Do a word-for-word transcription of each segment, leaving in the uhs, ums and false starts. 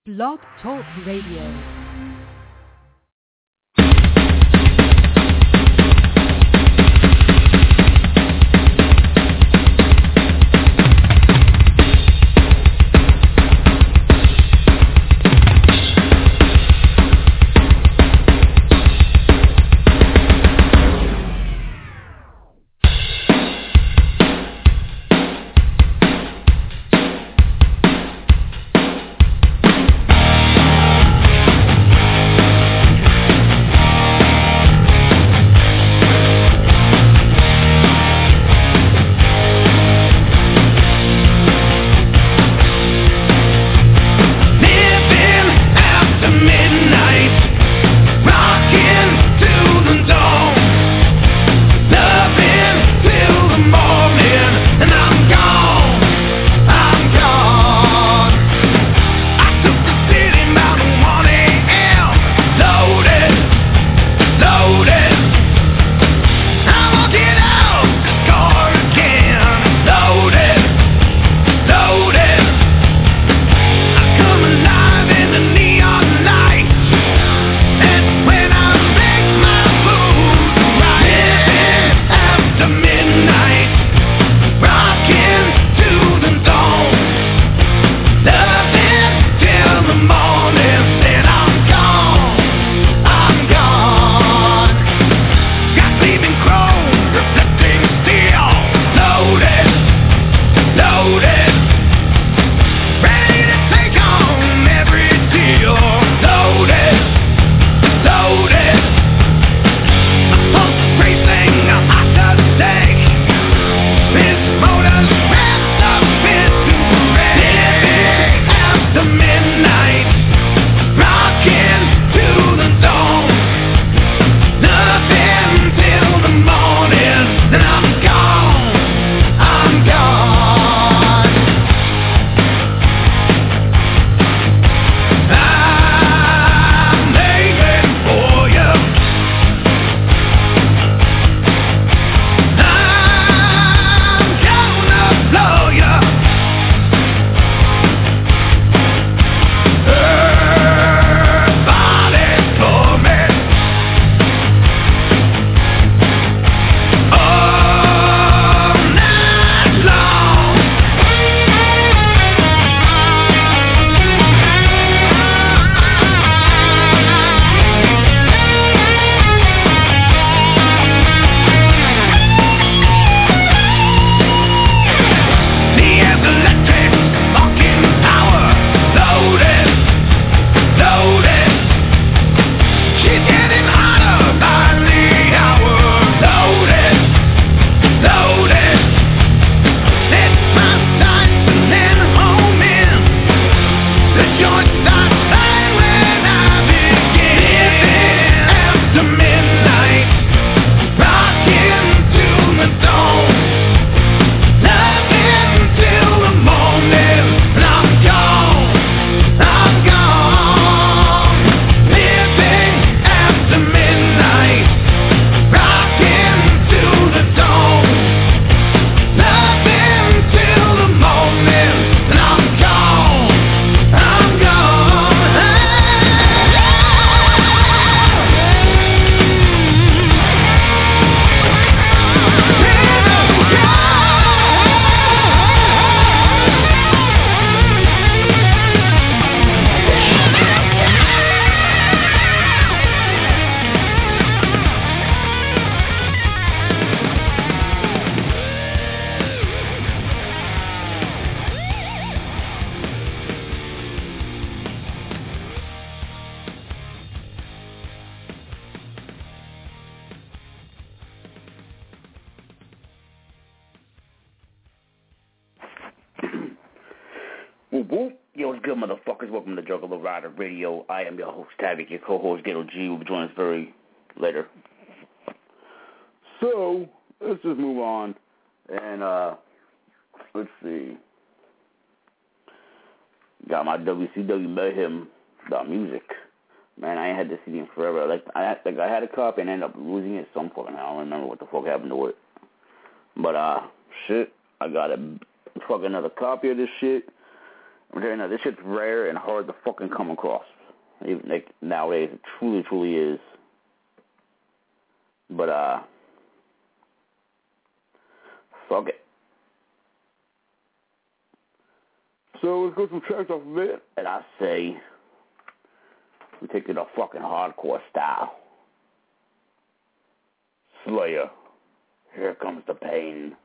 Blog Talk Radio. Whoop whoop. Yo, what's good, motherfuckers? Welcome to Juggalo Rider Radio. I am your host, Tavik, your co-host, Ghetto G, will be joining us very later. So, let's just move on. And, uh, let's see. Got my W C W Mayhem music. Man, I ain't had this C D in forever. Like, I had, like, I had a copy and ended up losing it some fucking, I don't remember what the fuck happened to it. But, uh, shit, I got a fucking another copy of this shit. I'm telling you, this shit's rare and hard to fucking come across. Even like nowadays, it truly, truly is. But uh, fuck it. So let's go some tracks off of it, and I say we take it a fucking hardcore style. Slayer, Here Comes the Pain.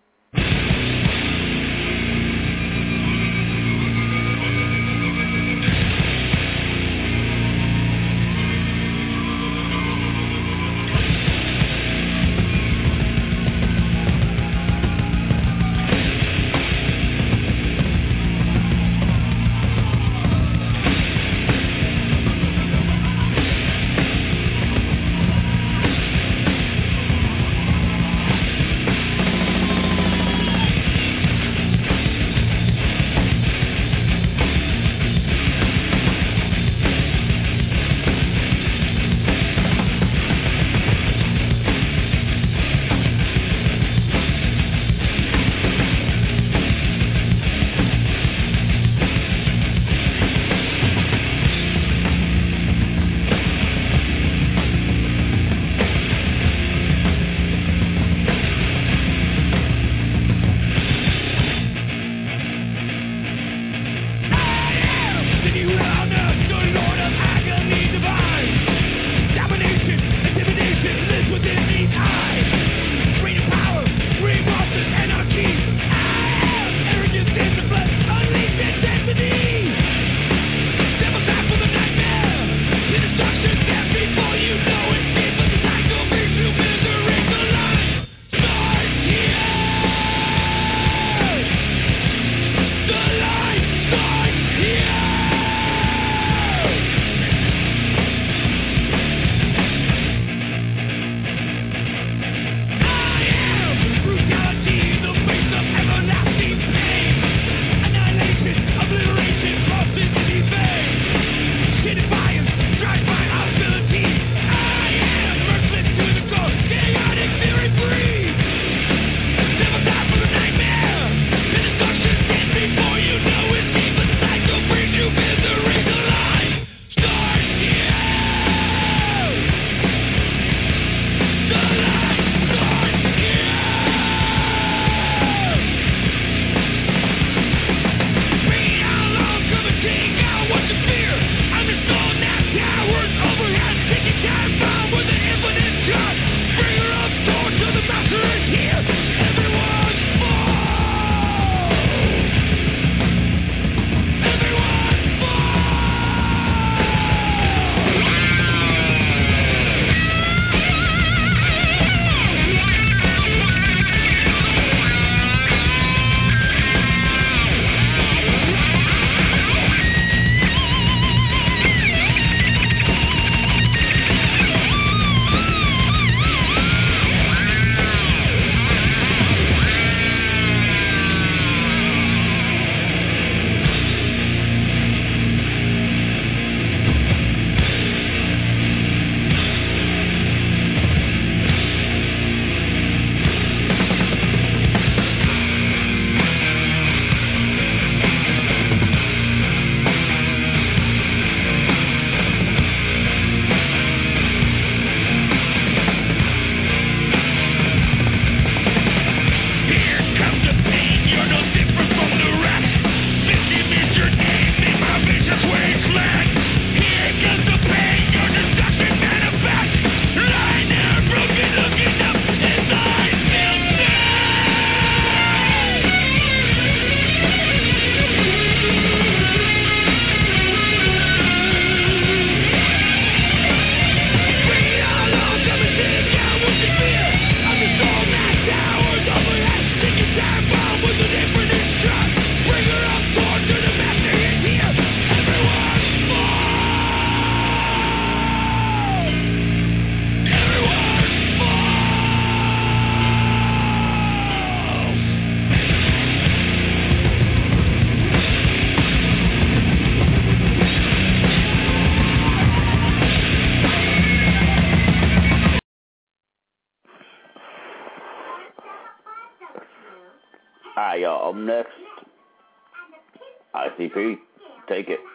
Alright, y'all. Up next, I C P. Take it.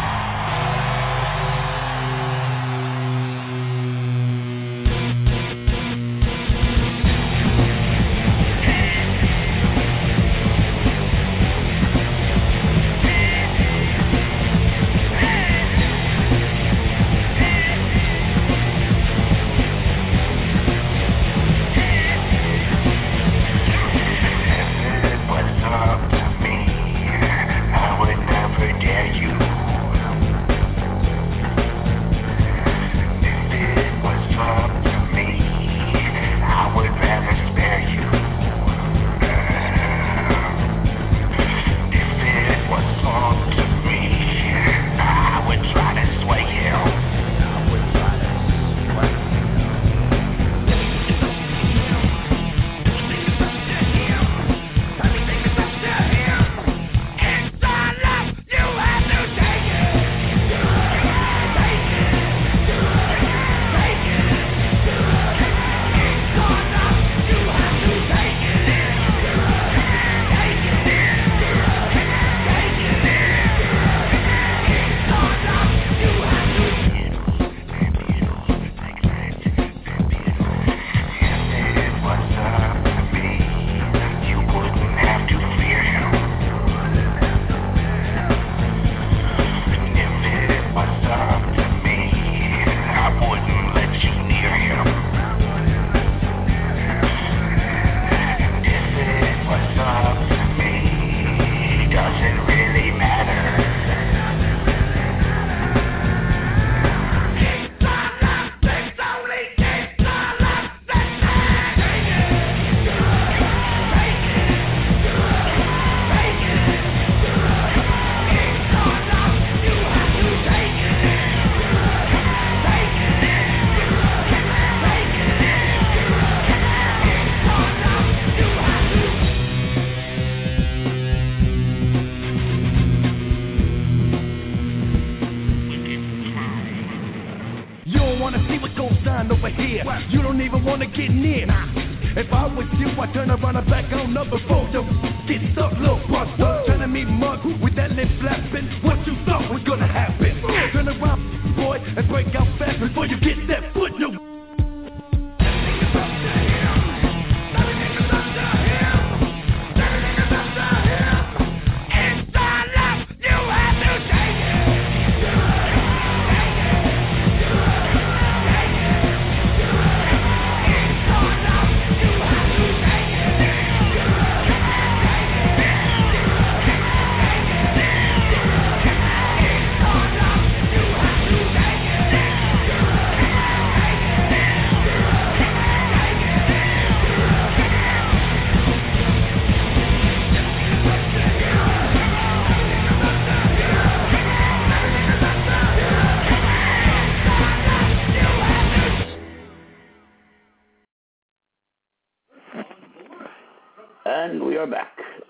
And we are back.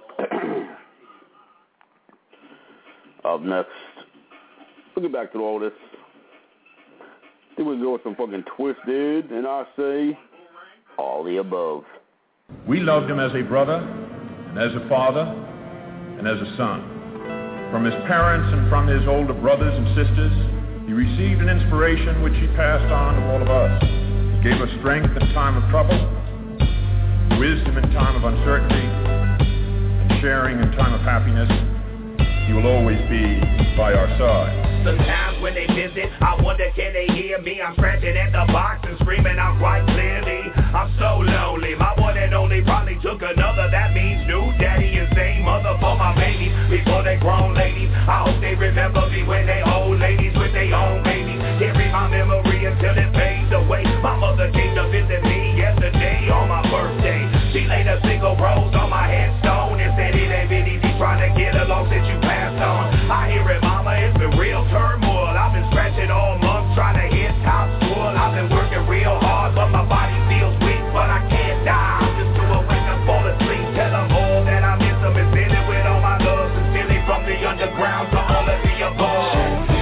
Up next, we'll get back to all this. Then we'll go with some fucking Twisted, and I say, all the above. We loved him as a brother, and as a father, and as a son. From his parents and from his older brothers and sisters, he received an inspiration which he passed on to all of us. He gave us strength in time of trouble, wisdom in time of uncertainty, and sharing in time of happiness. He will always be by our side. Sometimes when they visit, I wonder can they hear me? I'm scratching at the box and screaming out quite clearly. I'm so lonely, my one and only probably took another. That means new daddy and same mother for my babies. Before they grown ladies, I hope they remember me when they old ladies with their own babies. Can't read my memory until it fades away. My mother came to visit me yesterday on my birthday. She laid a single rose on my headstone and said it ain't been easy trying to get along since you passed on. I hear it, mama, it's been real turmoil. I've been scratching all month trying to hit top school. I've been working real hard, but my body feels weak, but I can't die. I'm just too awake to fall asleep. Tell them all that I miss them and send it with all my love. Sincerely from the underground to all of the above.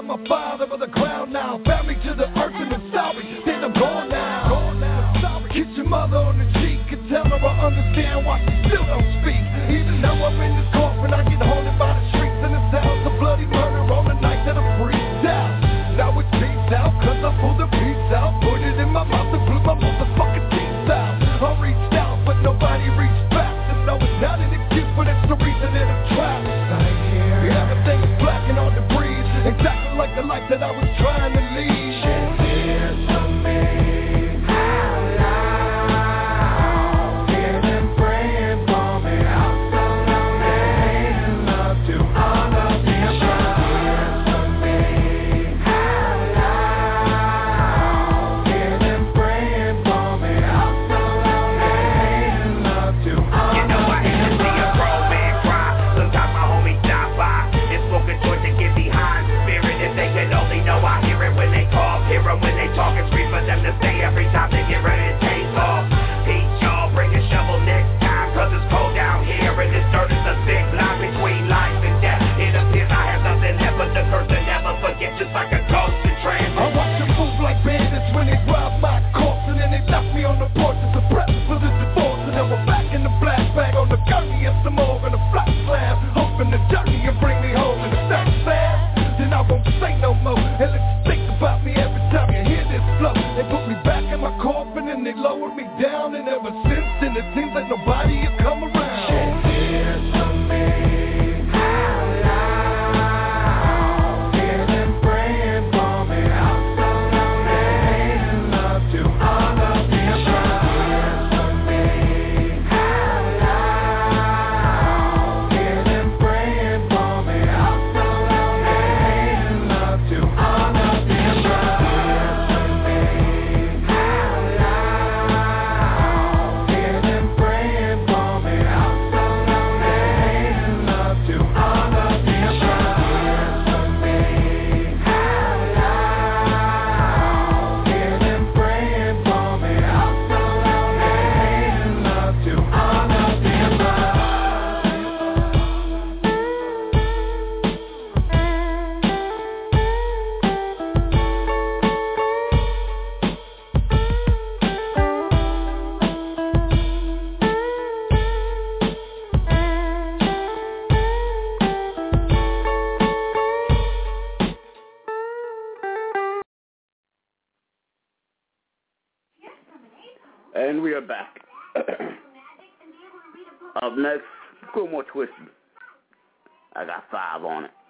my father of the ground now. Family to the earth and I'm sorry, then I'm gone now. Gone now. Sorry. Kiss your mother on the cheek and tell her I understand why she still don't speak. Even though I'm in this coffin, I get haunted by the streets and the sounds of bloody murder on the night that I freaked out. Now it's peace out, cause I pulled the piece out, put it in my mouth and blew my motherfucking teeth out. I reached out, but nobody reached back. And no, it's not an excuse, but it's the reason that I'm trapped. Everything is black and hard to breathe, exactly like the life that I was trying to lead. Shed tears for me. When they talk, it's free for them to say every time they get ready to take off. Peace, y'all, bring a shovel next time, cause it's cold down here and this dirt is a thick line between life and death. It appears I have nothing left but the curse to never forget, just like a ghost in transit. I watch them move like bandits when they rob my corpse, and then they knock me on the porch as a present for this divorce. And then we're back in the blast bag on the gurney and some more in a flat slab, hoping the journey and bring me home in the sack slab. Then I won't say no more, and let's think about me every time you hear this flow. They put me back in my coffin and they lowered me down, and ever since then it seems like nobody has come around. Shed tears for me. Out loud, hear them praying for me. I'm so lonely, and love to all of them. Shed tears for me. Out loud, hear them praying for me. I'm so lonely, and love to all of them. And we are back. Up next, a little more twisted. I got five on it.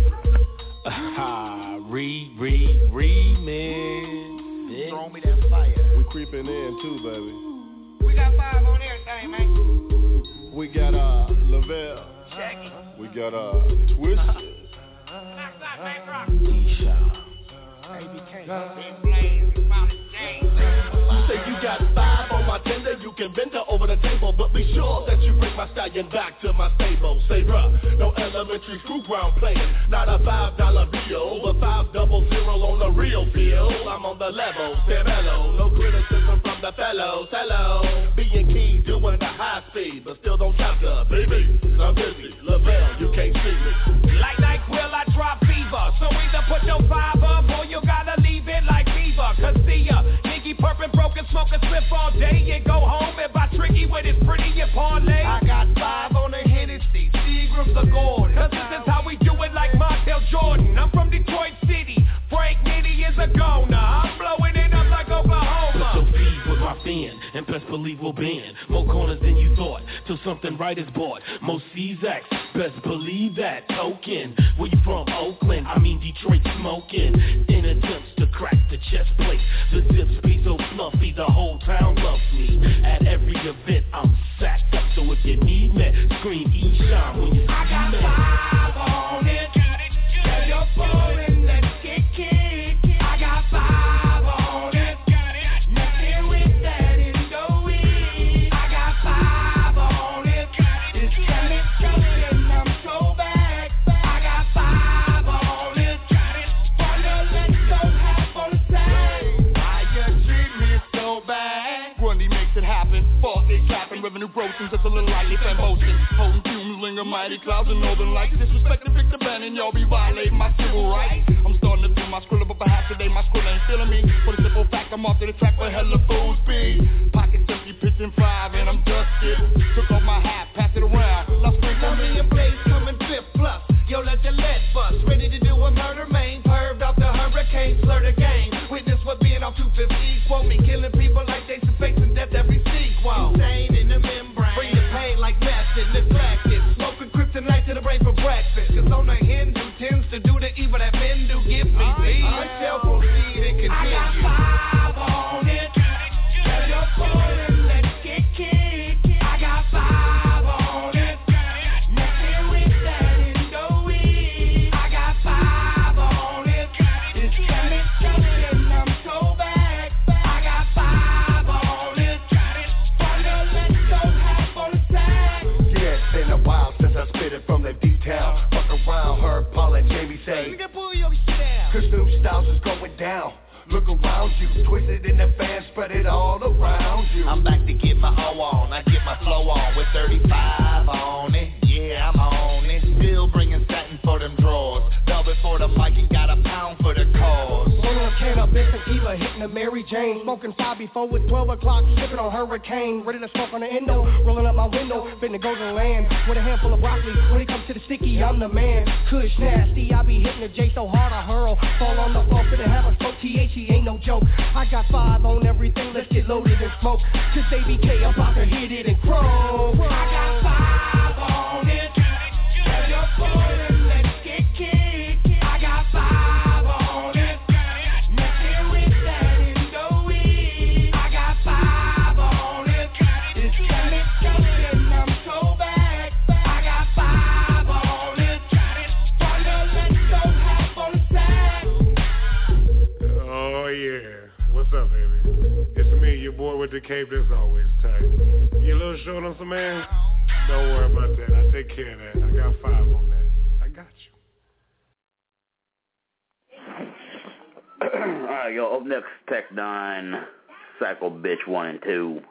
Ah, re, re, remix. Throw me that fire. We creeping in too, baby. We got five on everything, man. We got uh Lavelle. Jackie. We got uh Twisted. Knock, knock, man, rock. Isha. A B K. Big Blaze. Found it, James. You say you got five on my tender, you can bend her over the table, but be sure that you bring my stallion back to my stable. Say, bruh, no elementary school ground playing, not a five dollar bill, but five double zero on the real field. I'm on the level, stay mellow, no criticism from the fellows. Hello, being key, doing the high speed, but still don't count the baby. I'm busy, Lavelle, you can't see me. Like NyQuil, I drop fever, so either put your five up or you gotta leave it like fever. Cause see ya, Iggy Purpin' broken, smoke a spliff all day and go home and buy Tricky with his pretty and parlay. I got five on the Hennessy, Seagram's a gourd. Cause this is how we do it like Montel Jordan. I'm from Detroit City, Frank Nitty is a goner. I'm blowing it up like Oklahoma. Put your feed with my fin, and best believe we'll bend. More corners than you thought, till something right is bought. Most C X, best believe that. Token, where you from? Oakland, I mean Detroit smoking. In attempts to crack the chest plate, the zips be so fluffy, the whole town loves me. At every event, I'm sacked up, so if you need me, scream E-Shine when you see me. I got five on it. Tell your phone and let's get kicked. I got five on it. Nothing with that in the weed. I got five on it. It's coming straight and I'm so back. I got five on it. Wanna let go half on the side. Why you treat me so bad? Grundy makes it happen. Fault they capping. Revenue broken, just a little lightly fan motion. Holding fumes, linger mighty clouds and northern lights. Disrespect the Victor Bannon, y'all be violating my civil rights. I'm starting to feel my skrilla, but perhaps today my skrilla ain't feeling me. For the simple fact I'm off to the track for hella full speed. Pockets empty, pitching five, and I'm dusted. Took off my hat, passed it around. Lost strength, Tell me your place coming fifth plus. Yo, let your lead bust. Ready to do a murder, main. Perved off the hurricane, slur the game. Witness what being off two fifty. Quote me, killing people like Jason facing death every sequel. Insane in the membrane. Bring the pain like method, neglected. Smoking kryptonite to the brain for breakfast. Cause on the Hindu tends to do the evil that men do. Give me peace. Until proceed and continue. I got five on it. Tell your boy and let's get kicked. I got five on it. Messing with that Indo-E. I got five on it. It's coming, coming, I'm so back. I got five on it. Wonder, let's go half on the sack. Yeah, it's been a while since I spit it from the detail. Fuck around, her, Paul and Jamie say cause new styles is going down. Look around you, twisted in the fan, spread it all around you. I'm back to get my O on, I get my flow on with thirty-five on it. Yeah, I'm on it. Still bringing satin for them drawers. Velvet for the mic and got a pound for the cause. Rolling a can of Benson Eva, hitting a Mary Jane. Smoking five before with twelve o'clock, sipping on Hurricane. Ready to smoke on the endo, rolling up my window, finna go to the land with a handful of broccoli. When it comes to the sticky, I'm the man. Kush nasty, I be hitting the J so hard I hurl. Fall on the floor, finna have a smoke. T H E ain't no joke. I got five on everything, let's get loaded and smoke. Cause A B K about to hit it and crow. I got five on it. Tell your boy and let's get kicked. I got five on it. Messing with that Indo-E. I got five on it. It's coming, coming, I'm so back. I got five on it. Wonder, let's go half on the sack. Oh yeah, what's up, baby? It's me, your boy with the cape that's always tight. You a little short on some ass? Don't worry about that, I take care of that. I got five on that. I got you. Alright, yo, up next, Tech nine, Psycho Bitch one and two.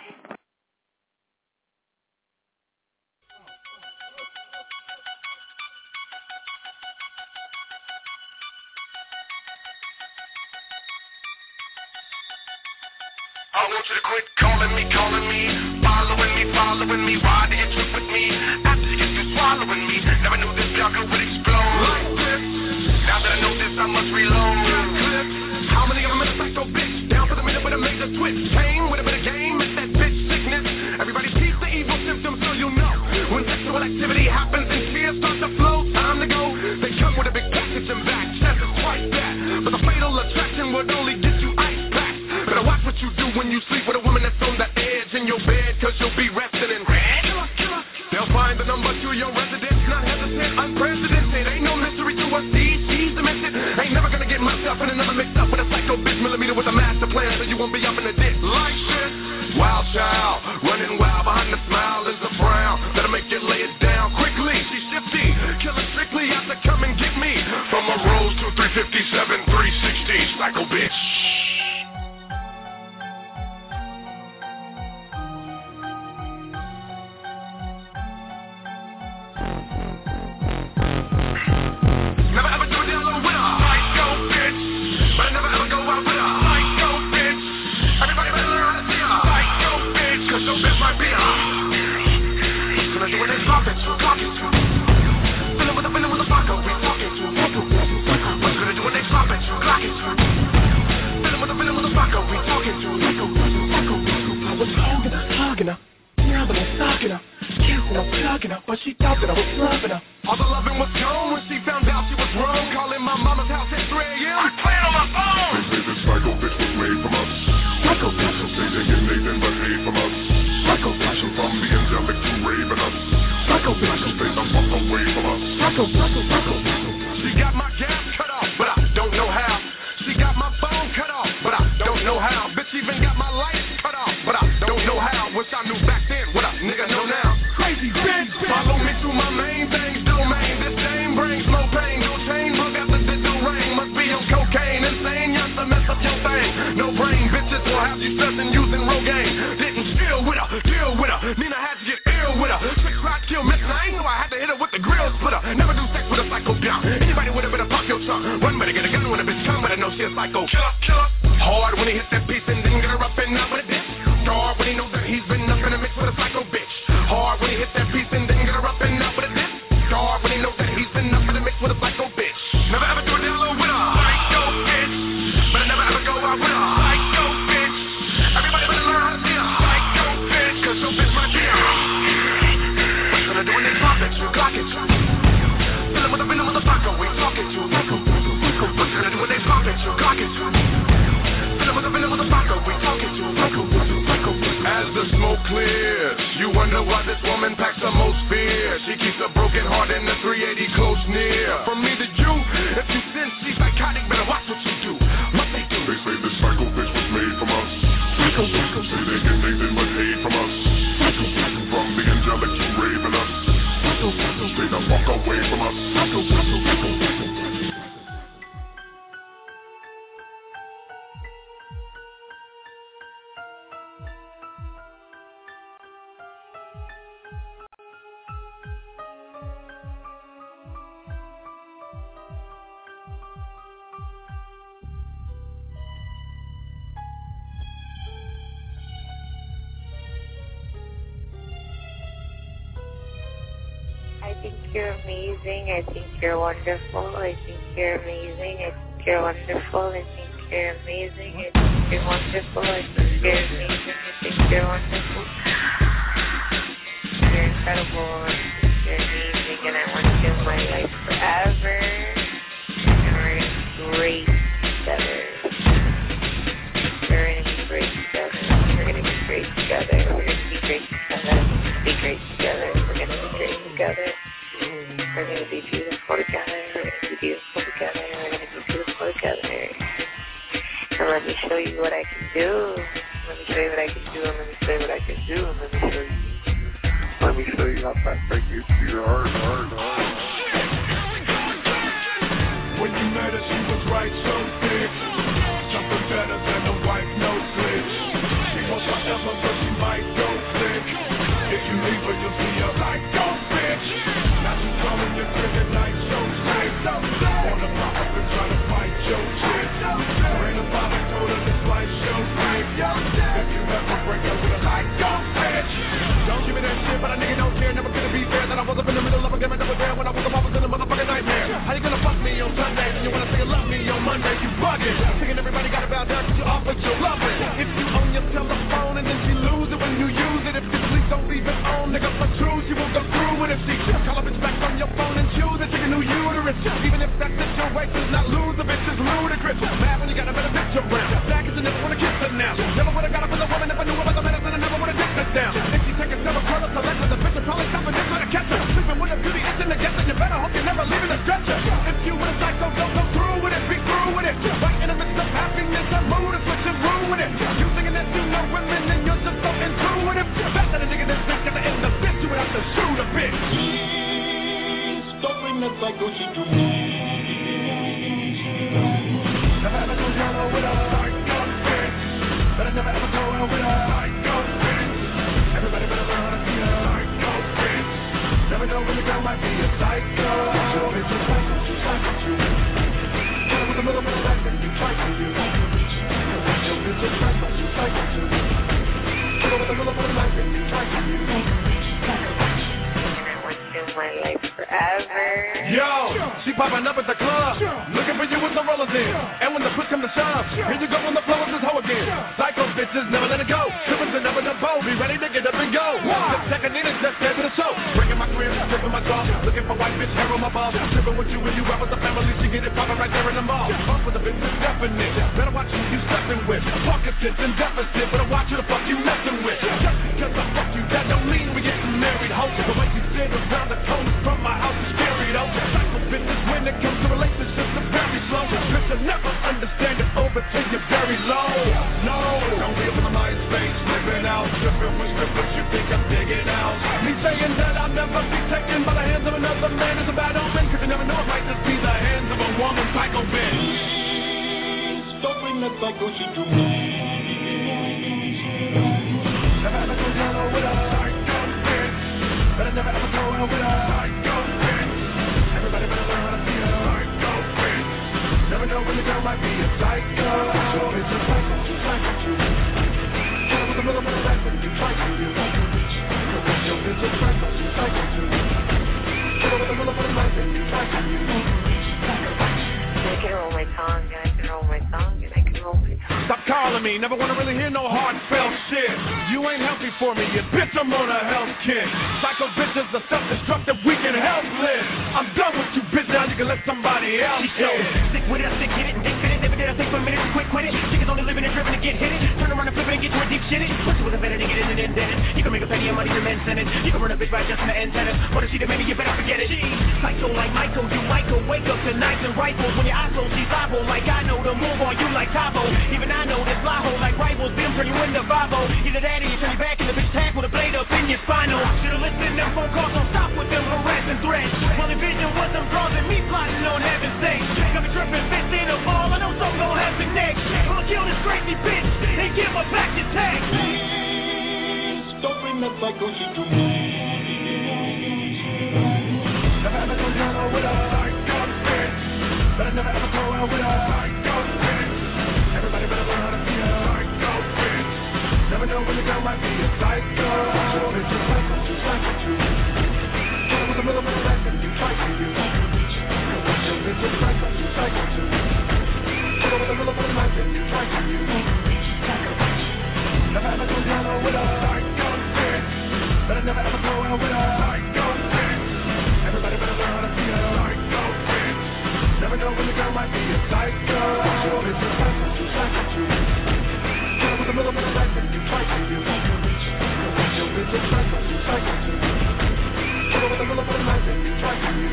I want you to quit calling me, calling me, following me, following me, ride the interest with me. After you get through swallowing me, never knew this sucker would explode. Like this. Now that I know this, I must reload. How many of them in a psycho bitch? Down for the minute with a major twist. Came with a bit of game, it's that bitch sickness. Everybody sees the evil symptoms, so you know. When sexual activity happens and tears start to flow, time to go. They come with a big package and back, chances twice that. But the fatal attraction would only get you ice back. Better watch what you do when you sleep with a woman that's on the edge in your bed, cause you'll be resting in red. They'll find the number to your residence, not hesitant, unprecedented. Ain't no mystery to us, these, she's demented. Ain't never gonna get myself in another mixed up with a psycho bitch millimeter with a master plan, so you won't be up in the ditch like shit. Wild child, running wild behind the smile is a frown. That'll make you lay it down quickly. She's shifty, killing strictly, have to come and get me. From a Rose to three fifty-seven, three sixty, psycho bitch. Never ever do a deal with a psycho bitch, but I never ever go out with a psycho bitch. Everybody better learn how to see a psycho bitch, cause your bitch might be a gonna do what they talking to, talking to. Feeling with a feeling with a psycho bitch, talking to. What's gonna do what they talking to, clocking to. Feeling with a feeling with a psycho bitch, talking to. Psycho bitch, psycho bitch. I was holding her, hugging her, grabbing her, stalking her, kissing her, plugging her, but she thought that I was loving her. All the loving was gone when she found out she was wrong. Calling my mama's house at three a.m. I'm playing on my phone. They say this psycho bitch was made from us. Psycho bitch will say they get Nathan but hate from us. Psycho bitch from the angelic to raving us. Psycho bitch will say the fuck away from us. Psycho, psycho, psycho, psycho. She got my gas cut off, but I don't know how. She got my phone cut off, but I don't know how. Bitch even got my lights cut off, but I don't know how. Wish I knew back then what a nigga know now. Crazy bitch, follow me to my main things domain. This game brings no pain, no chain. Look after this no rain, must be on cocaine. Insane, yes, to mess up your thing. No brain, bitches will have you stressing using Rogaine. Didn't chill with her, deal with her. Mean I had to get ill with her. Six rock kill, miss, I ain't know I had to with her. Never do sex with a psycho pimp. Anybody with a bit of pop your trunk. Run better get a gun when a bitch come, but I know she a psycho killer, killer. Hard when he hits that piece and then get her up and up with a bitch. Hard when he knows that he's been up in a mix with a psycho bitch. Hard when he hits that piece and then get her up and up with a bitch. Hard when he knows that he's been up in a mix with a psycho bitch. Never ever do a down low with a psycho bitch, but I never ever go out with a psycho bitch. Everybody better learn how to be a psycho bitch, cause your bitch might be a. What's gonna do when they pop at you, clock at you? Fill him with a venom with a psycho, we talking to. What's gonna do when they pop at you, clock at you? Fill him with a venom with a psycho, we talking to. As the smoke clears, you wonder why this woman packs the most fear. She keeps a broken heart in the three eighty close near. From me to you, if you sin, she's psychotic, better watch what you do. What they do? They say this psycho bitch was made from us. Psycho, psycho. Say they get Nathan with hate from us. Psycho, psycho. From the angelic to raving us. Psycho, psycho. Say the fuck away from us. Psycho, psycho, psycho, psycho. I think you're amazing. I think you're wonderful. I think you're amazing. I think you're wonderful. I think you're amazing. I think you're wonderful. I think you're amazing. I think you're wonderful. You're incredible. I think you're amazing. And I want you in my life forever. And we're going to be great together. We're going to be great together. We're going to be great together. We're going to be great together. Be great together. We're going to be great together. We're going to be beautiful together. We're going to be beautiful together. We're going to be beautiful together. And let me show you what I can do. Let me show you what I can do. And let me show you what I can do. And let me show you. Let me show you how fast I can do your heart, heart, heart. When you met her, she was right so thick. Something better than a wife, no glitch. She won't forever, but she might go flick. If you leave her, you'll see her like go bitch. Now she's calling your crib at night, so sick. Wanna pop up and try to fight your chick. Ran about and told her this life show quick. If you ever break up with her like go bitch. Don't give me that shit, but a nigga don't care. Never gonna be fair that I was up in the middle of a game and never there when I woke up. I was in a motherfucking nightmare. How you gonna fuck me on Sunday and you wanna say you love me on Monday? You bugging. Thinking everybody got about that, but you off, but you love it. If you own your telephone and then she lose it when you use it. If you sleep, don't leave it on. Nigga, for true, she won't go through with it. See, call a bitch back from your phone and choose it. Take a new uterus. Even if that situation is not lose a bitch, is ludicrous. Mad when you got a better bitch around. Back is a nigga wanna kiss her now. Never would've got up with a woman if I knew about the medicine. I never would've dipped her down. If she take a several colors, select with the bitch, probably something just gonna catch her. Sleeping with a beauty, itching to get her. You better hope you never leave in a stretcher. If you with a psycho, don't go through with it. Be through with it. Right in the midst of happiness, the mood is switching through with it. You thinking that you know women and you're just so intuitive. Back to the nigga that's sick at the end of bitch, you would have to shoot a bitch. Please, don't bring that psycho shit to me. Never ever go down with a psycho bitch. Better never ever go out with a psycho bitch. Everybody better learn how to be a psycho bitch. Never know when the girl might be a psycho. Your bitch is psycho, she's psycho too. Tell her with a little bit of life and you try to you. Your bitch is psycho, she's psycho too. Tell her with a little bit of life and you try to you. My life forever. Yo, she popping up at the club, looking for you with the rollers in. And when the push come to shove, here you go on the floor with this hoe again. Psycho bitches never let it go. Trippers are never the bow, be ready to get up and go. Just checking in and just there to the show. Breaking my crib, stripping my jaw, looking for white bitch hair on my balls. Tripping with you when you rap with the family, she get it popping right there in the mall. Fuck with the bitch is definite. Better watch who you stepping with. Fuck attention deficit, better watch who the fuck you messing with. Just because I fuck you, that don't mean we getting married. Hope the way you sit around the corner from my house is scary though. Psycho bitches when it comes to relationships are very slow. Bitch, you'll never understand it over till you're very low. No, don't be up in the MySpace, living out, stripping with strippers. You think I'm digging out? Me saying that I'll never be taken by the hands of another man is a bad omen. Cause you never know, it might just be the hands of a woman. Psycho bitch. Please, don't bring that psycho shit to me. Never ever go down with a psycho bitch. Better never ever go out with a psycho bitch. and you twice and you. I can roll my tongue, and I can roll my tongue, and I can roll my tongue. Stop calling me, never wanna really hear no heartfelt shit. You ain't healthy for me, you bitch, I'm on a health kick. Psycho bitches are self-destructive, we can help live. I'm done with you, bitch, now you can let somebody else She so sick with it, I stick hit it, dick fit it. Never did I think for a minute to quit, quit it. Chickens only living and driven to get hit it. Turn around and flip it and get to a deep shit it. Pussy was invented to get in and indebted. You can make a penny of money, your men send it. You can run a bitch by just an antenna. What if she the maybe you better forget it. She psycho like Michael, you Michael. Wake up to knives and rifles. When your eyes closed, she's liable. Like I know the move on you like Tavo. Even I know this lie hole like rivals. Them turn you into Vivo. Either that or you turn you back and the bitch tag with a blade up in your spinal. Should've listened to them phone calls, don't stop with them harassing threats. Well, the vision was them draws and me plotting on heaven's sake. Got me tripping, fist in a ball. I know something gon' happen next. I'ma kill this crazy bitch and give her back your tag. Please don't bring that psycho shit to me. Never ever go down with a psycho bitch. Better never ever go out with a psycho bitch. Everybody better learn how to be a psycho bitch. Never know when the girl might be a psycho. Your bitch is psycho, you psycho too. Tell her with a little bit of lesson, you try to you. Your bitch is psycho, you psycho too. Tell her with a little bit of lesson, you try to you. Never ever go down with a psycho bitch. Better never ever go out with a psycho bitch. Everybody better learn how to be a psycho bitch. Never know when the girl might be a psycho. Your bitch is psycho, you psycho too. Tell her with a little bit of lesson, you try to you. Your bitch is psycho, you psycho too. Tell her with a little bit of lesson, you try to you.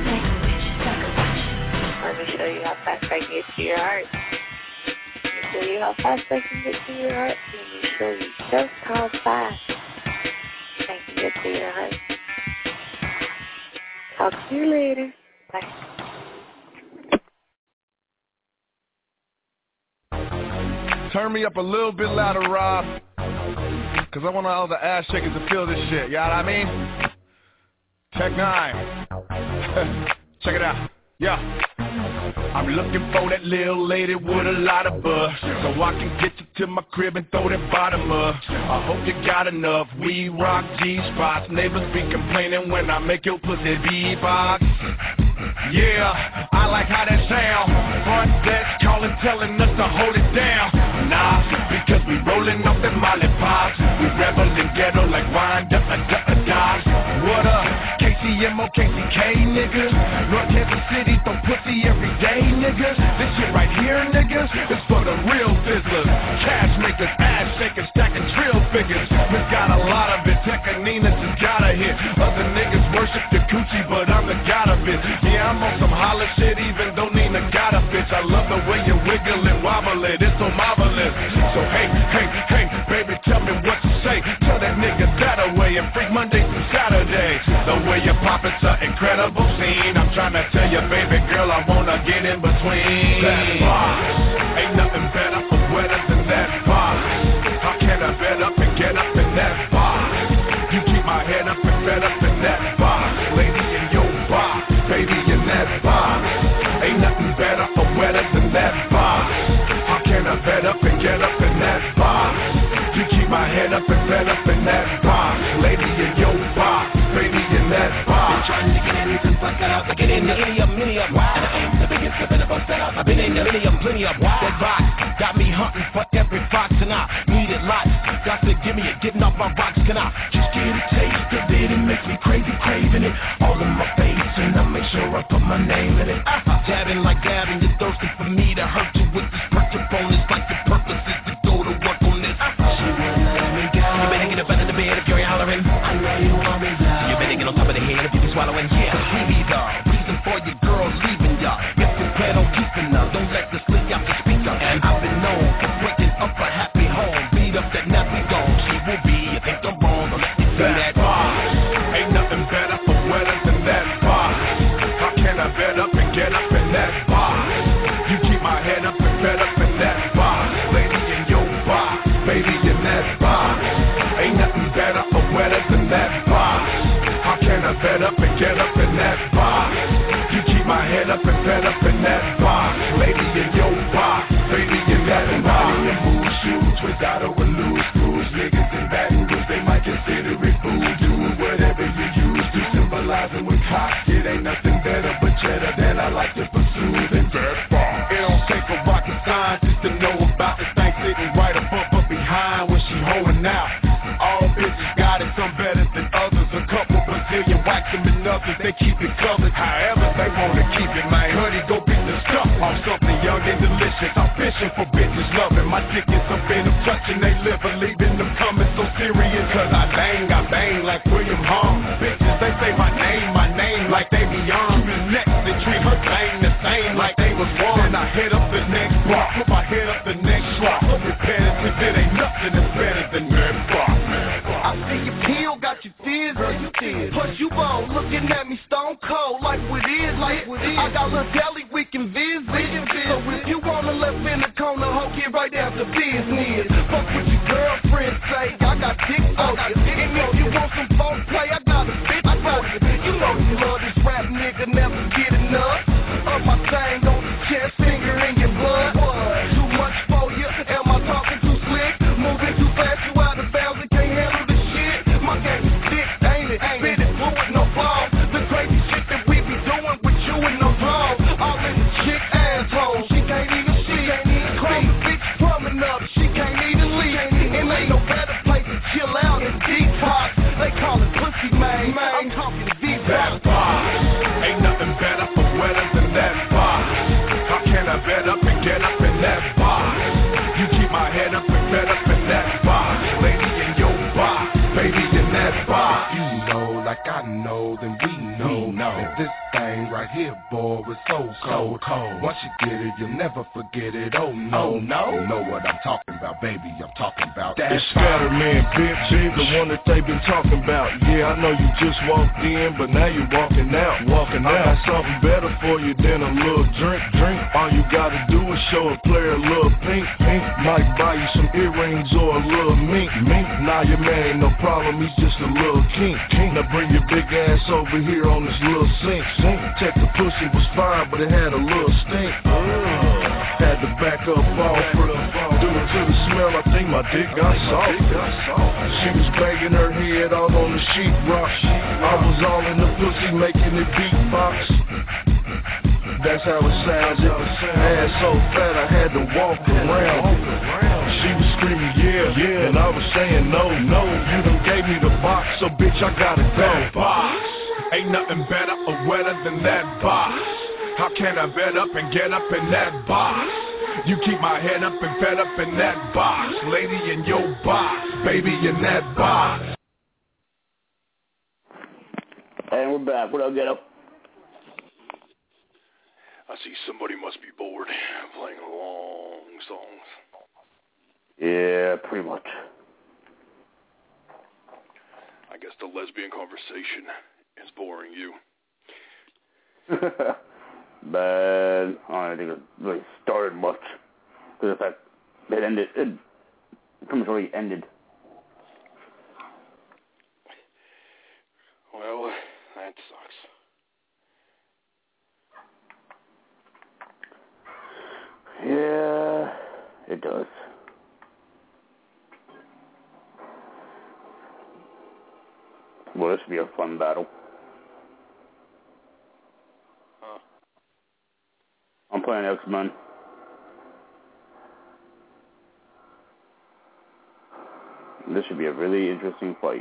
Let me show you how fast I can get to your heart. Let me show you how fast I can get to your heart. Let me show you just how fast I can get to your heart. Talk to you later. Bye. Turn me up a little bit louder, Rob. Cause I want all the ass shakers to feel this shit, you know what I mean? Tech nine. Check it out. Yeah. I'm looking for that little lady with a lot of buzz, so I can get you to my crib and throw that bottom up. I hope you got enough. We rock G-spots. Neighbors be complaining when I make your pussy beatbox. Yeah, I like how that sound. Front desk calling, telling us to hold it down. Nah, because we rolling off them molly pops. We rebel in ghetto like wine, da da da da. What up? K C M O, K C K, niggas. North Kansas City, throw pussy every day, niggas. This shit right here, niggas, is for the real fizzlers. Cash makers, ass shakers, stacking drill figures. We got a lot of it. Tech and Nina just got a hit. Other niggas worship the coochie, but I'm the god of it. Yeah, I'm on some holler shit, even though Nina got a bitch. I love the way you wiggle and wobble it. It's so marvelous. So hey, hey, hey, baby, tell me what you say. Tell that nigga that away and freak Monday through Saturday. The way you pop it's an incredible scene. I'm trying to tell you, baby girl, I wanna get in between. That box, ain't nothing better or wetter than that box. How can I bet up and get up in that box? You keep my head up and fed up in that box. Lady in your box, baby in that box. Ain't nothing better or wetter than that box. How can I bet up and get up in that box? You keep my head up and fed up in that box. Lady in your box, baby in that box. Been trying to get in since I got out to get in the idiom, mini up. Wow. And I ain't the biggest of it, set up. I've been in the million, plenty of wow. That box got me hunting for every fox and I need it lots. Got to give me it, getting off my box. Can I just get a taste of it? It makes me crazy, craving it. All in my face and I make sure I put my name in it. Uh-huh. Dabbing like dabbing, you're thirsty for me to hurt you with this purchase bonus. Like the purpose is to go to work on this. Uh-huh. She won't let me go. You better get up under the bed if you're hollering. I know you want me down. You better get on top of the head if you be swallowing. Yeah, cause we be the reason for your girl leaving y'all. If you plan on keeping her, don't let the sleep out the speaker. And I've been known for breaking up a happy home. Beat up that nappy gone. She will be, you think I'm wrong, don't let me see that box. Ain't nothing better or wetter than that box. How can I bet up and get up in that box? You keep my head up and fed up in that box. Lady in your box, baby in that box. Ain't nothing better or wetter than that box. How can I bet up and get up in that box? better, but cheddar than I like to pursue than that bar. It don't take a rocket scientist to know about this thing sitting right above up behind when she holding out. All bitches got it, some better than others. A couple Brazilian wax them and others, they keep it covered. However they wanna keep it, man. Honey, go beat the stuff off something young and delicious. I'm fishing for bitches loving my tickets up in them, touching they liver, leaving them coming so serious. Cause I bang, I bang like William Hung. Bitches, they say my name, my name like they be on. The next, they treat her thing the same like they was one. And I hit up the next block, put my head up the next block. Repetitive, it ain't nothing that's better than that block. I see your pill, got your fears, girl, you did. Plus you bone, looking at me stone cold, like what is, like what is. I got a deli, we can visit. We can visit. So if you wanna left in the corner, ho, get right down to business. Fuck what your girlfriend say, I got dick for you. And if you want some phone play, I got a bitch for you. You know you love this rap nigga, never get enough. Up my thing on the chest, finger in your blood. Too much for you, am I talking too slick? Moving too fast, you out of bounds and can't handle the shit. My game is thick, ain't it? Spit it fluid, no balls. The crazy shit that we be doing with you and no draws. All in the chick asshole, she can't even see. Call the bitch plumbing up, she can't even leave. And ain't no better place to chill out and detox. They call it pussy, man. I'm talking V-Box. Ain't nothing better or wetter than that box. How can I bet up and get up in that box? You keep my head up and bet up in that box. Lady in your box, baby in that box. You know, like I know, then we know, we know. That this thing right here, boy, is so cold, cold. Once you get it, you'll never forget it. Oh no, oh, no. You know what I'm talking about, baby. I'm talking about that. It's Scatterman, bitch, bitch, the one that they been talking about. Yeah, I know you just walked in, but now you're walking out, walking out. I got something better for you than a little drink, drink. All you gotta do is show a player a little pink, pink. Might buy you some earrings or a little mink, mink. Nah, your man ain't no problem, he's just a little kink, kink. Now bring your big ass over here on this little sink, sink. Check the pussy was fine, but it had a little stink. Uh, had to back up off her. Due to the smell, I think my dick got soft. She was banging her head out on the sheetrock. I was all in the pussy making it beatbox. That's how it sounded. Ass so fat I had to walk around. She was screaming yeah, yeah, and I was saying no, no. You done gave me the box, so bitch I gotta go. Box. Ain't nothing better or wetter than that box. How can I bet up and get up in that box? You keep my head up and fed up in that box. Lady in your box, baby in that box. And we're back. What up, Ghetto? I see somebody must be bored playing long songs. Yeah, pretty much. I guess the lesbian conversation is boring you. Bad. I don't think it really started much. Because in fact, it ended. It pretty much already ended. Well, that sucks. Yeah, it does. Well, this should be a fun battle. Huh. I'm playing X-Men. This should be a really interesting fight.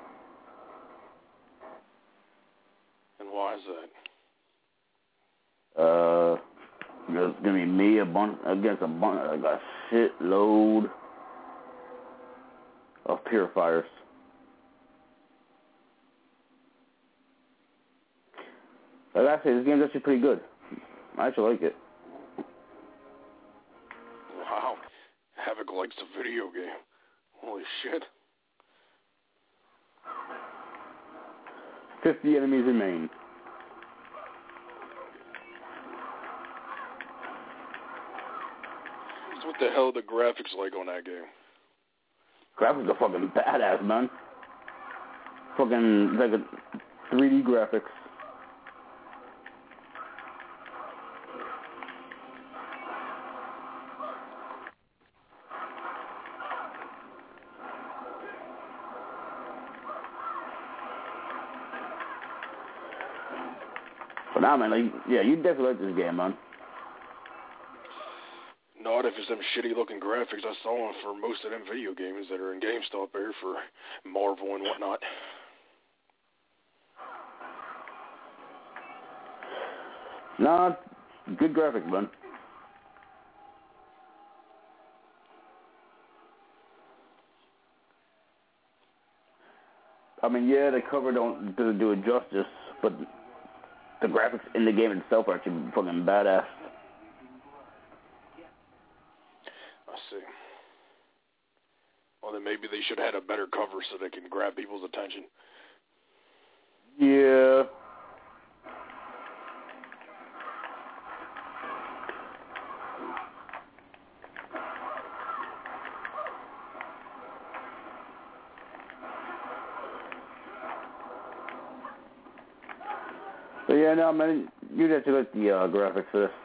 And why is that? Uh, there's gonna be me a bunch against a bunch, like a shitload of purifiers. Like I say, this game's actually pretty good. I actually like it. Wow. Havoc likes the video game. Holy shit. Fifty enemies remain. So what the hell are the graphics like on that game? Graphics are fucking badass, man. Fucking like a three D graphics. But nah, man, like, yeah, you definitely like this game, man. Not if it's them shitty-looking graphics I saw for most of them video games that are in GameStop here for Marvel and whatnot. Nah, good graphics, man. I mean, yeah, the cover don't doesn't do it justice, but the graphics in the game itself are actually fucking badass. I see. Well, then maybe they should have had a better cover so they can grab people's attention. Yeah. But yeah, no, man, you'd have to look at the uh, graphics for this.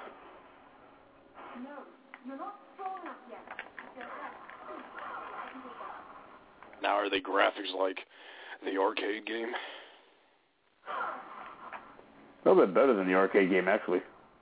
Now, are they graphics like the arcade game? A little bit better than the arcade game, actually.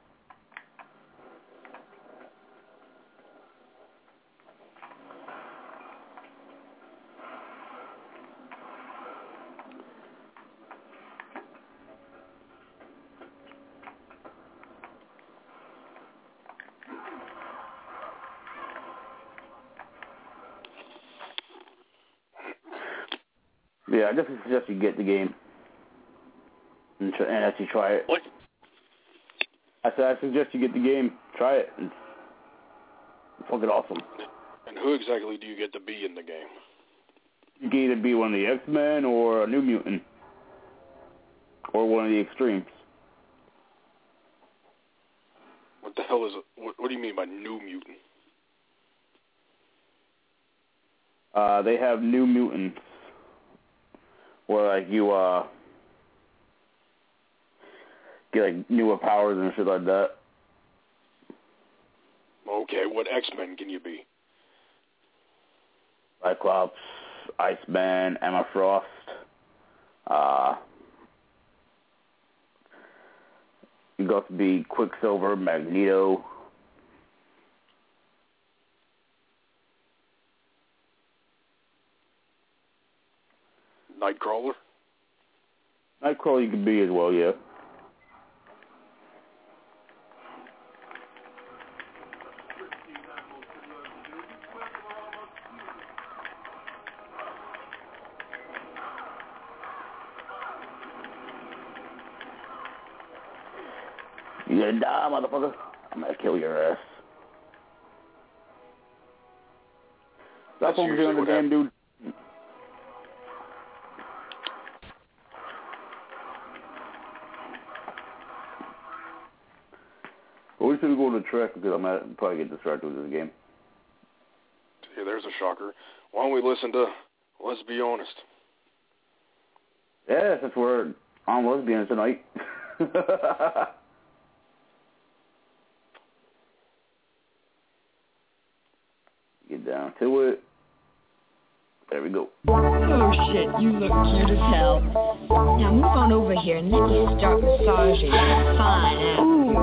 Yeah, I definitely suggest you get the game and, try, and actually try it. What? I said I suggest you get the game, try it. It's fucking awesome. And who exactly do you get to be in the game? You can either be one of the X-Men or a New Mutant or one of the Extremes. What the hell is it? What, what do you mean by New Mutant? Uh, they have New Mutants. Where, like, you, uh, get, like, newer powers and shit like that. Okay, what X-Men can you be? Cyclops, Iceman, Emma Frost, uh, you got to be Quicksilver, Magneto. Nightcrawler? Nightcrawler you can be as well, yeah. You gonna die, motherfucker? I'm gonna kill your ass. Stop focusing on the damn dude. Well, we should go to the track because I might probably get distracted with this game. Yeah, there's a shocker. Why don't we listen to Let's Be Honest? Yeah, since we're on Lesbians tonight. Get down to it. There we go. Oh shit, you look cute as hell. Now move on over here and let me start massaging your fine ass. Ooh.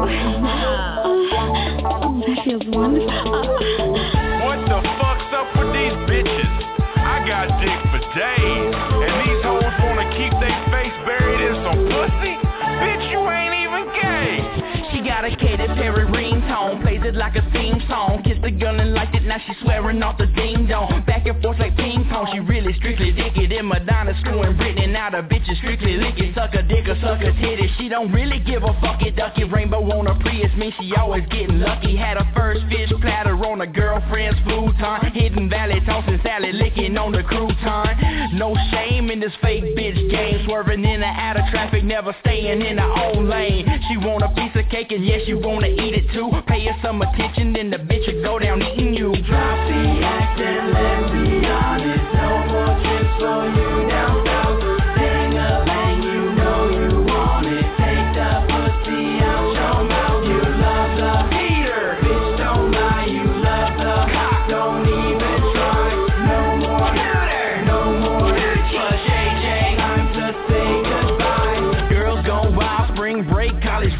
Oh, that feels wonderful. What the fuck's up with these bitches? I got dick for days, and these hoes wanna keep their face buried in some pussy? Bitch, you ain't even gay. She got a Katy Perry ringtone, plays it like a theme song. Kissed the gun and liked it, now she swearing off the ding dong. Back and forth like ping pong, she really strictly dick it. In Madonna screwing Britney, now the bitch is strictly licking. Suck a dick or suck a titty, she don't really give a fuck it. Ducky rainbow on her Prius, mean she always getting lucky. Had her first fish platter on a girlfriend's futon. Hidden Valley tossing salad, licking on the crouton. No shame in this fake bitch game, swerving in and out of traffic, never staying in her own lane. She want a piece of cake and yes, you wanna eat it too. Pay her some attention, then the bitch will go down eating you. Drop the act and let's be honest. No more trips for you down south. Dang a bang, you know you want it. Take the pussy out your mouth. You love the heater, bitch don't lie. You love the cock, don't even try. No more shooter, no more for J J. Time to say goodbye. Girls gone wild, spring break, college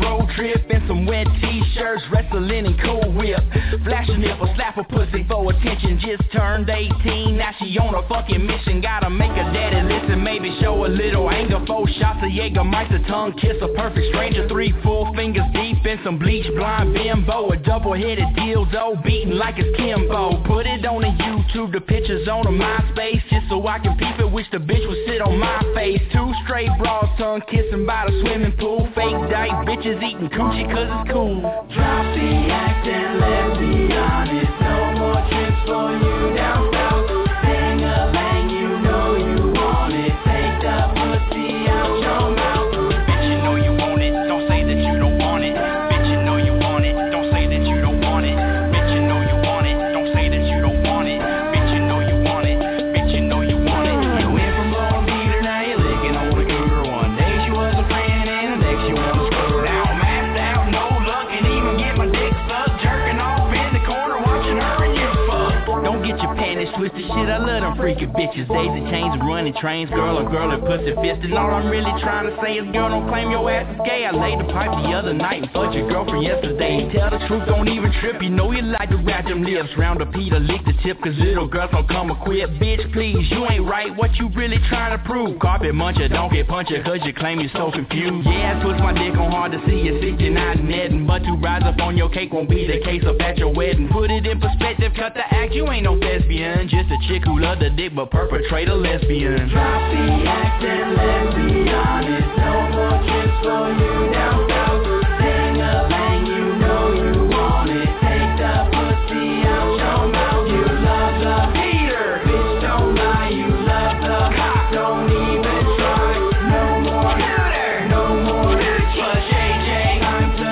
road trip and some wet t-shirts, wrestling and Cool Whip. Flash a nipple, slap a pussy for attention. Just turned eighteen, now she on a fucking mission. Gotta make her daddy listen, maybe show a little anger. Four shots of Jägermeister, tongue kiss a perfect stranger. Three full fingers deep in some bleach blonde bimbo. A double-headed dildo beating like it's Kimbo. Put it on the YouTube, the pictures on the MySpace, just so I can peep it, wish the bitch would sit on my face. Two straight broads, tongue kissing by the swimming pool. Fake dyke bitches eating coochie cause it's cool. Drop the act and let's be honest. No more trips for you down south. Dang a bang, you know you want it. Take the pussy out your mouth. Bitch, you know you want it. Don't say that you don't want it. Bitch, you know you want it. Don't say that you don't want it. Bitch, you know you want it. Don't say that you don't want it. Bitch, you know you want it. Bitch, you know you want it. You went from blowing beater, now you're licking on the cougar. One day she was a friend and the next you want to screw. Now I'm maxed out, no luck, and even get my dick sucked. Jerking off in the corner, watching her and you fuck. Don't get your panties twisted, shit, I love them freaking bitches. Daisy chains and running trains, girl or girl and pussy fisted. All I'm really trying to say is, girl, don't claim your ass is gay. I laid the pipe the other night and fucked your girlfriend yesterday. Tell the truth, don't even trip, you know you like to wrap them lips. Round the Peter, lick the tip, cause little girls don't come equipped. Bitch, please, you ain't right, what you really trying to prove? Carpet muncher, don't get puncher, cause you claim you're so confused. Yeah, I twist my dick on hard to see you sixty-nine netting, but to rise up on your cake won't be the case up at your wedding. Put it in perspective, cut the act, you ain't no thespian. Just a chick who love the dick but perpetrate a lesbian. Drop the act and let's be honest. No more trips for you down south. Dang a bang, you know you want it. Take the pussy out your mouth. You love the heater, bitch, don't lie. You love the cock, don't even try. No more shooter, no more but J J, time to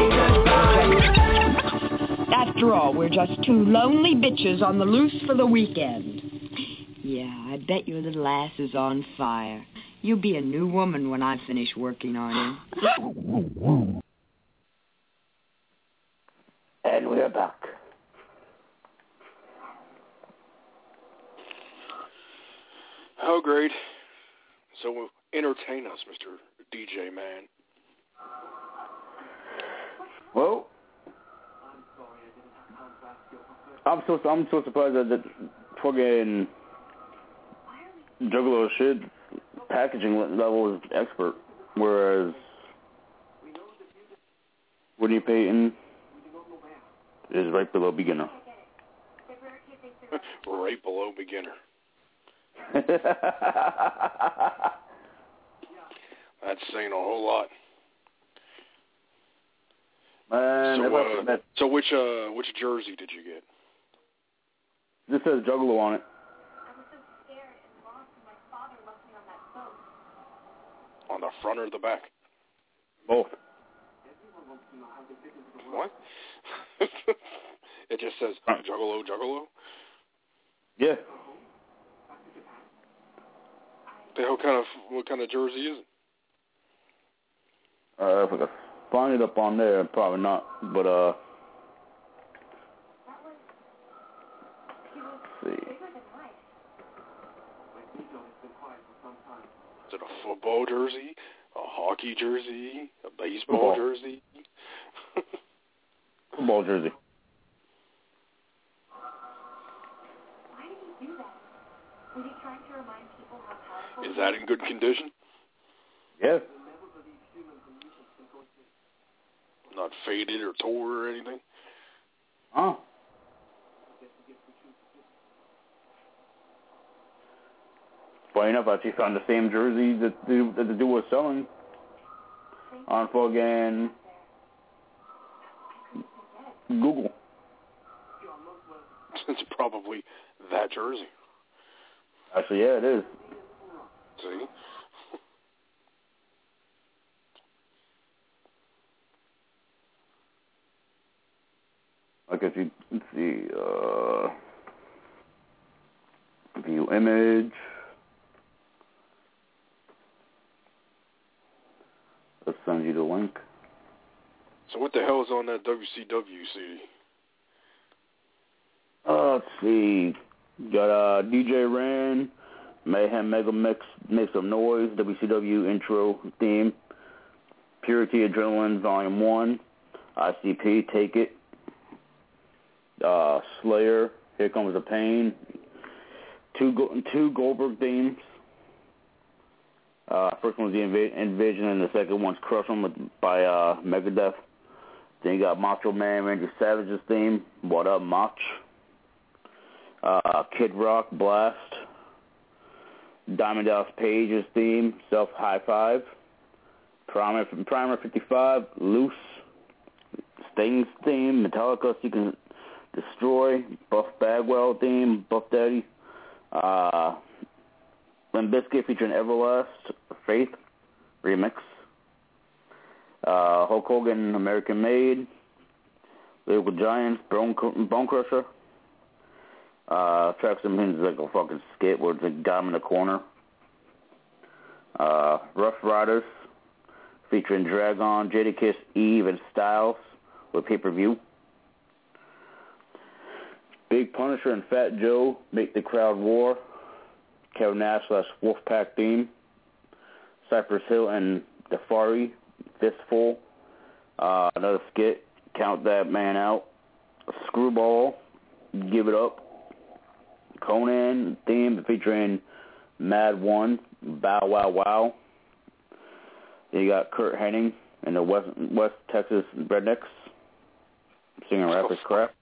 say goodbye. After all, we're just two lonely bitches on the loose for the weekend. Yeah, I bet your little ass is on fire. You'll be a new woman when I finish working on you. And we're back. Oh, great. So entertain us, Mister D J Man. Well, I'm so I'm so surprised that the fucking Juggalo shit packaging level is expert, whereas Whitney Payton is right below beginner. Right below beginner. That's saying a whole lot. Man, so, uh, that, so which uh, which jersey did you get? This says Juggalo on it. On the front or the back? Both. What? It just says Juggalo, Juggalo? Yeah. What kind of what kind of jersey is it? Uh, if I could find it up on there, probably not. But uh, let's see. Is it a football jersey, a hockey jersey, a baseball Football. jersey? Football jersey. Is that in good condition? Yeah. Not faded or tore or anything? Huh? Funny enough, I actually found the same jersey that the, that the dude was selling on fucking Google. It's probably that jersey. Actually, yeah, it is. See? Like if you, let's see, uh, view image. Let's send you the link. So what the hell is on that W C W C D? Uh, let's see. Got uh, D J Ran, Mayhem Mega Mix, Make Some Noise, W C W intro theme. Purity Adrenaline Volume one, I C P, Take It, uh, Slayer, Here Comes the Pain, two two Goldberg themes. Uh, first one's the Inv- Invasion, and the second one's Crush 'Em by uh, Megadeth. Then you got Macho Man Randy Savage's theme, What Up, Mach? Uh, Kid Rock, Blast. Diamond Dallas Page's theme, Self High Five. Primer, Primer fifty-five, Loose. Sting's theme, Metallica, Seek and Destroy. Buff Bagwell theme, Buff Daddy. Uh, Limp Bizkit featuring Everlast, Faith, remix. Uh, Hulk Hogan, American Made. Lyrical Giants, Bone, Bone Crusher. Uh, track some hints like a fucking skit where it's a guy in the corner. Uh, Rough Riders, featuring Dragon, Jadakiss, Eve, and Styles with pay-per-view. Big Punisher and Fat Joe, Make the Crowd Roar. Kevin Nash slash Wolfpack theme. Cypress Hill and Defari, Fistful. Uh, another skit, Count That Man Out. Screwball, Give It Up. Conan theme featuring Mad One, Bow Wow Wow. Then you got Kurt Hennig and the West, West Texas Rednecks singing Rapper's Crap.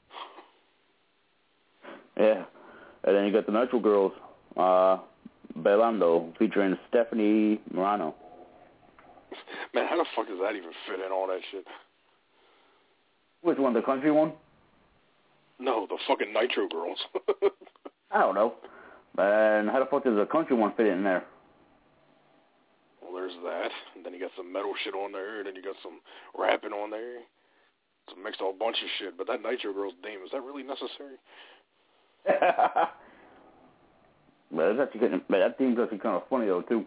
Yeah. And then you got the Metro Girls, uh, Bailando, featuring Stephanie Morano. Man, how the fuck does that even fit in all that shit? Which one, the country one? No, the fucking Nitro Girls. I don't know. And how the fuck does the country one fit in there? Well, there's that. And then you got some metal shit on there. And then you got some rapping on there. It's a mixed all bunch of shit. But that Nitro Girls name, is that really necessary? But it's actually getting, but that theme's actually kind of funny though too.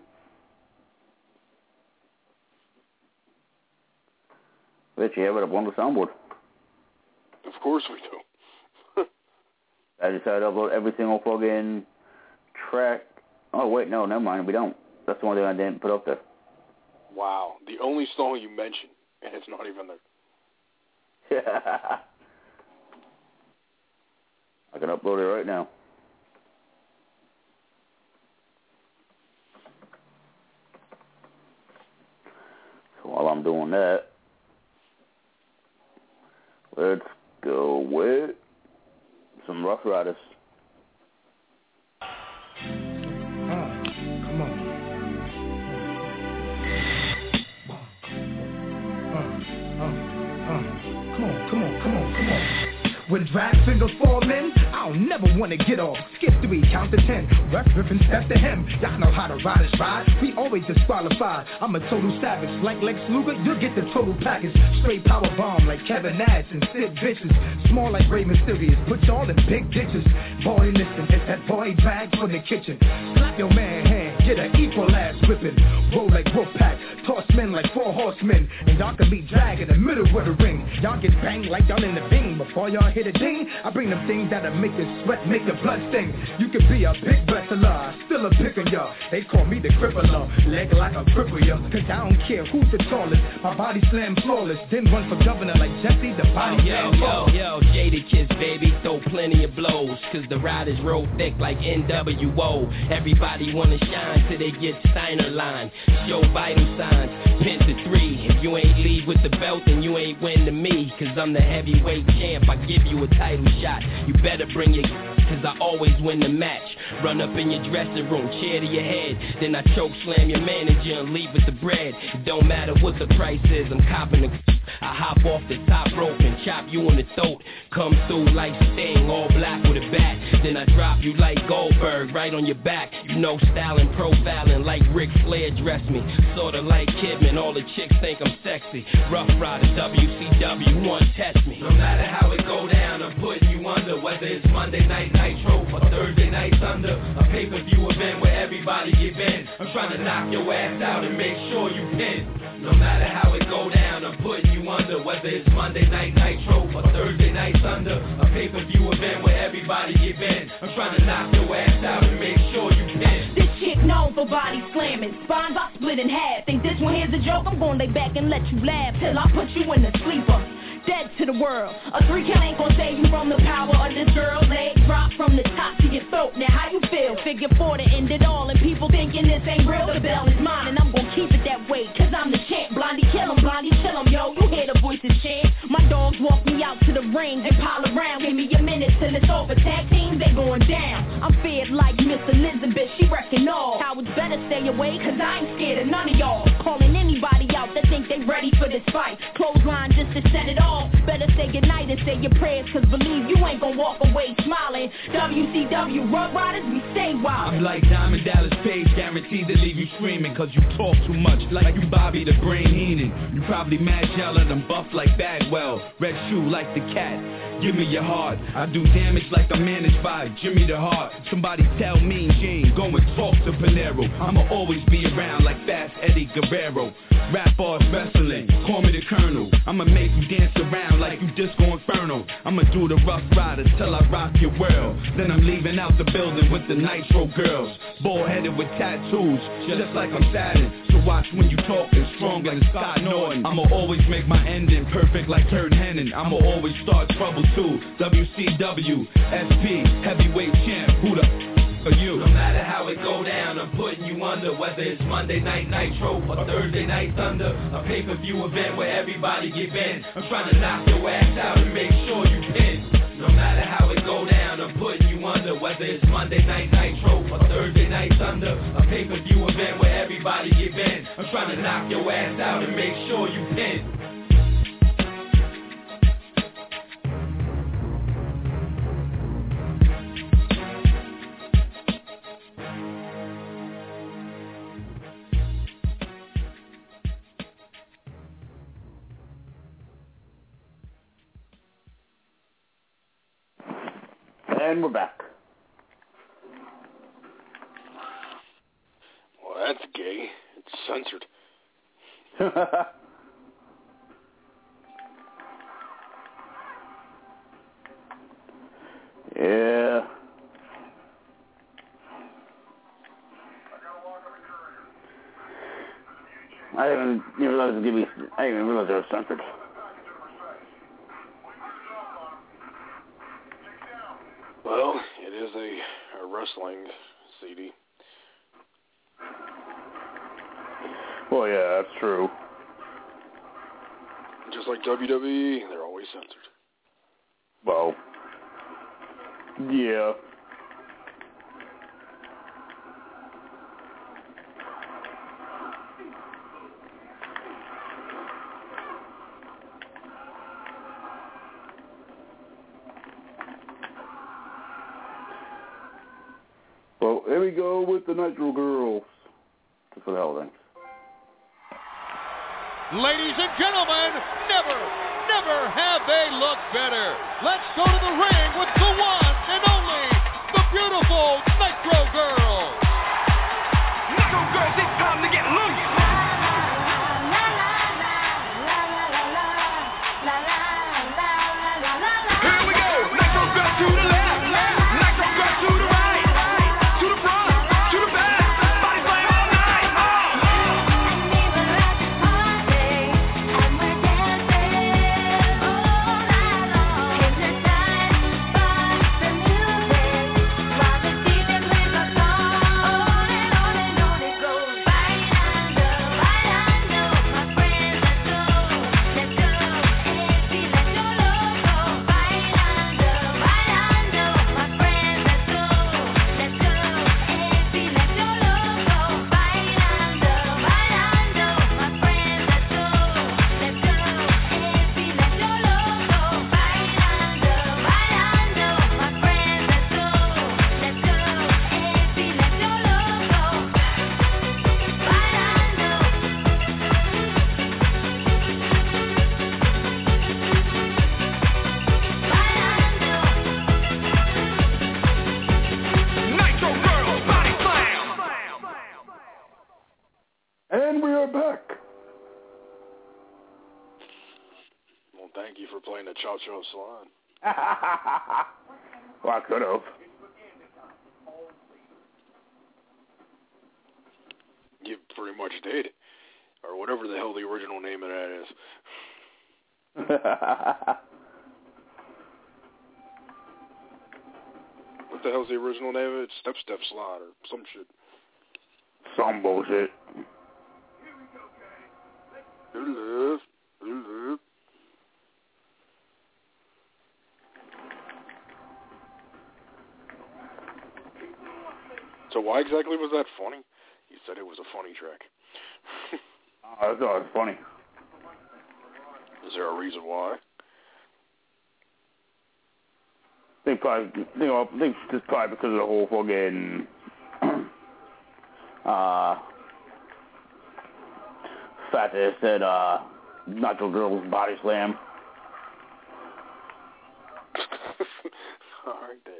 Bet you have it up on the soundboard. Of course we do. I decided to upload every single fucking track. Oh wait, no, never mind. We don't. That's the one thing I didn't put up there. Wow, the only song you mentioned, and it's not even there. Yeah. I can upload it right now. So while I'm doing that, let's go with some Rough Riders. Uh, come on. Uh, uh, uh, come on, come on, come on, come on. When drag fingers fall in, I don't never wanna get off. Skip three, count to ten, rep, rip, and step to him. Y'all know how to ride is ride. We always disqualified. I'm a total savage, like Lex Luger. You'll get the total package. Straight power bomb like Kevin Nash and Sid Vicious. Small like Rey Mysterio. Put y'all in big ditches. Boy, listen, it's that boy drag from the kitchen. Slap your man hand, get an equal ass whipping. Roll like Wolfpack, toss men like four horsemen. And y'all can be drag in the middle of the ring. Y'all get banged like y'all in the bing. Before y'all hit a ding, I bring them things that'll make you sweat, make your blood sting. You could be a big wrestler, I still a pick on y'all. They call me the crippler, leg like a cripple, yo. Cause I don't care who's the tallest, my body slam flawless. Then run for governor like Jesse, the body Yo, yo, yo, Jadakiss, baby, throw plenty of blows. Cause the riders roll thick like N W O. Everybody wanna shine till they get Steiner line. Show vital signs, pin to three. If you ain't leave with the belt, then you ain't win to me. Cause I'm the heavyweight champ, I give you a title shot. You better bring your cause I always win the match. Run up in your dressing room, chair to your head. Then I choke slam your manager and leave with the bread. It don't matter what the price is, I'm copping the I hop off the top rope and chop you in the throat. Come through like Sting, all black with a bat. Then I drop you like Goldberg, right on your back. You know styling, profiling like Ric Flair dressed me. Sorta like Kidman, all the chicks think I'm sexy. Rough Rider, W C W, one test me. No matter how it go down, I'm putting you under. Whether it's Monday Night Nitro or Thursday Night Thunder, a pay-per-view event where everybody get bent. I'm trying to knock your ass out and make sure you pin. No matter how it go down, I'm putting you under. Whether it's Monday Night Nitro or Thursday Night Thunder, a pay-per-view event where everybody get bent. I'm trying to knock your ass out and make sure you pin. This chick known for body slamming, spine box split in half. Think this one here's is a joke, I'm gonna lay back and let you laugh till I put you in the sleeper. Dead to the world. A three count ain't gon' save you from the power of this girl. Leg drop from the top to your throat. Now how you feel? Figure four to end it all, and people thinking this ain't real. The bell is mine, and I'm gon' keep it that way. Cause I'm the champ. Blondie kill 'em, Blondie chill 'em, yo. You hear the voices chant. My dogs walk me out to the ring and pile around. Give me a minute till it's over. Tag teams, they going down. I'm feared like Miss Elizabeth. She wrecking all. Cowards better stay away, cause I ain't scared of none of y'all. Calling anybody out that think they ready for this fight. Clothesline just to set it off. Better say goodnight and say your prayers, cause believe you ain't gon' walk away smiling. W C W Rough Riders, we stay wild. I'm like Diamond Dallas Page, guaranteed to leave you screaming, cause you talk too much, like you Bobby the Brain Heenan. You probably mad yelling and buff like Bagwell, red shoe like the cat. Give me your heart, I do damage like I'm managed by Jimmy the Heart. Somebody tell me Gene, go and talk to Panero. I'ma always be around like Fast Eddie Guerrero. Rap bars wrestling, call me the Colonel. I'ma make you dance around like you Disco Inferno. I'ma do the Rough Riders till I rock your world. Then I'm leaving out the building with the Nitro girls. Bald-headed with tattoos, just like I'm Saturn. So watch when you talk and strong like Scott Norton. I'ma always make my ending perfect like Kurt Hennig. I'ma always start trouble too. W C W, S P, heavyweight champ. Who the f*** are you? No matter how it go down, I'm putting you under. Whether it's Monday Night Nitro or Thursday Night Thunder, a pay-per-view event where everybody get bent. I'm trying to knock your ass out and make sure you pin. No matter how it go down, I'm putting you under. Whether it's Monday Night Nitro or Thursday Night Thunder, a pay-per-view event where everybody get bent. I'm trying to knock your ass out and make sure you pin. And we're back. Well, that's gay. It's censored. Yeah. I didn't even realize it would give me. I didn't even realize it was censored. Well, it is a, a wrestling C D. Well, yeah, that's true. Just like W W E, they're always censored. Well, yeah. Well, here we go with the Nitro Girls. Just for the hell of things. Ladies and gentlemen, never, never have they looked better. Let's go to the ring with the one and only, the beautiful Nitro Girls. Nitro Girls, it's time to get loose. Here we go. Nitro Girls to the left, Nitro Girls to the right, to the front, to the back, body slam all night. And we are back. Well, thank you for playing the Cha Cha Salon. Well, I could have. You pretty much did. Or whatever the hell the original name of that is. What the hell's the original name of it? Step Step Slide or some shit. Some bullshit. Love, love. So why exactly was that funny? You said it was a funny track. I thought it was funny. Is there a reason why? I think probably, you know, I think just probably because of the whole fucking, uh, fact that it said, uh, Nitro Girls Body Slam. Alright, then.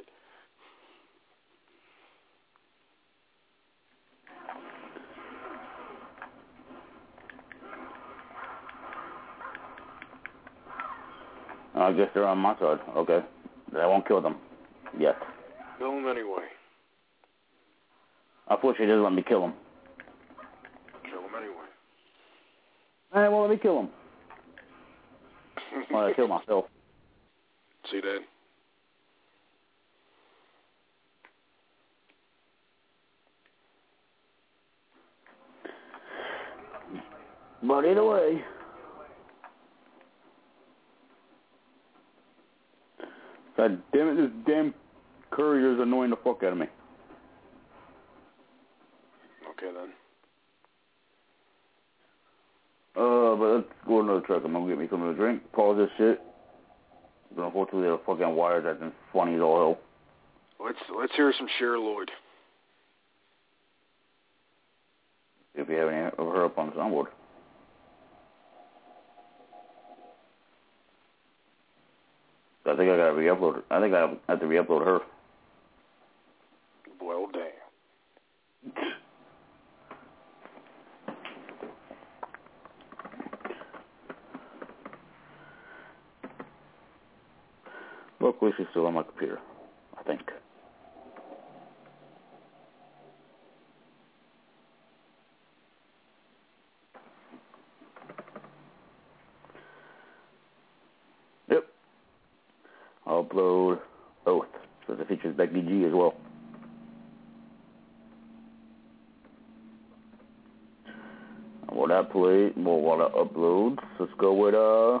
I guess they're on my side. Okay. I won't kill them yet. Kill them anyway. Unfortunately, it doesn't let me kill them. Kill them anyway. I won't let me kill them. I want to kill myself. See that? But either way, God damn it, this damn courier is annoying the fuck out of me. Okay, then. Uh, but let's go to another track. I'm gonna get me something to drink. Pause this shit. But unfortunately, the fucking wires acting funny as all hell. Let's let's hear some Cher Lloyd. If you have any of her up on the soundboard. I think I gotta re-upload it. I think I have to re-upload her. Well, damn. Luckily, she's still on my computer, I think. Yep. I'll upload Oath, so it features Becky G as well. And while that play, well, while that uploads, let's go with, uh...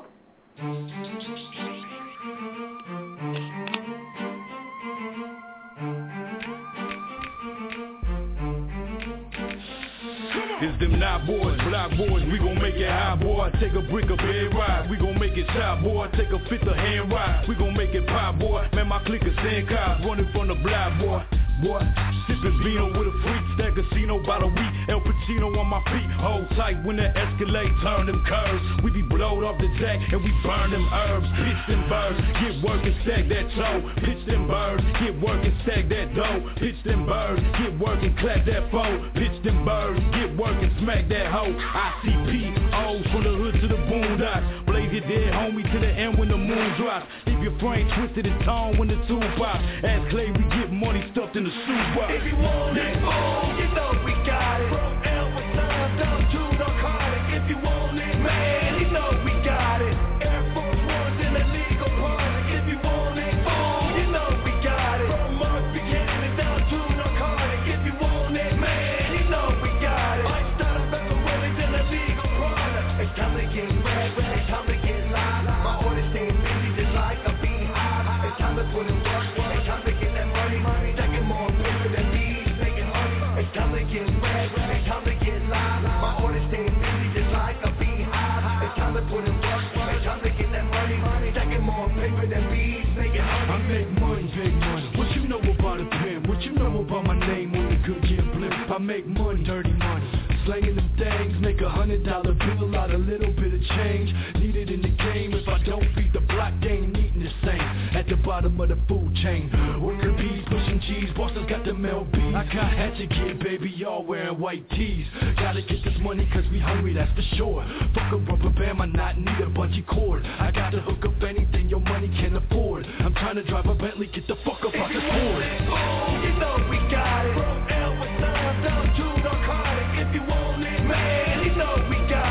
It's them night boys, block boys, we gon' make it high, boy. Take a brick of bed ride, we gon' make it shot, boy. Take a fifth of hand ride, we gon' make it pop, boy. Man, my clique of sand cars running from the block, boy. Boy, sippin' vino with a freak, that casino by the week. El Pacino on my feet, hold tight when the Escalade turn them curves. We be blowed off the jack and we burn them herbs. Pitch them birds, get work and stack that toe. Pitch them birds, get work and stack that dough. Pitch them birds, get work and clap that foe. Pitch them birds, get work and smack that hoe. I C P O's from the hood to the boondocks. Blaze your dead homie to the end when the moon drops. Leave your frame twisted and torn when the tube pops. Ask Clay, we get money stuffed in the shoe box. If you want it, oh, you know we got it. From Elwood Sun down to narcotic. If you want it, man, you know we got it. Air Force One's in a legal product. If you want it, oh, you know we got it. From Mark Buchanan down to narcotic. If you want it, man, you know we got it. Mike Stunner, Becca Willie's in a legal product. It's time to get red, but it's time to get live. My orders stay busy just like a beehive. It's time to put in work, it's time to get that money, money. Taking more paper than bees, making honey. It's time to get red, it's time to get live. My orders stay busy just like a beehive. It's time to put in work, it's time to get that money, money. Taking more paper than bees, making honey. I make money, big money. What you know about a pen? What you know about my name on the good get blimp? I make money, dirty money. Slanging them things, make a hundred dollar bill out a little bit of change. Need it in the game, if I don't beat the block game, eating the same. At the bottom of the food chain, worker bees, pushing G's, bosses got them L B's. I got hat to get, baby, y'all wearing white tees. Gotta get this money cause we hungry, that's for sure. Fuck a rubber band, I not need a bungee cord. I got to hook up anything your money can afford. I'm trying to drive a Bentley, get the fuck up out the Ford. Oh, you know we got it. From Elwood Sun down to narcotic. If you want it, man, you know we got it.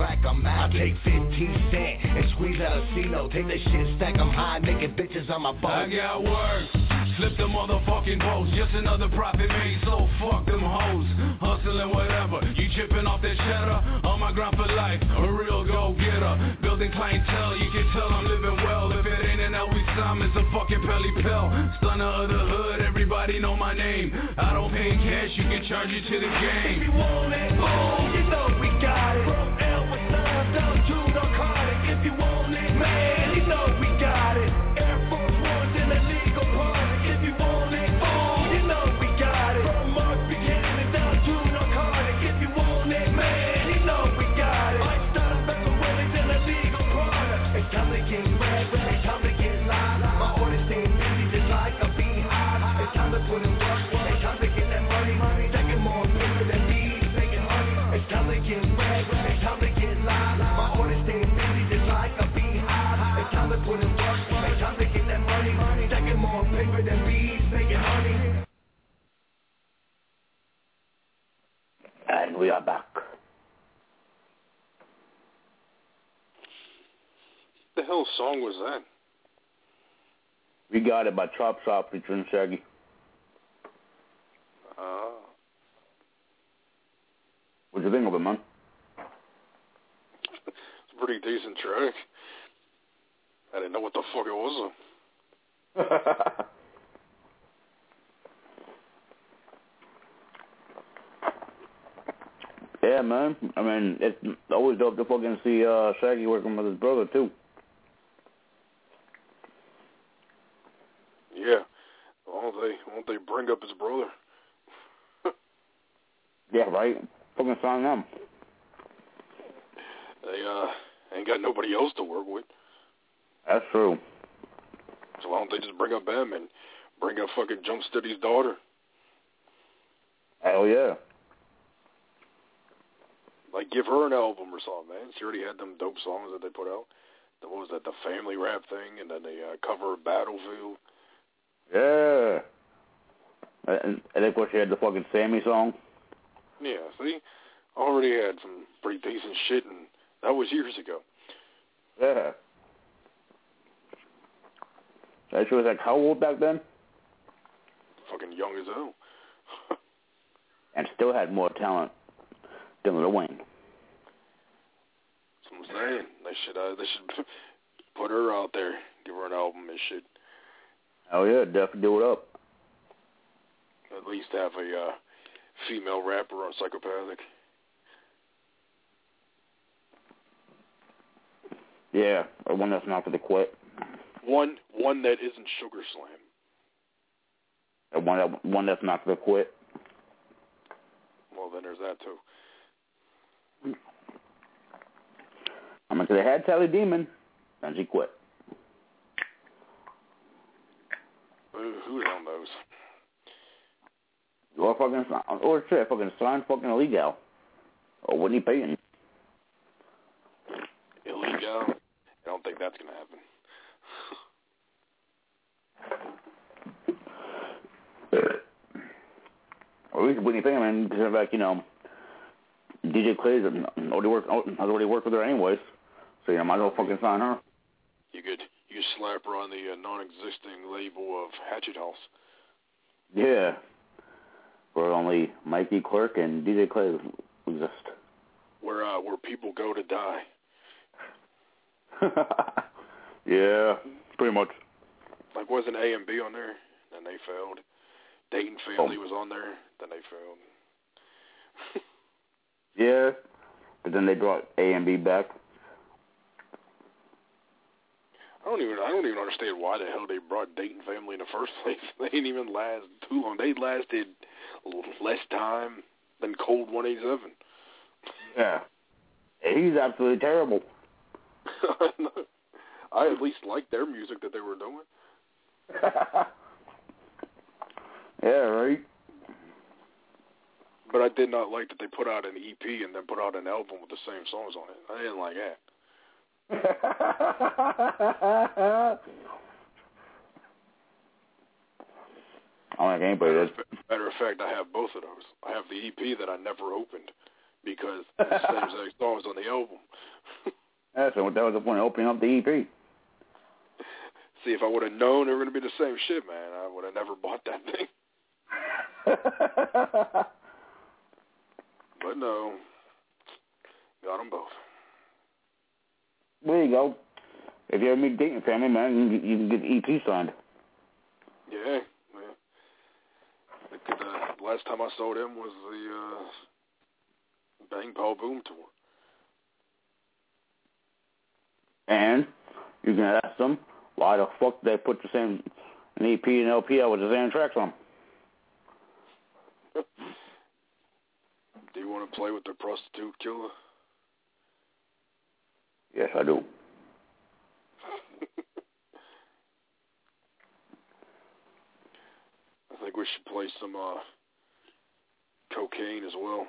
like I'm Mackie. I take fifteen cent and squeeze out a C-No. Take that shit, stack 'em high, naked bitches on my boat. I got work, flip the motherfucking boats. Just another profit made, so fuck them hoes. Hustling whatever, you chipping off that cheddar. On my ground for life, a real go-getter. Building clientele, you can tell I'm living well. If it ain't an Elvis Sam, it's a fucking Pelly Pill. Stunner of the hood, everybody know my name. I don't pay cash, you can charge it to the game. If you want it, oh, you know we got it. From Elvis Sam down to narcotic. If you want it, man, you know we got it. Air Force One's in a legal party. If you want it, oh, you know we got it. From Mark Buchanan down to narcotic. If you want it, man, you know we got it. Mike Stein, Becker Willis in a legal party. It's time to get red, it's time to get live. My orders stay busy just like a beehive. It's time to put in work, it's time to get that money. Stacking more paper than these, making money. It's time to get red, it's time to get live. My orders stay busy just like a beehive. It's time to put in work, it's time to get that money. Stacking more paper than bees, making money. And we are back. The hell song was that? We Got It by Chop Shop featuring Shaggy. Uh, What'd you think of it, man? it's a pretty decent track. I didn't know what the fuck it was. Yeah, man. I mean, it's always dope to fucking see uh, Shaggy working with his brother, too. Yeah. Won't they, won't they bring up his brother? Yeah, right? Fucking sign them. They uh, ain't got nobody else to work with. That's true. So why don't they just bring up them and bring up fucking Jump Steady's daughter? Hell yeah. Like, give her an album or something, man. She already had them dope songs that they put out. The, what was that, the family rap thing, and then they uh, cover Battlefield. Yeah. And, and of course she had the fucking Sammy song. Yeah, see? Already had some pretty decent shit, and that was years ago. Yeah. That she was like how old back then? Fucking young as hell. And still had more talent than Lil Wayne. That's what I'm saying. They should, uh, they should put her out there, give her an album and shit. Oh yeah, definitely do it up. At least have a uh, female rapper on Psychopathic. Yeah, or one that's not for the quit. One, one that isn't Sugar Slam. Or one that, one that's not for the quit. Well, then there's that too. I mean, 'cause they had Sally Demon, and she quit. Who, who the hell knows? Or fucking, or shit, fucking sign fucking Illegal. Or Whitney Payton. Illegal? I don't think that's gonna happen. Or at least Whitney Payton, man, because in fact, you know, D J Clay's already worked, has already worked with her anyways. So, you know, might as well fucking sign her. You could, you could slap her on the uh, non-existing label of Hatchet House. Yeah. Where only Mikey Clark and D J Clay exist. Where, uh, where people go to die. Yeah, pretty much. Like, wasn't A and B on there? Then they failed. Dayton Family oh. was on there. Then they failed. Yeah, but then they brought A and B back. I don't even I don't even understand why the hell they brought Dayton Family in the first place. They didn't even last too long. They lasted less time than Cold one eighty-seven. Yeah. He's absolutely terrible. I at least liked their music that they were doing. Yeah, right. But I did not like that they put out an E P and then put out an album with the same songs on it. I didn't like that. I don't think anybody does. Matter of fact, I have both of those. I have the E P that I never opened because it's the same exact songs on the album. That's what that was the point of opening up the E P. See, if I would have known they were going to be the same shit, man, I would have never bought that thing. But no, got them both. There you go. If you ever meet Dayton family, man, you can, you can get the E P signed. Yeah, yeah. The, the last time I saw them was the uh, Bang Paul Boom tour. And you can ask them, why the fuck did they put the same an E P and L P out with the same tracks on? Do you want to play with the prostitute killer? Yes, I do. I think we should play some uh, cocaine as well.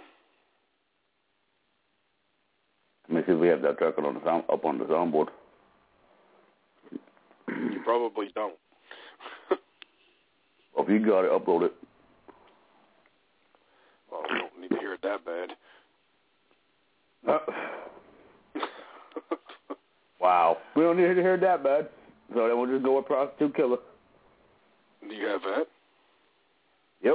Let me see if we have that track on the sound, up on the soundboard. You probably don't. Well, if you got it, upload it. Well, we don't need to hear it that bad. Uh, wow. We don't need to hear it that bad. So then we'll just go with Prostitute Killer. Do you have that? Yep.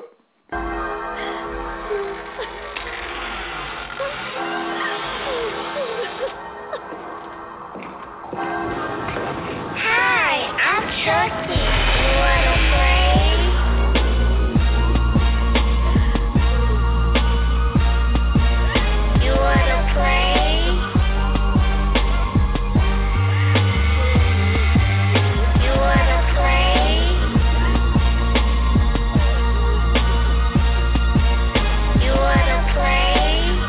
Hi, I'm Chucky. You wanna play? You wanna play? You wanna play? You wanna play?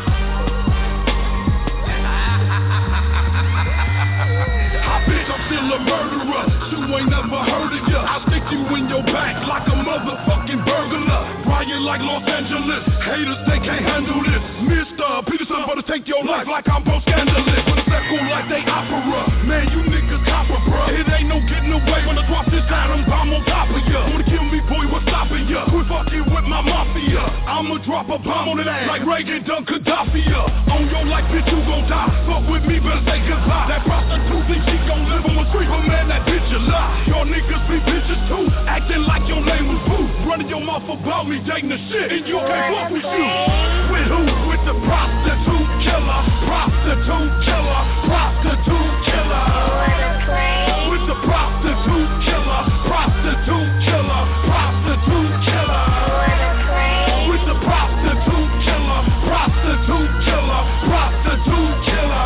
I bitch, I'm still a murderer. You ain't never heard of ya. I'll stick you in your back like a motherfucking burglar. Riot like Los Angeles. Haters, they can't handle this. Mister Peterson, better take your life like I'm post scandalous. With a circle like they opera. Man, you niggas copper, bruh. It ain't no getting away when I drop this atom bomb on top of ya. Wanna kill me, boy, what's stopping ya? Quit fucking with my mafia. I'ma drop a bomb on that ass like Reagan done Gaddafi ya. On your life, bitch, you gon' die. Fuck with me, better say goodbye. That prostitute think she gon' live on the street, but man, that bitch a lie. Y'all niggas be bitches too, acting like your name was Boo. Running your mouth about me, dating the shit, and you can't fuck with you. With who? With the prostitute killer, prostitute killer, prostitute killer. With the prostitute killer, prostitute killer, prostitute killer. With the prostitute killer, prostitute killer, prostitute killer.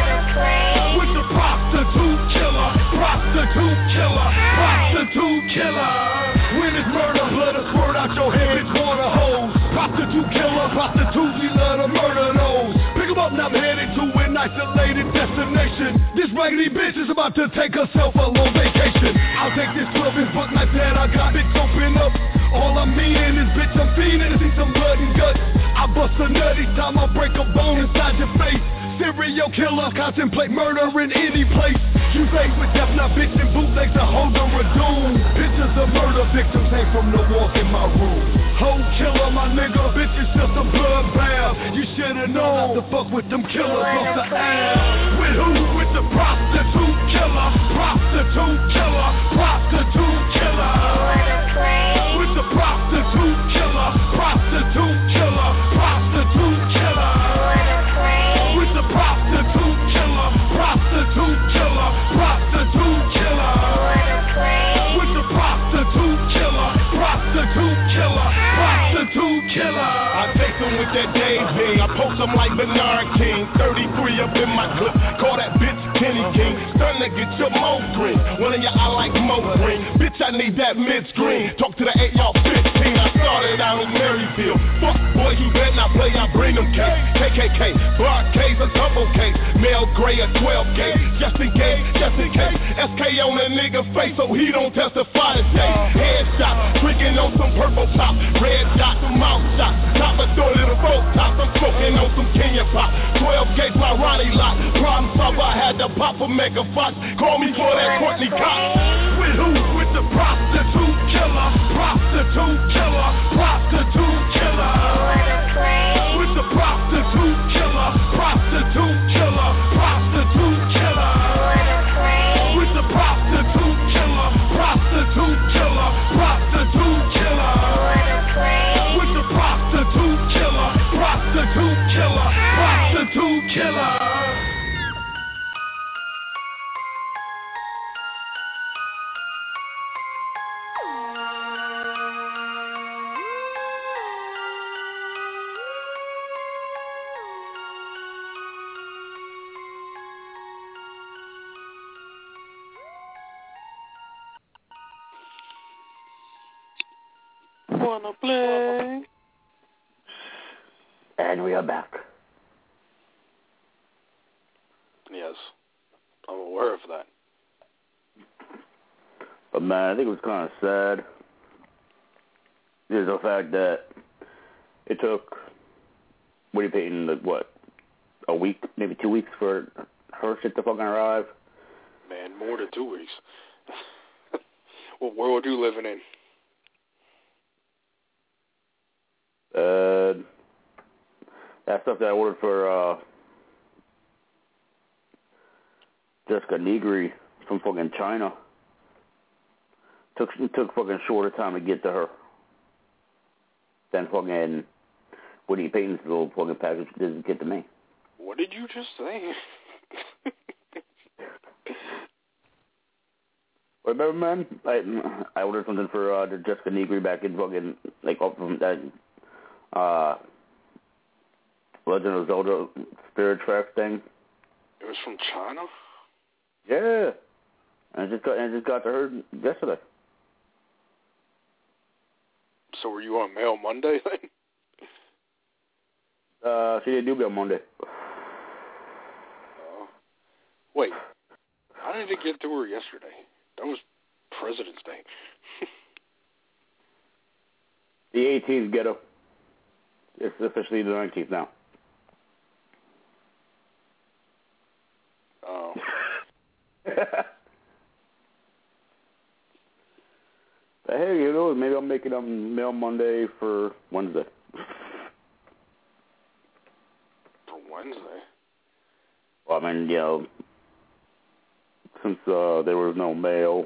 With the prostitute killer, prostitute killer, prostitute killer. When it's murder, blood will squirt out your head, it's water hose. Prostitute killer, prostitute, we love to murder those. Pick 'em up, now I'm headed to an isolated destination. This raggedy bitch is about to take herself a long vacation. I'll take this twelve inch buck knife that I got, bitch, open up. All I'm meaning is, bitch, I'm feeding to see some blood and guts. I bust a nut each time I break a bone inside your face. Serial killer, contemplate murder in any place. You face with death, not bitch, and bootlegs to hold her a doom. Pictures of murder victims hang from the walls in my room. Whole killer, my nigga, bitch, it's just a bloodbath. You should've known not to fuck with them killers off the ass. With who? With the prostitute killer, prostitute killer, prostitute killer. With the prostitute killer, prostitute killer, prostitute killer. With the prostitute killer, prostitute killer, prostitute killer. With the prostitute killer, prostitute killer, prostitute killer. I take them with that Daisy, I post them like Bernard King. thirty-three up in my clip, call that bitch Kenny King. Starting to get your mo green, one of y'all I like mo green. Bitch, I need that mid-screen, talk to the eight y'all fifteen. I started out in Maryville, fuck boy, he better not play, I bring them cake. K K K, bar case, a double case, male gray, a twelve case. Just in case, just in case, S K on a nigga face so he don't testify today. Headshot, drinking on some purple pop, red dot, mouth shot, top a door, little folk top, I'm smoking on some Kenya pop. twelve gauge, my Ronnie lot, problem solver, I had to pop a mega fox, call me for that Courtney Cox. With who? With the prostitute killer, prostitute killer, prostitute killer. With the prostitute killer. wanna play? And we are back. Yes, I'm aware of that. But man, I think it was kind of sad. Is the fact that it took Woody Payton, like, what, a week, maybe two weeks for her shit to fucking arrive? Man, more than two weeks. What world are you living in? Uh, that stuff that I ordered for uh, Jessica Negri from fucking China took took fucking shorter time to get to her than fucking Woody Payton's little fucking package didn't get to me. What did you just say? Remember, man? I I ordered something for uh, Jessica Negri back in fucking like up from that uh, Legend of Zelda Spirit Tracks thing. It was from China? Yeah, and I just got and I just got to her yesterday. So were you on Mail Monday then? Uh, she didn't do me on Monday. Oh. Wait, how did it get to her yesterday? That was President's Day. The eighteenth ghetto. It's officially the nineteenth now. Oh. But hey, you know, maybe I'll make it on Mail Monday for Wednesday. For Wednesday? Well, I mean, you know, since uh, there was no mail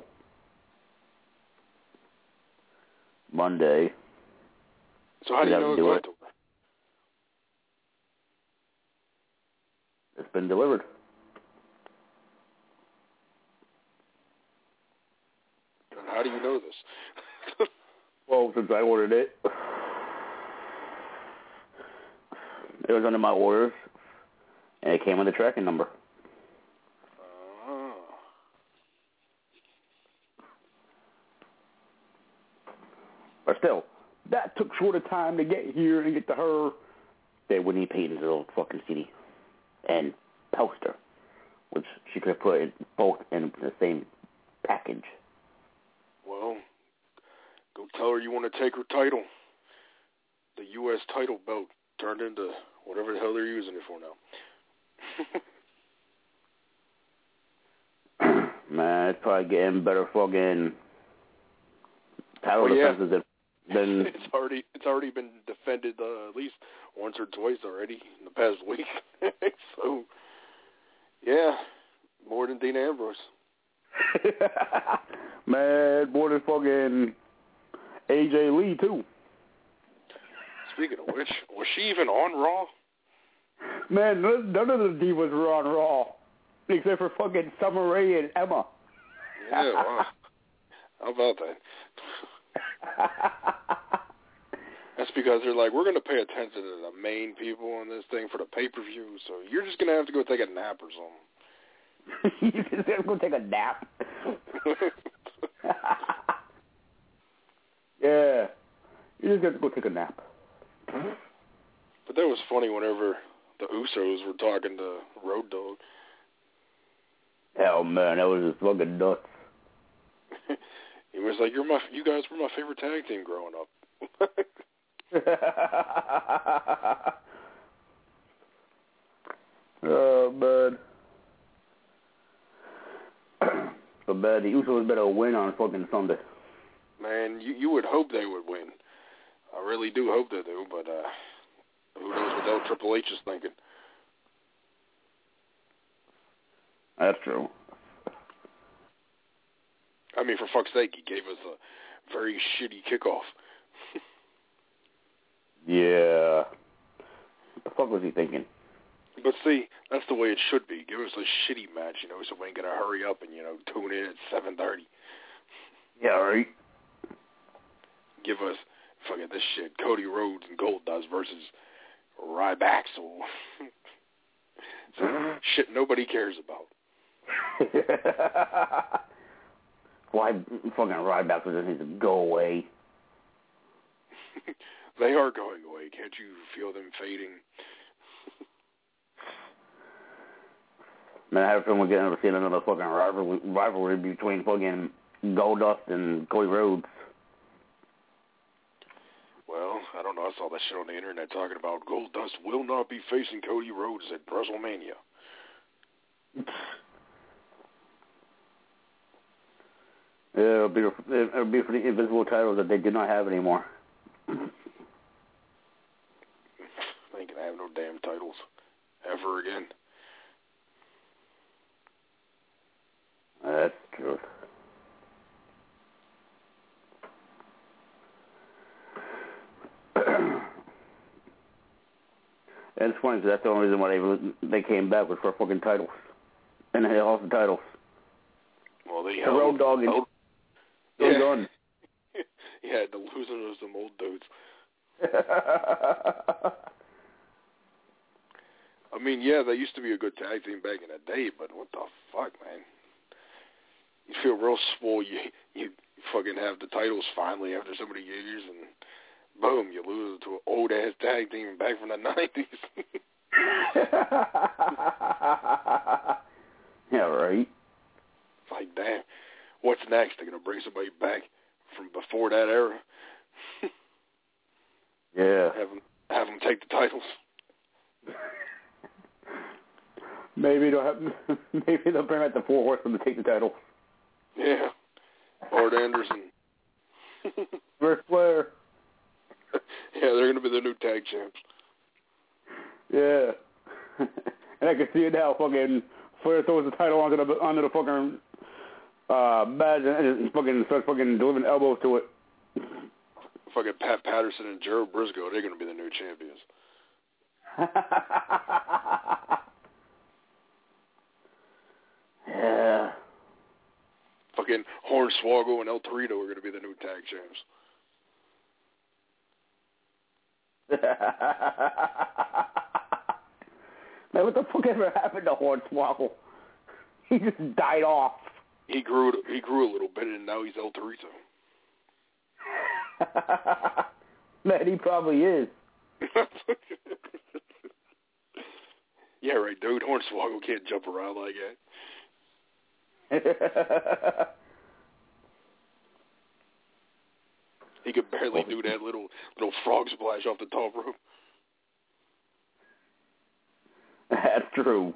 Monday. So how do you know it do got it. to her? It's been delivered. And how do you know this? Well, since I ordered it, it was under my orders, and it came with a tracking number. Oh. But still, that took shorter time to get here and get to her than Whitney Payton's little fucking C D and poster, which she could have put in both in the same package. Well, go tell her you want to take her title. The U S title belt turned into whatever the hell they're using it for now. Man, it's probably getting better fucking title oh, yeah. defenses than, than it's already it's already been defended uh, at least once or twice already in the past week. So, yeah, more than Dean Ambrose. Man, more than fucking A J Lee too. Speaking of which, was she even on Raw? Man, none of the divas were on Raw, except for fucking Summer Rae and Emma. Yeah, wow. How about that? That's because they're like, we're going to pay attention to the main people on this thing for the pay-per-view, so you're just going to have to go take a nap or something. You just have to go take a nap. Yeah. You just have to go take a nap. But that was funny whenever the Usos were talking to Road Dogg. Hell, man, that was just fucking nuts. He was like, "You're my, you guys were my favorite tag team growing up." Oh, man. But, man, the Usos better win on fucking Sunday. Man, you you would hope they would win. I really do hope they do, but uh, who knows what that Triple H is thinking. That's true. I mean, for fuck's sake, he gave us a very shitty kickoff. Yeah. What the fuck was he thinking? But see, that's the way it should be. Give us a shitty match, you know, so we ain't gonna hurry up and, you know, tune in at seven thirty. Yeah, right. Give us fucking this shit, Cody Rhodes and Goldust versus Ryback, so, so shit nobody cares about. Why fucking Ryback just needs to go away? They are going away. Can't you feel them fading? Man, I have a feeling we're getting to see another fucking rivalry, rivalry between fucking Goldust and Cody Rhodes. Well, I don't know. I saw that shit on the internet talking about Goldust will not be facing Cody Rhodes at WrestleMania. Yeah, it'll be, it'll be for the invisible titles that they do not have anymore. They ain't gonna have no damn titles ever again. That's true. And it's funny because that's the only reason why they they came back was for fucking titles. And they lost the titles. Well, they the Road Dogg and oh, yeah. Gun. Yeah, the losing was some old dudes. I mean, yeah, they used to be a good tag team back in the day, but what the fuck, man? You feel real swole. You you fucking have the titles finally after so many years, and boom, you lose to an old ass tag team back from the nineties. Yeah, right. It's like, damn, what's next? They're gonna bring somebody back from before that era. Yeah. Have them have them take the titles. Maybe they'll have, maybe they'll bring out the Four Horsemen to take the title. Yeah. Arn Anderson. Ric Flair. Yeah, they're going to be the new tag champs. Yeah. And I can see it now. Fucking Flair throws the title onto the onto the fucking uh, badge and fucking starts fucking delivering elbows to it. Fucking Pat Patterson and Gerald Briscoe, they're going to be the new champions. Yeah. Fucking Hornswoggle and El Torito are going to be the new tag champs. Man, what the fuck ever happened to Hornswoggle? He just died off. He grew he grew a little bit, and now he's El Torito. Man, he probably is. Yeah, right, dude. Hornswoggle can't jump around like that. He could barely do that little little frog splash off the top rope. That's true.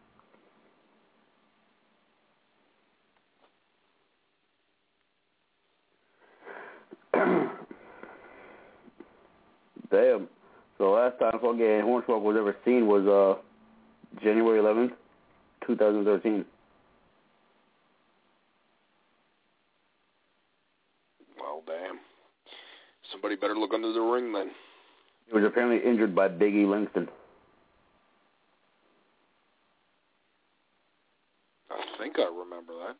Damn. So last time fucking Hornswoggle was ever seen was uh January eleventh, two thousand thirteen. Well, damn. Somebody better look under the ring then. He was apparently injured by Big E Langston. I think I remember that.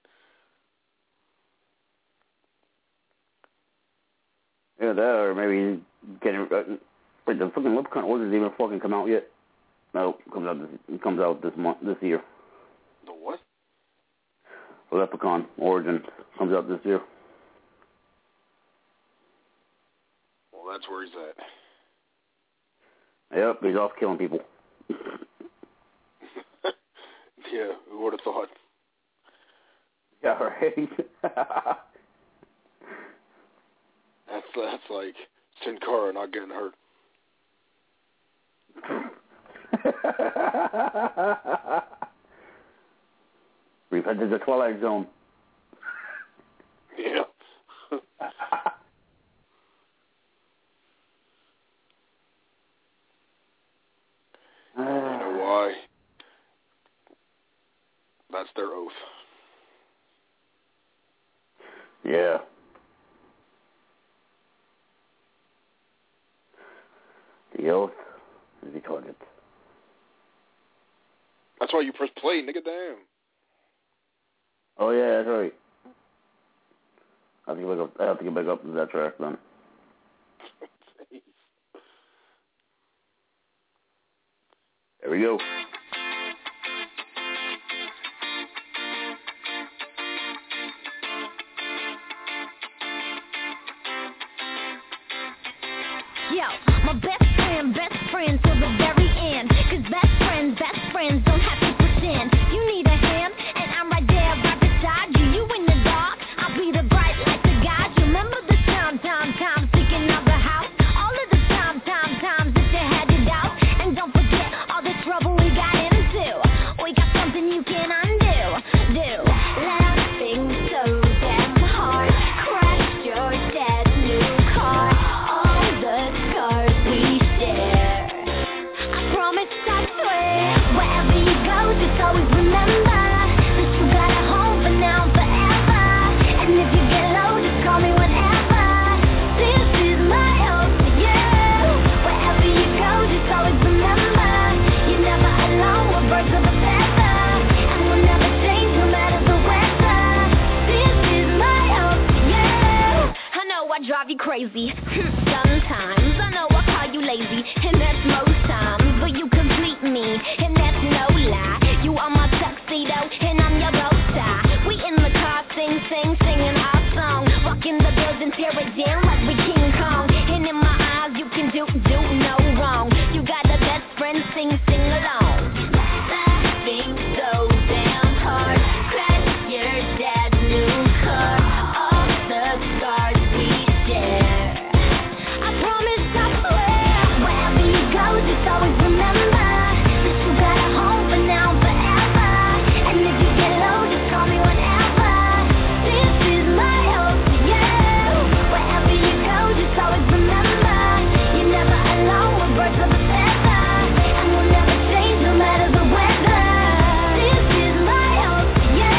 Yeah, that or maybe getting. Uh, wait, the fucking Leprechaun Origins even fucking come out yet? No, it comes out. This, it comes out this month, this year. The what? The Leprechaun Origins comes out this year. Well, that's where he's at. Yep, he's off killing people. Yeah, who would have thought? Yeah, right. That's that's like Sin Cara not getting hurt. We've entered the Twilight Zone. Yeah. You know why? That's their oath. Yeah. The oath is the target. That's why you press play, nigga, damn. Oh, yeah, that's right. I have to get back up, I have to get back up to that track then. There we go. Yo, my best friend, best friend till the very end. Cause best friends, best friends don't have to pretend. You need a hand, and I'm right there right beside you. You in the dark, I'll be the bright light to guide you. Remember the time, time, time, sticking out the house. All of the time, time, times that you had it out. And don't forget all the trouble we got into. We got something you can undo. Do laughing so damn hard, crashed your dad new car. All the scars we share. I promise, I swear, wherever you go, just always remember that you got a home for now and forever. And if you get low, just call me whenever. This is my hope for you. Wherever you go, just always remember you're never alone. We're birds of a feather, and we'll never change no matter the weather. This is my hope for you. I know I drive you crazy sometimes. I know I call you lazy, and that's most times. But you complete me, and that's no lie. You are my tuxedo, and I'm your bow tie. We in the car, sing, sing, singing our song. Rocking the building, tear it down like we King Kong. And in my eyes, you can do, do no wrong. You got a best friend, sing, sing along. Laughing so damn hard, crash your dad's new car. All the scars we share. I promise, I swear, wherever you go, just always remember that you got a home for now and forever. And if you get low, just call me whenever. This is my hope for you. Wherever you go, just always remember you're never alone. We're birds of a feather, and we'll never change no matter the weather. This is my hope for you.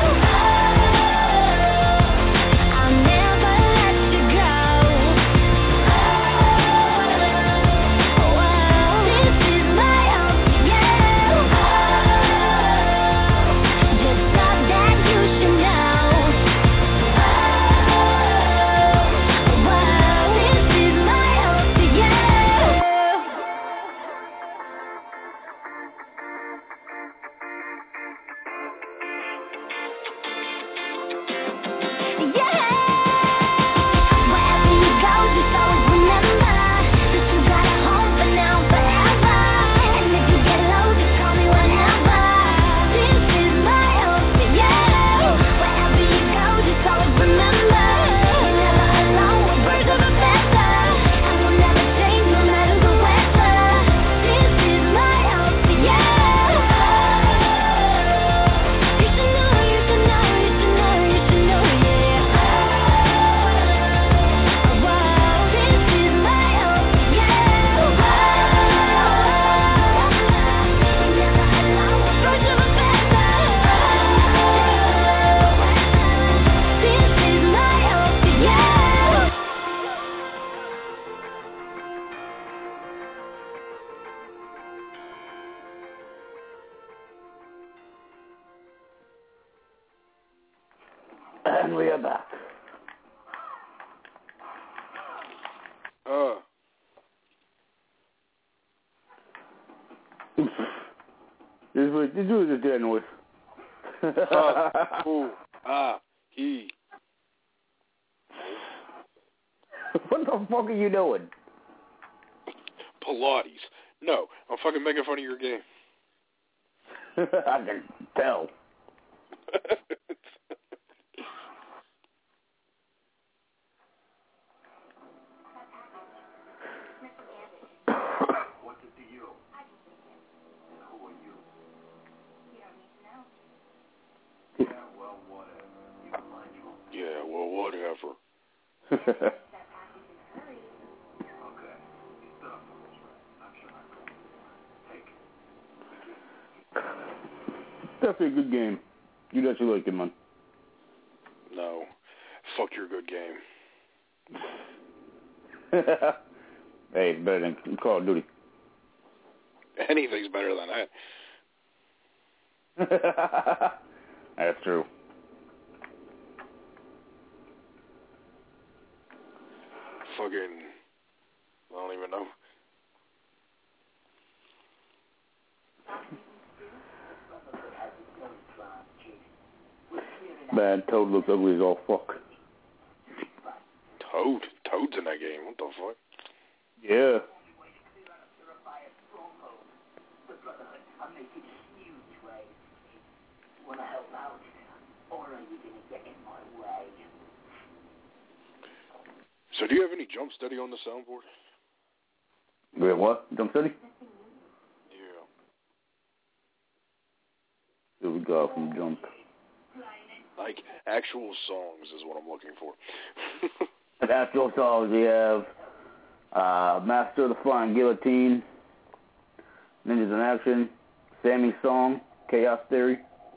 I'll never let you go. This is my hope for you. Just thought that you should know. This is my hope for you. Wherever you go, just always remember that you got a home for now and forever. And if you get low, just call me whenever. This is my hope for you. Wherever you go, just always remember you're never alone. We're birds of a feather, and we'll never change no matter the weather. This is my hope for you. You should know, you should know, you should know, you should know, yeah. This is my hope for you. You're never alone. We're birds of a feather. This is my hope for you. And we are back. Uh, This was this was a dead noise. uh, ooh, ah, he. What the fuck are you doing? Pilates. No, I'm fucking making fun of your game. I can tell. Yeah, well, whatever. Definitely a good game. You'd actually like it, man. No. Fuck your good game. Hey, it's better than Call of Duty. Anything's better than that. That's true. Fucking, I don't even know. Man, Toad looks ugly as all fuck. Toad? Toad's in that game. What the fuck? Yeah. So do you have any Jump Steady on the soundboard? Wait, what? Jump Steady? Yeah. Here we go from Jump. Like actual songs is what I'm looking for. Like actual songs, we have uh, Master of the Flying Guillotine, Ninjas in Action, Sammy's Song, Chaos Theory.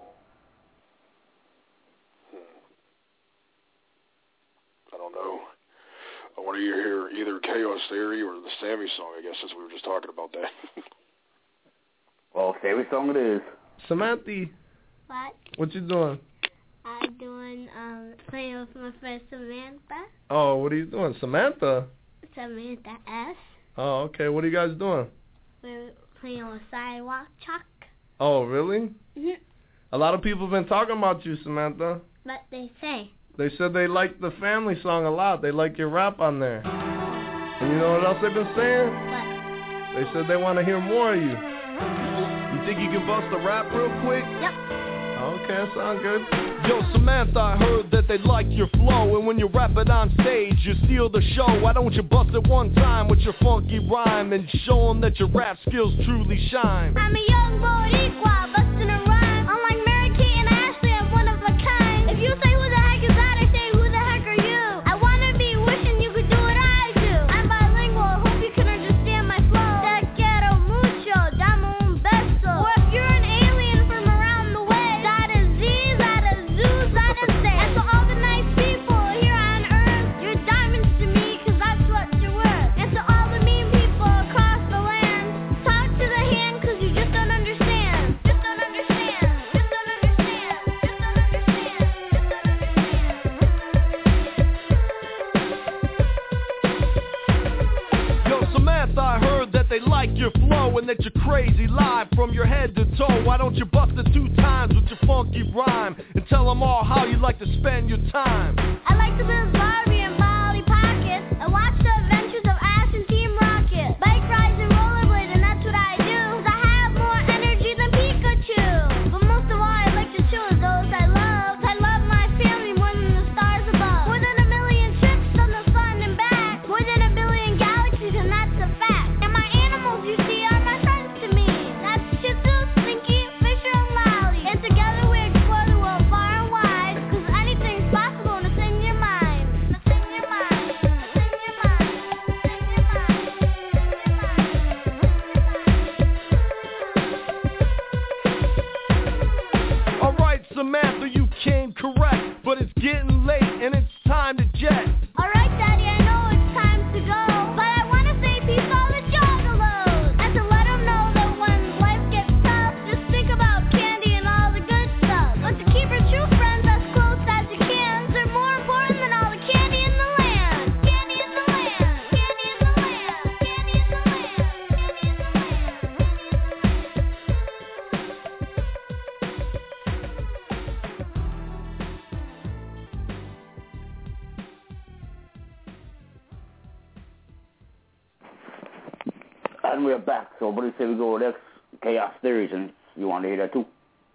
I don't know. I want to hear either Chaos Theory or the Sammy Song, I guess, since we were just talking about that. Well, Sammy's Song it is. Samantha. What? What you doing? I'm doing, um, playing with my friend Samantha. Oh, what are you doing? Samantha? Samantha S. Oh, okay. What are you guys doing? We're playing on Sidewalk Chalk. Oh, really? Mm-hmm. A lot of people have been talking about you, Samantha. What they say. They said they like the family song a lot. They like your rap on there. And you know what else they've been saying? What? They said they want to hear more of you. You think you can bust a rap real quick? Yep. Okay, that sounds good. Yo, Samantha, I heard that they like your flow, and when you rap it on stage, you steal the show. Why don't you bust it one time with your funky rhyme and show them that your rap skills truly shine? I'm a young Boricua, busting a rhyme. Unlike Mary Kate and Ashley, I'm one of a kind. If you say who the heck is that, I say who the heck are you? I wanna be wishing you could do what I do. I'm bilingual, hope you can understand my flow. Te quiero mucho, dame un beso. Or if you're an alien from around the way, that is Z, that is Zoo, that is Z. And to all the nice people here on Earth, you're diamonds to me, cause that's what you're worth. And to all the mean people across the land, talk to the hand, cause you just don't understand. Just don't understand. Just don't understand. Just don't understand. Yo, Samantha, I heard that they like your flow and that you're crazy live from your head to toe. Why don't you bust it two times with your funky rhyme and tell them all how you like to spend your time? I like to build Barbie and Polly Pockets and watch the adventures of Ash and Team Rocket. Bike rides and rollerblades, and that's what I do. 'Cause I have more energy than Pikachu. But most of all, I like to chill with those I love. I love my family more than the stars above. More than a million trips on the sun and back. More than a billion galaxies, and that's a fact. And my animals, you see, are my friends to me. That's Shih Tzu, Slinky, Fisher, and Lolly. And together we explore the world far and wide. 'Cause anything's possible and it's in your mind. It's in your mind. It's in your mind. Alright, Samantha, you came correct, but it's getting late and it's time to jet. Alright, Daddy, I know it's time to go. But I want to say peace to all the juggalos. And to let them know that when life gets tough, just think about candy and all the good stuff. But to keep your true friends as close as you can. They're more important than all the candy in the land. Candy in the land. Candy in the land. Candy in the land. Candy in the And we're back. So what do you say we go with X Chaos Theories, and you want to hear that too?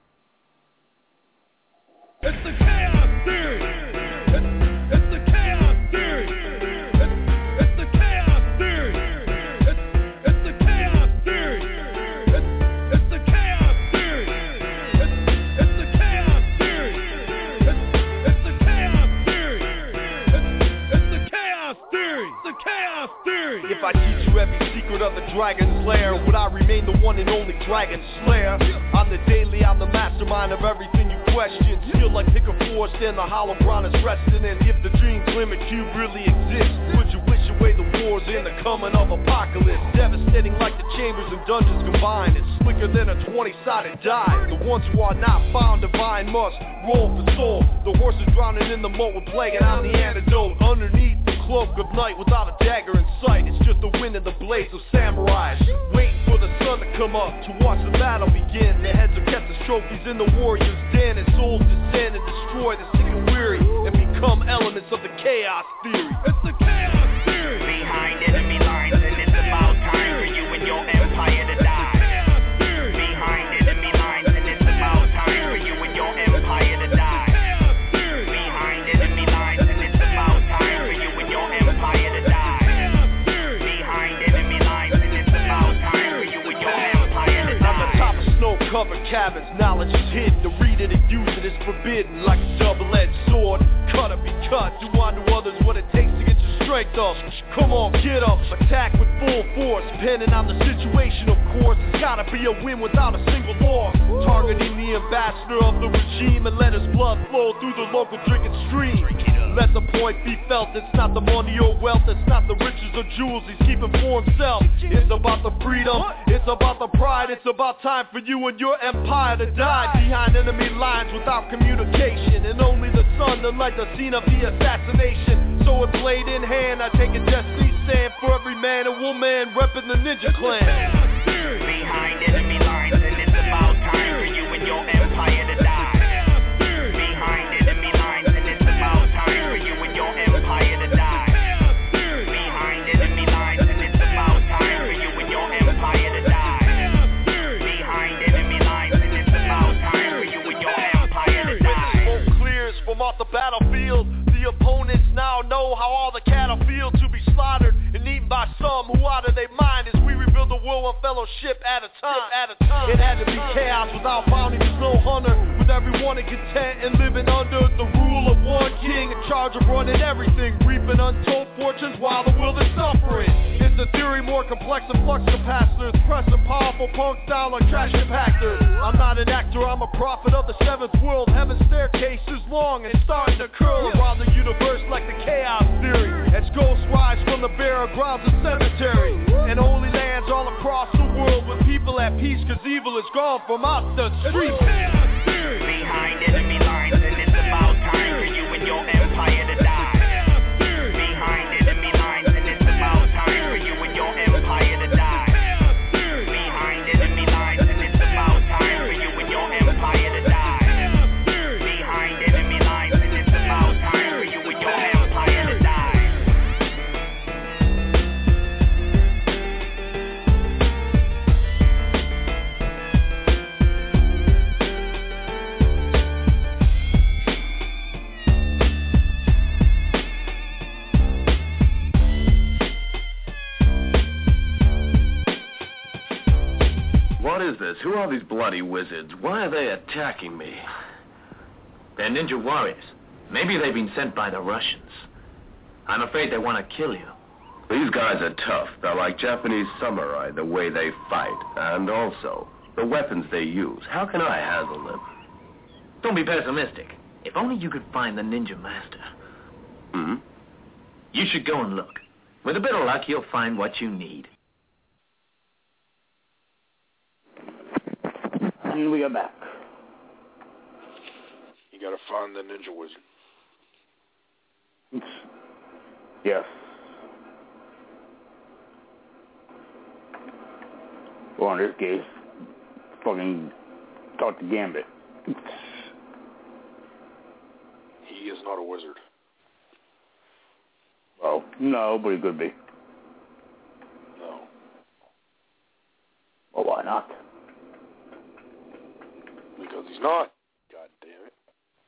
It's the Chaos Theory. It's, it's the Chaos Theory. It's, it's the Chaos Theory. It's, it's the Chaos Theory. It's, it's the Chaos Theory. It's, it's the Chaos Theory. It's, it's the Chaos Theory. It's, it's the Chaos Theory. The Chaos Theory. If I teach you every secret of the Dragon's Lair, would I remain the one and only Dragon Slayer? On the daily, I'm the mastermind of everything you question. Still like pick a force, and the hollow ground is resting in. If the dream glimmer cube really exists, would you wish away the wars and the coming of apocalypse? Devastating like the chambers and dungeons combined. It's slicker than a twenty-sided die. The ones who are not found divine must roll for soul. The horse is drowning in the moat with plague, and I'm the antidote. Underneath the cloak of night without a dagger in sight, it's just the wind and the blades of samurais, waiting for the sun to come up to watch the battle begin. Their heads are kept as trophies in the warrior's den, and souls descend and destroy the sick and weary and become elements of the Chaos Theory. It's the Chaos Theory. Behind enemy lines and cabins. Knowledge is hidden, to read it and use it is forbidden. Like a double-edged sword, cut or be cut. Do unto others what it takes to get your strength up. Come on, get up, attack with full force. Depending on the situation, of course, it's gotta be a win without a single loss. Targeting the ambassador of the regime and let his blood flow through the local drinking stream. Let the point be felt, it's not the money or wealth, it's not the riches or jewels he's keeping for himself. It's about the freedom, it's about the pride, it's about time for you and your empire to die behind enemy lines without communication. And only the sun to light the scene of the assassination. So with blade in hand, I take a destiny stand for every man and woman repping the Ninja Clan. Behind enemy lines, and it's about time for you and your empire to die. Behind enemy lines, and it's about time for you and your empire to die. Behind enemy lines, and it's about time for you and your empire to die. Behind enemy lines, and it's about time for you and your empire to die. Smoke clears from off the battlefield. The opponents now know how all the cattle feel to be slaughtered and eaten by some who out of their mind as we rebuild the world one fellowship at a time. At a time. It had to be chaos without bounty, there's no hunter. With everyone in content and living under the rule of one king in charge of running everything, reaping untold fortunes while the world is suffering. It's a theory more complex than flux capacitors, pressing powerful punks down like trash impactors. I'm not an actor, I'm a prophet of the seventh world. Heaven's staircase is long and starting to curl around the universe like the chaos theory. As ghosts rise from the bare grounds of cemetery, and holy lands all across the world with people at peace, cause evil is gone from off the streets. Behind enemy lines, and it's about time for you and your empire to die. Behind enemy lines, and it's about time for you and your empire to die. Behind enemy lines, and it's about time for you and your empire to die. Behind enemy lines, and it's about time for you and your empire to die. What is this? Who are these bloody wizards? Why are they attacking me? They're ninja warriors. Maybe they've been sent by the Russians. I'm afraid they want to kill you. These guys are tough. They're like Japanese samurai, the way they fight. And also, the weapons they use. How can I handle them? Don't be pessimistic. If only you could find the ninja master. Hmm? You should go and look. With a bit of luck, you'll find what you need. And we are back. You gotta find the ninja wizard. Yes. Well, in this case, fucking talk to Gambit. He is not a wizard. Oh, no, but he could be. No. Well, why not? Because he's not. God damn it.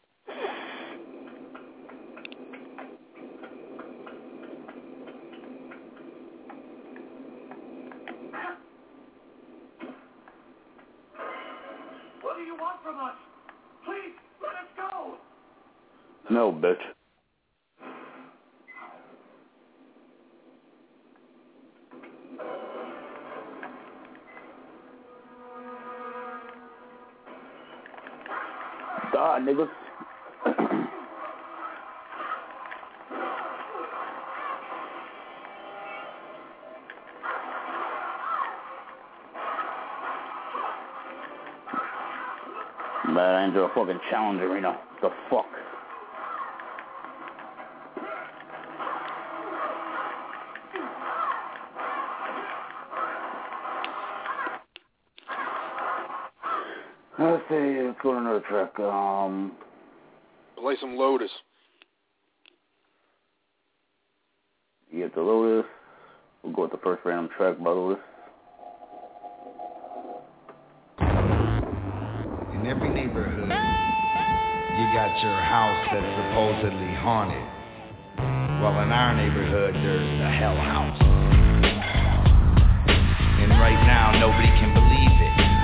What do you want from us? Please, let us go. No, bitch. God, niggas. Man, I into a fucking challenge arena. The fuck? Let's see, let's go to another track. Um, Play some Lotus. You get the Lotus. We'll go with the first random track by Lotus. In every neighborhood, you got your house that's supposedly haunted. Well, in our neighborhood, there's the Hell House. And right now, nobody can believe it.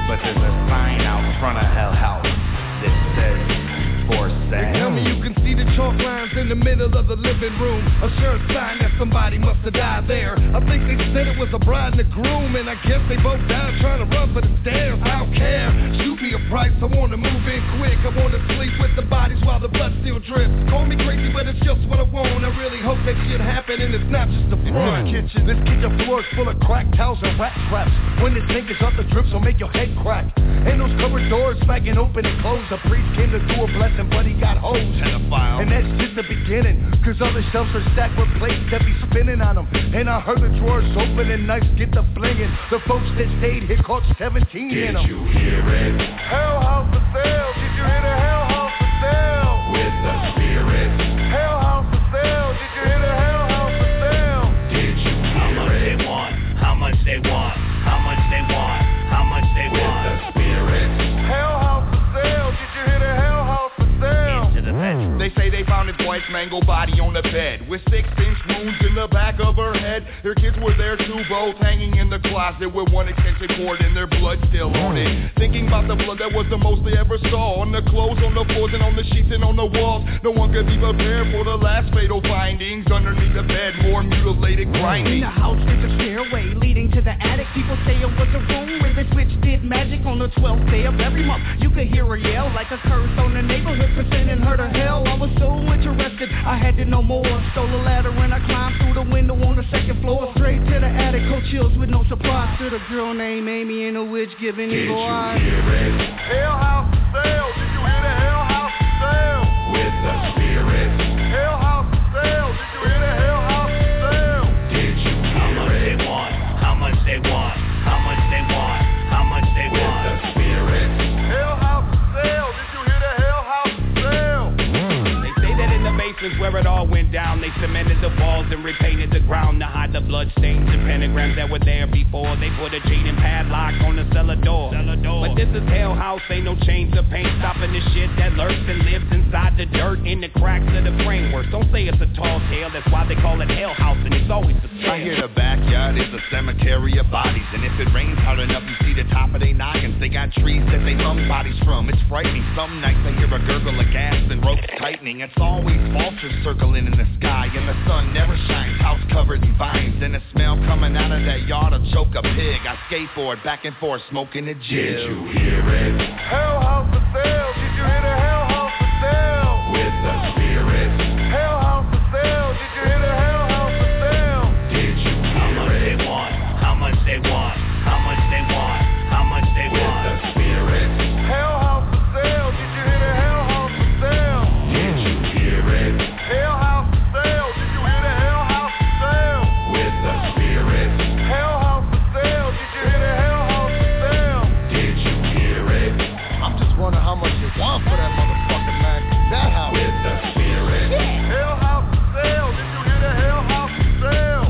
but there's a sign out front of Hell House that says for sale. They tell me you can see the chalk lines in the middle of the living room. A sure sign that somebody must have died there. I think they said it was a bride and a groom, and I guess they both died trying to run for the stairs. I don't care. Shoot me a price. I want to move in quick. I want to sleep with the bodies while the blood still drips. Call me crazy, but it's just what I want. I really hope that shit happen, and it's not just a front. Kitchen. This kitchen floor is full of crack towels and rat traps. When the sink is up, the drips will make your head crack. And those cupboard doors smacking open and closed. The priest came to do a blessing, but he got hosed. And that's just the beginning, cause all the shelves are stacked with plates that be spinning on them. And I heard the drawers open and knives get the flinging. The folks that stayed here caught seventeen Did in them. you hear it? Hell House for sale. Did you hear the Hell House for sale? With the spirit. Hell House for sale. Did you hear the Hell House for sale? Did you hear How much it? they want? How much they want? How much they want? How much they With want? the spirit. Hell House for sale. Did you hear the Hell House for sale? Into the bedroom. They say they found his wife's mangled body on the bed with six-inch wounds in the back of her head. Her kids were there too, both hanging in the closet with one extension cord and their blood still on it. Thinking about the blood that was the most they ever saw on the clothes, on the floors, and on the sheets and on the walls. No one could be prepared for the last fatal findings. Underneath the bed, more mutilated grinding. In the house there's a stairway leading to the attic. People say it was a room where the switch did magic on the twelfth day of every month. You could hear her yell like a curse on the neighborhood for sending her to hell. I was so interested, I had to know more. Stole a ladder and I climbed through the window on the second floor. Straight to the attic, cold chills with no surprise. To the girl named Amy and a witch giving Did evil you eyes. hear it? Hell House for sale. Did you hear the Hell House for sale? With the spirit. Hell House for sale. Did you hear the Hell House for sale? Did you How much hear they it? want? How much they want? How much they want? How much they With want? the spirit. Hell House for sale. Did you hear the Hell House for sale? They say that in the basements where it all went down, they cemented the walls and repainted the ground to hide the blood stains and pentagrams that were there before. They put a chain and padlock on the cellar door. But this is Hell House, ain't no chains or paint stopping the shit that lurks and lives inside the dirt in the cracks of the framework. Don't say it's a tall tale, that's why they call it Hell House, and it's always for sale. I hear the backyard is a cemetery of bodies, and if it rains hard enough, you see the top of they noggins. They got trees that they hung bodies from. It's frightening. Some nights I hear a gurgle of gas and ropes tightening. It's always vultures circling in the sky, and the sun never shines. House covered in vines, and the smell coming out of that yard will choke a pig. I skateboard back and forth, smoking a jig. Did you hear it? Hell House for sale. Did you hear the Hell House for sale? With the spirit. Hell House for sale. Did you hear the Hell House for sale? Did you How much hear they it? want? How much they want? How much they want? How much they With want? the spirit. Hell House for sale. Did you hear the Hell House for sale? Did you hear it? Hell House for sale. Did you hear the Hell House for sale? With the spirit. Hell House for sale. Did you hear the Hell House for sale? Did you hear it? I'm just wondering how much you want for that motherfucker, man. That house. With the spirit. Hell House for sale. Did you hear the Hell House for sale?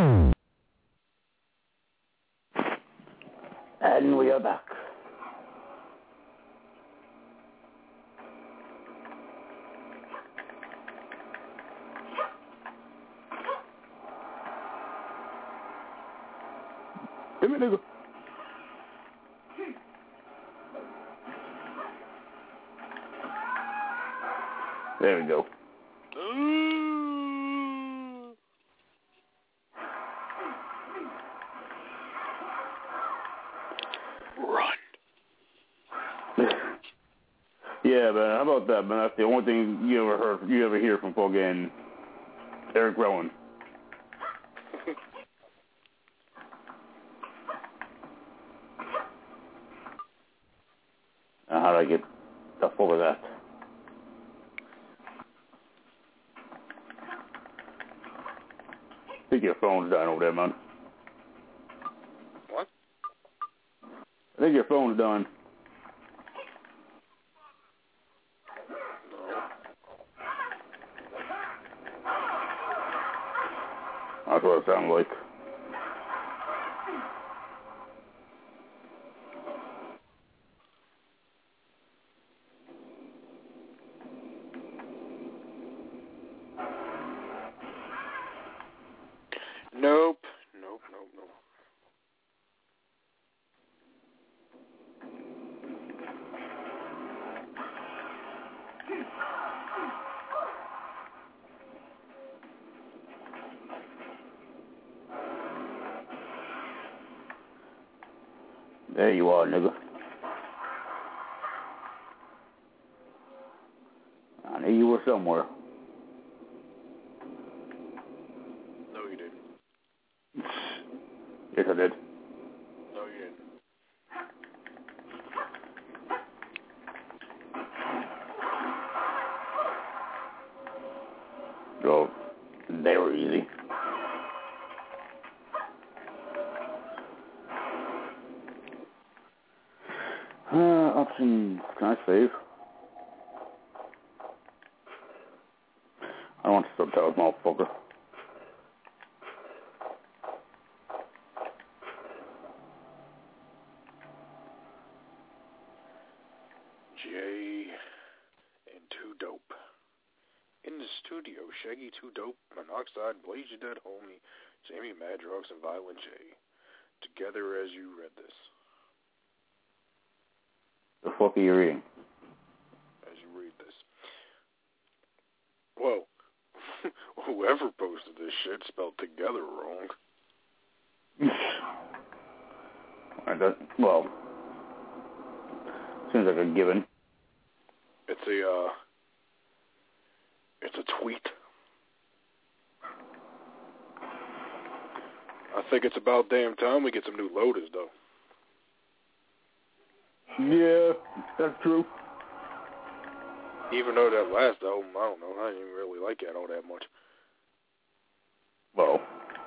And we are back. Give me nigga. There we go. Run. Yeah, man. How about that, man? That's the only thing you ever heard, you ever hear from fucking Eric Rowan. Now, how do I get stuff over that? I think your phone's done over there, man. What? I think your phone's done. That's what it sounds like. Nope. Nope, nope, nope. There you are, nigga. I knew you were somewhere. No, you didn't. Yes, I did. No, you didn't. Oh, they were easy. Uh, option, can I save? I don't want to subtitles, motherfucker. Jay and Two Dope. In the studio, Shaggy, Two Dope, Monoxide, Blaze Your Dead Homie, Jamie Madrox, and Violent J. Together as you read this. The fuck are you reading? As you read this. Whoa. Whoever posted this shit spelled together wrong. I don't, well, seems like a given. It's a, uh, it's a tweet. I think it's about damn time we get some new Lotus, though. Yeah, that's true. Even though that last album, I don't know, I didn't really like that all that much. Well,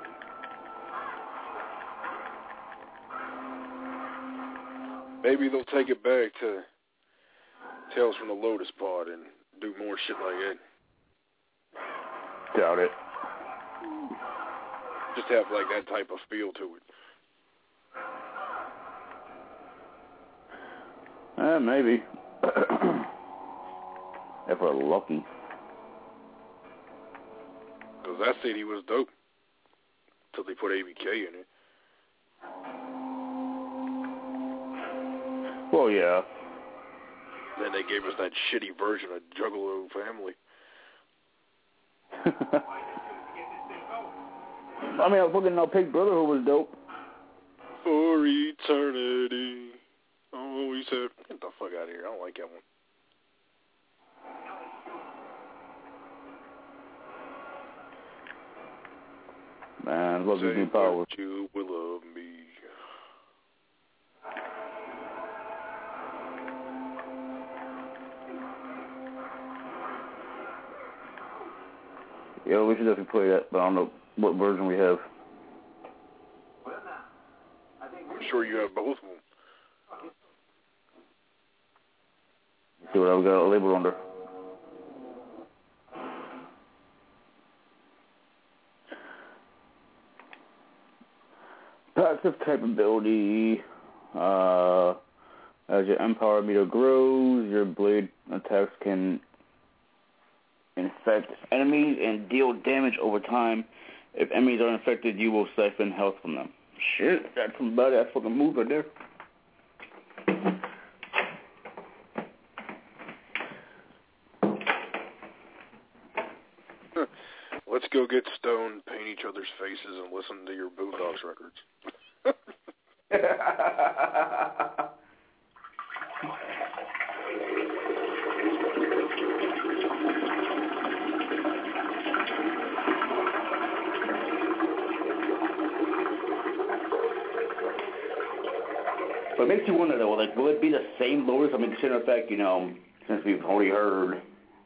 maybe they'll take it back to Tales from the Lotus Pod and do more shit like that. Doubt it. Just have like that type of feel to it. Uh, maybe. If we're lucky. Because that C D was dope. Till they put A B K in it. Well, yeah. Then they gave us that shitty version of Juggalo Family. I mean, I fucking know Big Brother who was dope. For eternity. Oh, he said, get the fuck out of here. I don't like that one. Man, love you, power. You will love me. Yeah, we should definitely play that, but I don't know what version we have. I'm sure you have both of them. See what I've got a label under. Passive capability. Uh, as your empower meter grows, your blade attacks can infect enemies and deal damage over time. If enemies are infected, you will siphon health from them. Shit, that's some badass fucking move right there. Let's go get stoned, paint each other's faces, and listen to your Boondocks records. But it makes you wonder, though, like, will it be the same Lotus? I mean, considering the fact, you know, since we've already heard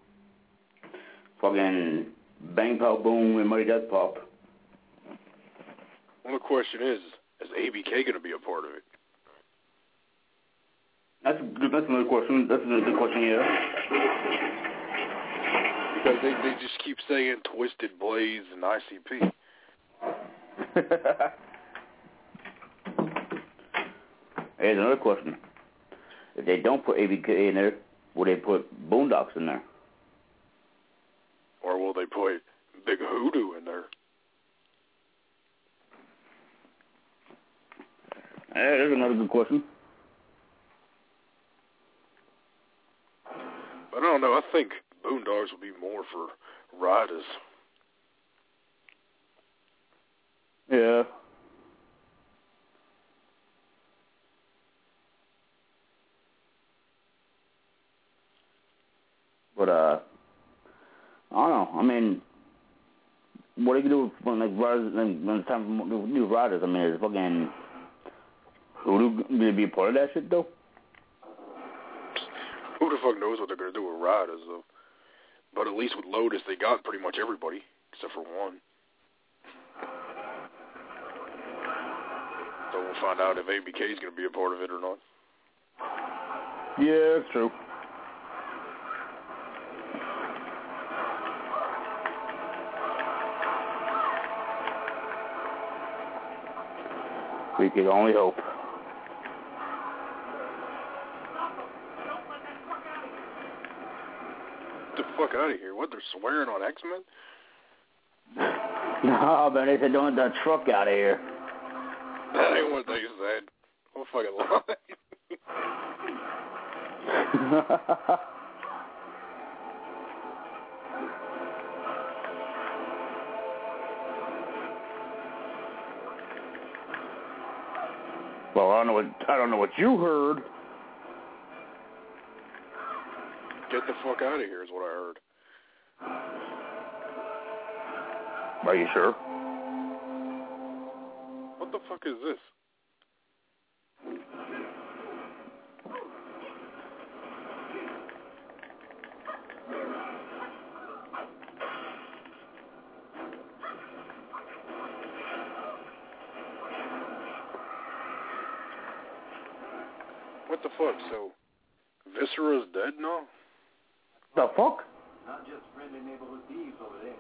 fucking Bang Pow Boom and Mighty Death Pop. Well, the question is, is A B K going to be a part of it? That's that's another question. That's another good question, yeah. Because they, they just keep saying Twisted Blaze and I C P. Here's another question. If they don't put A B K in there, will they put Boondocks in there? Or will they put Big Hoodoo in there? Hey, there's another good question. But I don't know. I think Boondocks will be more for riders. Yeah. But, uh, I don't know. I mean, what do you do when, like, riders, when it's time for new riders? I mean, it's fucking... Who do you be a part of that shit, though? Who the fuck knows what they're going to do with riders, though? But at least with Lotus, they got pretty much everybody, except for one. So we'll find out if A B K is going to be a part of it or not. Yeah, it's true. We can only hope. Get the fuck out of here. What, they're swearing on X-Men? No, but they said don't let that truck out of here. That ain't what they said. What fucking lie. Well, I don't know what I don't know what you heard. Get the fuck out of here is what I heard. Are you sure? What the fuck is this? What the fuck? So, Viscera's dead now? The fuck? Not just friendly neighborhood thieves over there.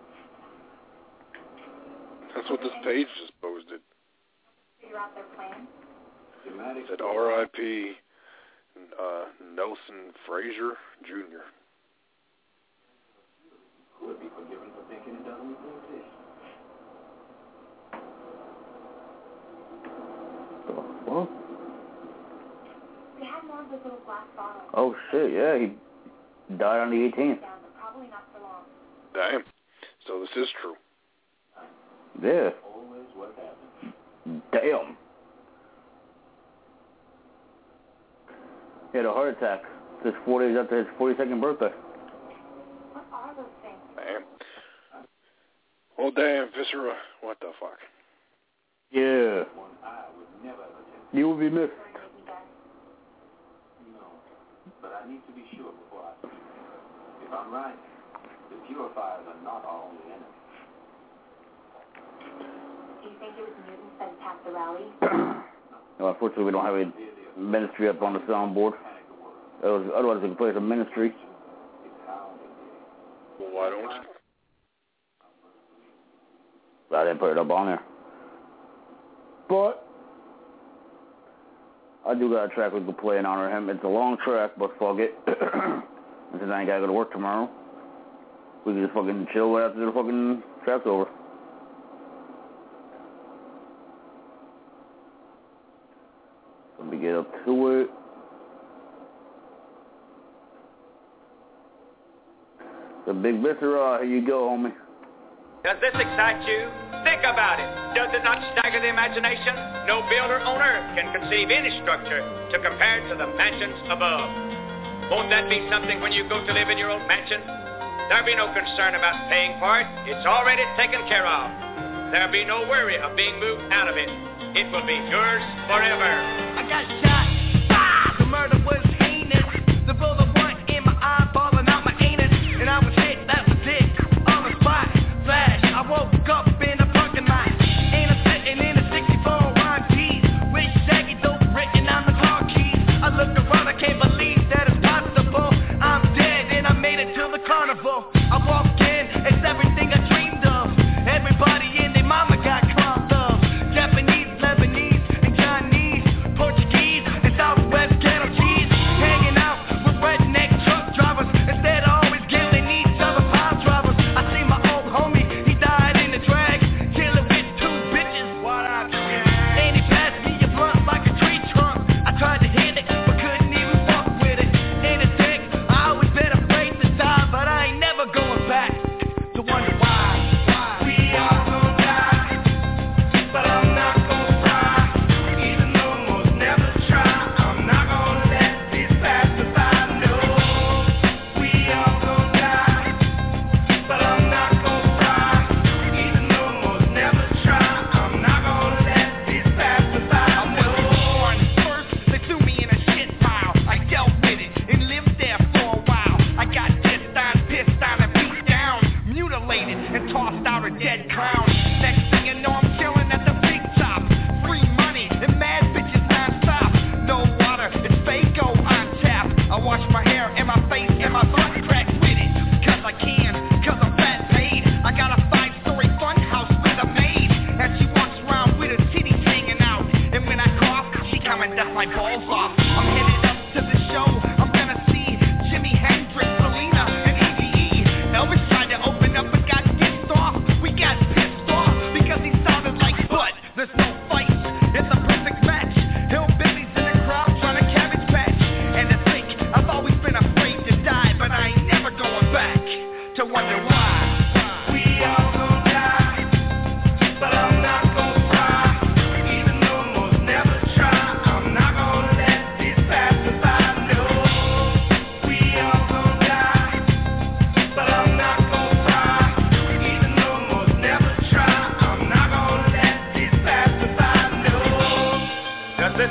That's what this page just posted. Figure out their plan. It said R I P Uh, Nelson Frazier Junior Could be forgiven for thinking it doesn't even exist. What? We had more of those little glass bottles. Oh shit! Yeah, he died on the eighteenth. Probably not for long. Damn. So this is true. Yeah. Always what happens. Damn. He had a heart attack. Just four days after his forty-second birthday. What are those things? Damn. Oh damn, Viscera. What the fuck? Yeah. One I would never attempt. You will be missed. No. But I need to be sure before I speak. If I'm right, the purifiers are not our only enemy. Do you think it was mutants that attacked the rally? No, unfortunately, we don't have a ministry up on the soundboard. Otherwise, otherwise we could play some ministry. Well, why don't you? I didn't put it up on there. But I do got a track we can play in honor of him. It's a long track, but fuck it. Since I ain't gotta go to work tomorrow, we can just fucking chill right after the fucking track's over. Let me get up to it. The Big Viscera, here you go, homie. Does this excite you? Think about it. Does it not stagger the imagination? No builder on earth can conceive any structure to compare to the mansions above. Won't that be something when you go to live in your own mansion? There'll be no concern about paying for it. It's already taken care of. There'll be no worry of being moved out of it. It will be yours forever. I got shot. Ah! The murder was heinous. The bullet went in my eye, falling out my anus. And I was hit, that was it. On the spot. Flash. I woke up in a parking lot. Ain't a sitting in a sixty-four Ron G's. With shaggy dope written on the car keys. I look around, I can't believe that it's possible. I'm dead and I made it to the carnival. I walked in, it's everything I dreamed of. Everybody in their mama got clogged up. Japanese, Lebanese, and Chinese, Portuguese, and Southwest ghetto cheese.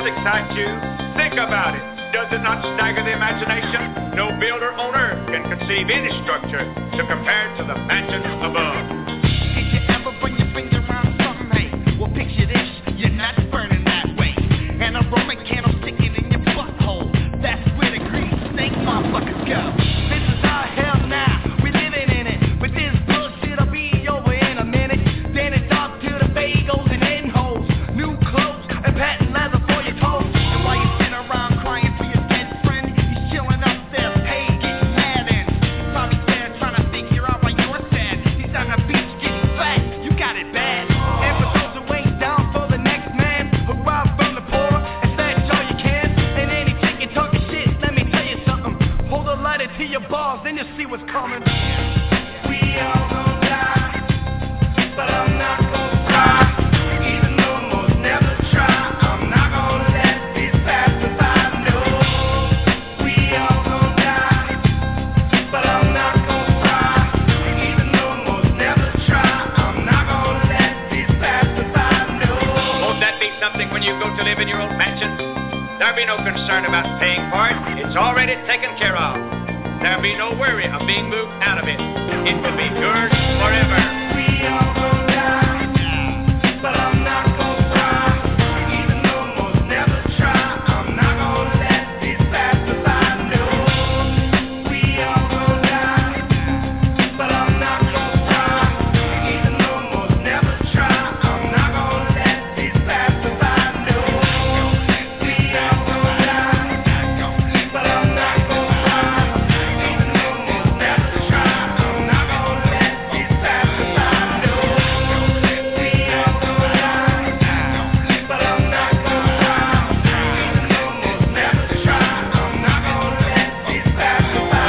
excite you? Think about it. Does it not stagger the imagination? No builder on earth can conceive any structure to compare to the mansions above. Did you ever bring your finger around something? Hey, well, picture this. You're not burning that way. And a Roman candle sticking in your butthole. That's where the green snake motherfuckers go. This is our hell now. We living in it. But this bullshit will be over in a minute. Then it's off to the bagels and end holes. New clothes and patent leather for your toes. And while you're sitting around crying for your dead friend, he's chilling up there, paid, getting mad and he's probably there trying to figure out why you're sad. He's on the beach getting fat. You got it bad. And for those who ain't down for the next man, who rob from the poor and snatch all you can, and then he taking talking shit. Let me tell you something. Hold a lighter to your balls, then you'll see what's coming. We all gon' die, but I'm not gon' cry. Even though most never try, I'm not gonna let this pass me by. No, we all gon' die, but I'm not gon' cry. Even though most never try, I'm not gonna let this pass me by. No. Won't that be something when you go to live in your own mansion? There'll be no concern about paying for it. It's already taken care of. There'll be no worry of being moved out of it. It will be yours forever. We all gon' die, but I'm not gon' cry. Even though most never try, I'm not gonna let this pass me by. No, we all gon' die, but I'm not gon' cry. Even though most never try, I'm not gonna let this pass me by. No, we all gon' die, but I'm not gon' cry. Even though most never try, I'm not gonna let this pass me by. No, we all gon' die, but I'm not gon' cry. Even though most never try, I'm not gonna let this pass me by.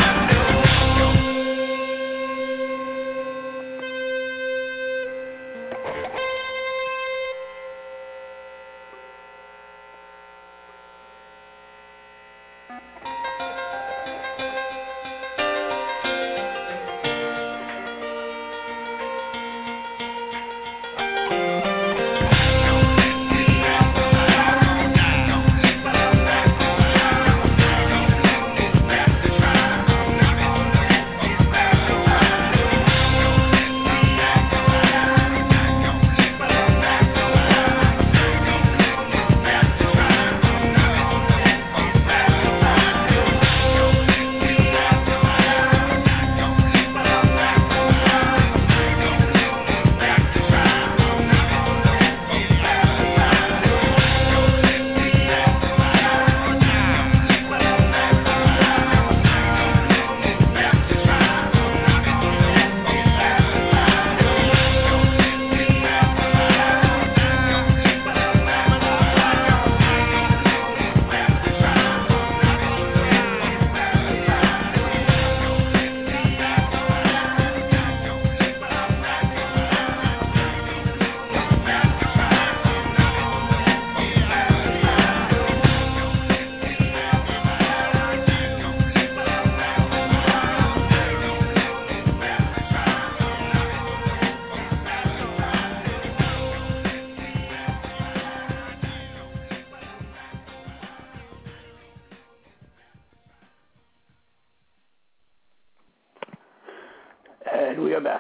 And we are back.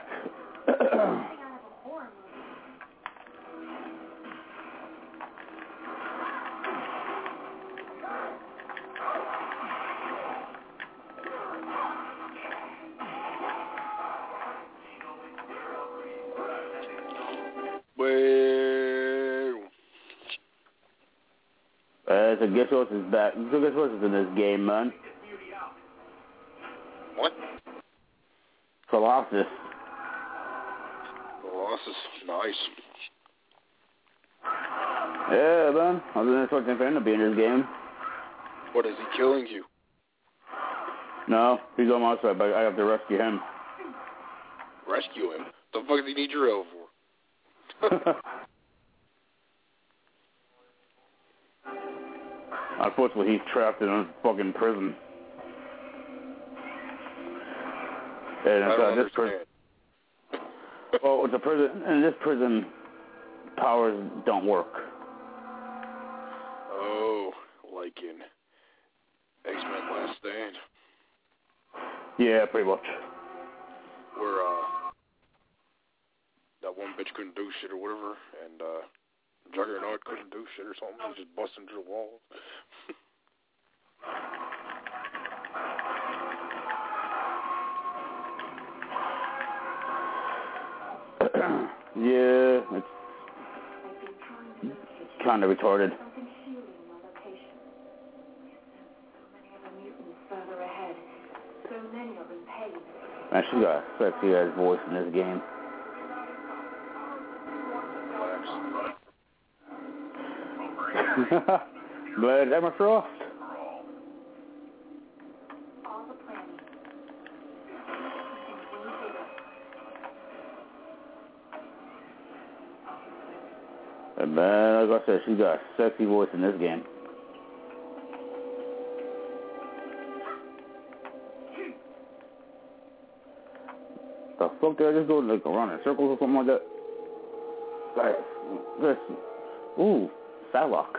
Uh, so guess what is back? So guess what is in this game, man? What? Colossus. Colossus, nice. Yeah, man. I was expecting for him to be in this game. What, is he killing you? No, he's on my side, but I have to rescue him. Rescue him? The fuck does he need your help for? Unfortunately, he's trapped in a fucking prison. And I don't uh, this prison. Well, it's a prison. In this prison, powers don't work. Oh. weekend. X-Men Last Stand. Yeah, pretty much. Where uh, that one bitch couldn't do shit or whatever, and uh, Juggernaut couldn't do shit or something. He was just busting through the walls. Yeah, it's kind of retarded. Man, she got a sexy ass voice in this game. Glad Emma Frost. And man, like I said, she got a sexy voice in this game. The fuck did I just go like around in circles or something like that? Like, this, ooh, Psylocke.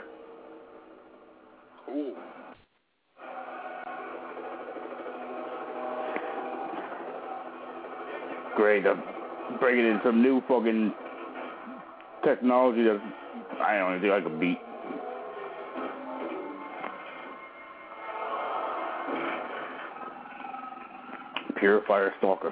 Ooh. Great, I'm bringing in some new fucking technology that I don't think I could beat. Purifier Stalker.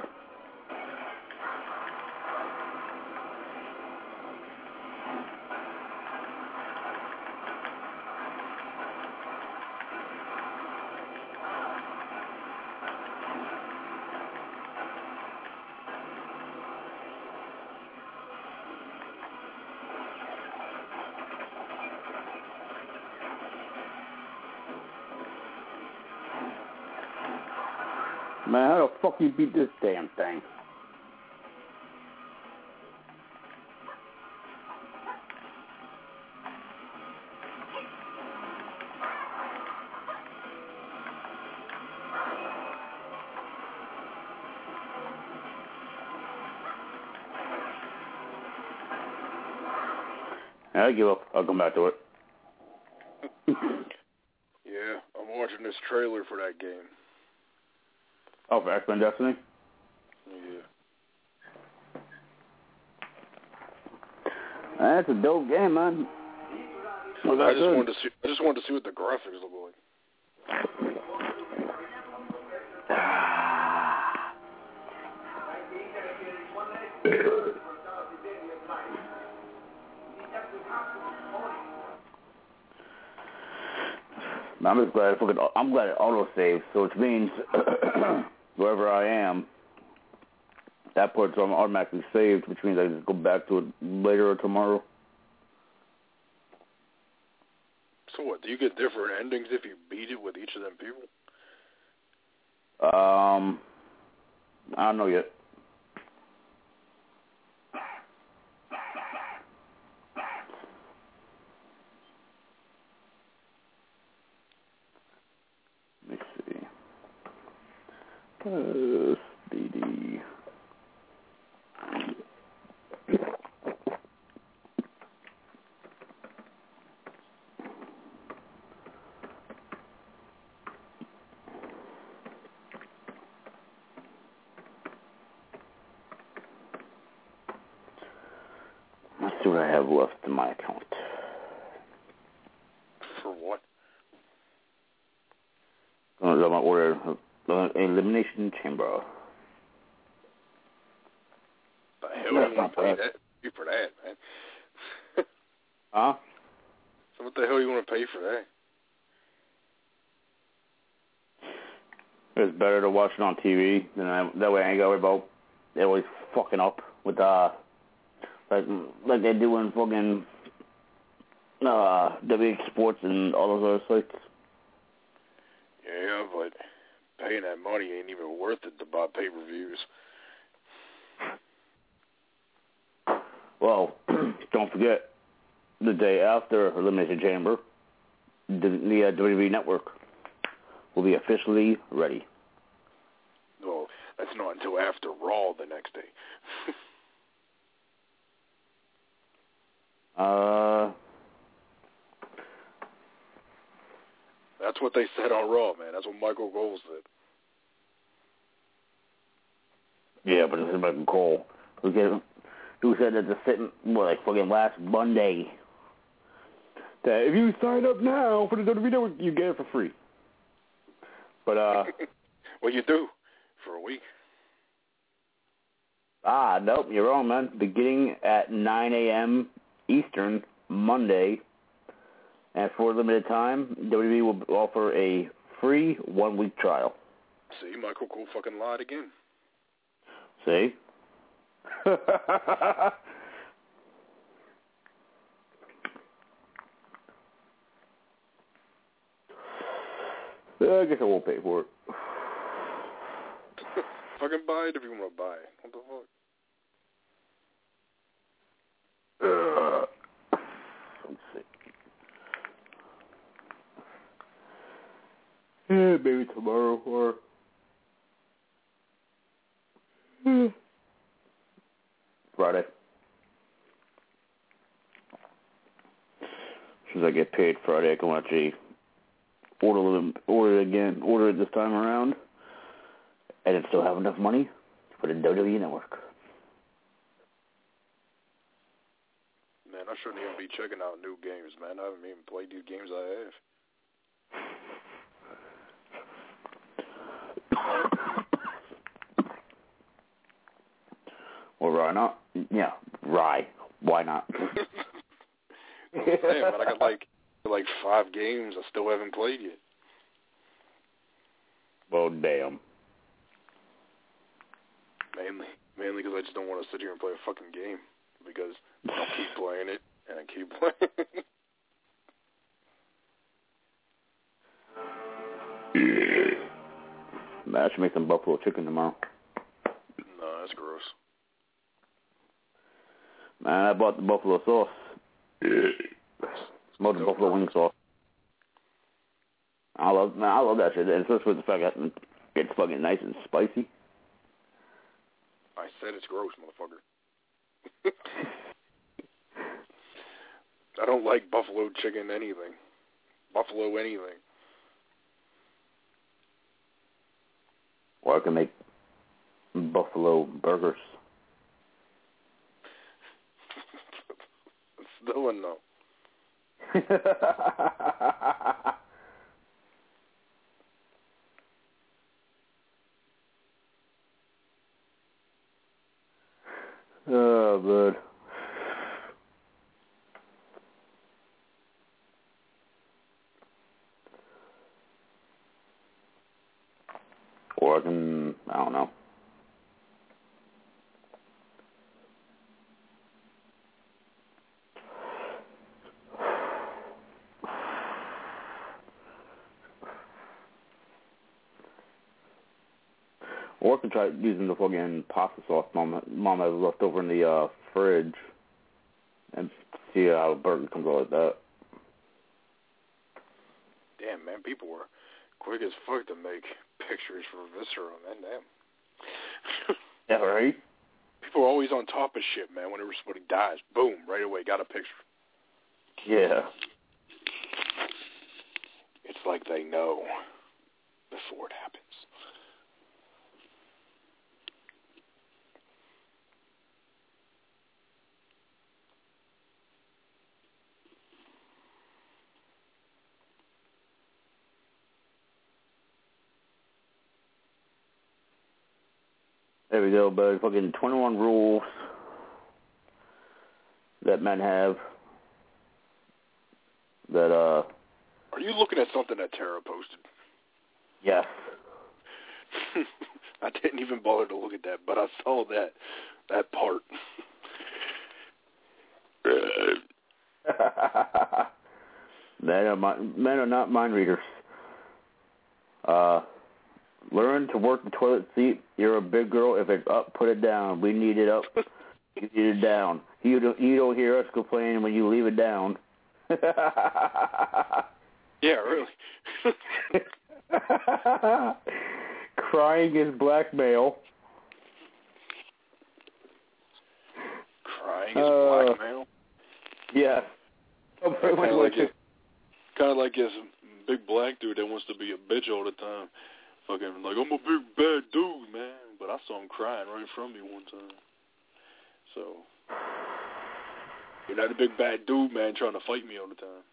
Man, how the fuck you beat this damn thing? I give up. I'll come back to it. Yeah, I'm watching this trailer for that game. Oh, for X-Men Destiny? Yeah. That's a dope game, man. Well, I just good. wanted to see. I just wanted to see what the graphics look like. I'm just glad. Fucking, I'm glad it auto saves, so which means wherever I am, that part's automatically saved, which means I just go back to it later or tomorrow. So what? Do you get different endings if you beat it with each of them people? Um, I don't know yet. Let's see. Uh, D D. Let's see what I have left in my account. For what? I'm going to order an elimination chamber. The hell do you want to pay that? Pay for that, man? Huh? So what the hell do you want to pay for that? It's better to watch it on T V. Than I, that way I ain't got to worry about they always fucking up with uh like like they do in fucking uh W X Sports and all those other sites. Yeah, but paying that money ain't even worth it to buy pay-per-views. Well, don't forget, the day after Elimination Chamber, the, the uh, W W E Network will be officially ready. Well, that's not until after Raw the next day. uh, what they said on Raw, man. That's what Michael Cole said. Yeah, but it's Michael Cole. Who, get, who said that the sitting, well, like fucking last Monday, that if you sign up now for the W W E Network, you get it for free. But, uh... well, you do. For a week. Ah, nope, you're wrong, man. Beginning at nine a.m. Eastern, Monday, and for a limited time, W W E will offer a free one-week trial. See, Michael Cole fucking lied again. See? I guess I won't pay for it. Fucking buy it if you want to buy it. What the fuck? Uh, let's see. Yeah, maybe tomorrow or hmm. Friday. As soon as I get paid Friday, I can actually order them, order it again, order it this time around, and then still have enough money for the W W E Network. Man, I shouldn't even be checking out new games, man. I haven't even played these games I have. Well, why not? Yeah, Rye. Why not? Damn, man, I got like like five games I still haven't played yet. Well, damn. Mainly, mainly because I just don't want to sit here and play a fucking game because I'll keep playing it and I keep playing. Man, I should make some buffalo chicken tomorrow. No, that's gross. Man, I bought the buffalo sauce. Smoked the buffalo wing sauce. I love, man, I love that shit. And especially with the fact that it's fucking nice and spicy. I said it's gross, motherfucker. I don't like buffalo chicken anything. Buffalo anything. Or I can make buffalo burgers. Still a no. Oh, bud. Or I can, I don't know. Or I can try using the fucking pasta sauce mom, mom has left over in the uh, fridge and see how a burger comes out like that. Damn, man, people were quick as fuck to make pictures for Viscera, man, damn. Yeah, right? People are always on top of shit, man. Whenever somebody dies, boom, right away, got a picture. Yeah. It's like they know before it happens. There we go, buddy. Fucking twenty-one rules that men have that, uh... Are you looking at something that Tara posted? Yes. I didn't even bother to look at that, but I saw that, that part. men, are mi- men are not mind readers. Uh... Learn to work the toilet seat. You're a big girl. If it's up, put it down. We need it up. You need it down. You don't, you don't hear us complaining when you leave it down. Yeah, really. Crying is blackmail. Crying is uh, blackmail? Yeah. Kind of like, it, kind of like his big black dude that wants to be a bitch all the time. Fucking like, I'm a big bad dude, man. But I saw him crying right in front of me one time. So, you're not a big bad dude, man, trying to fight me all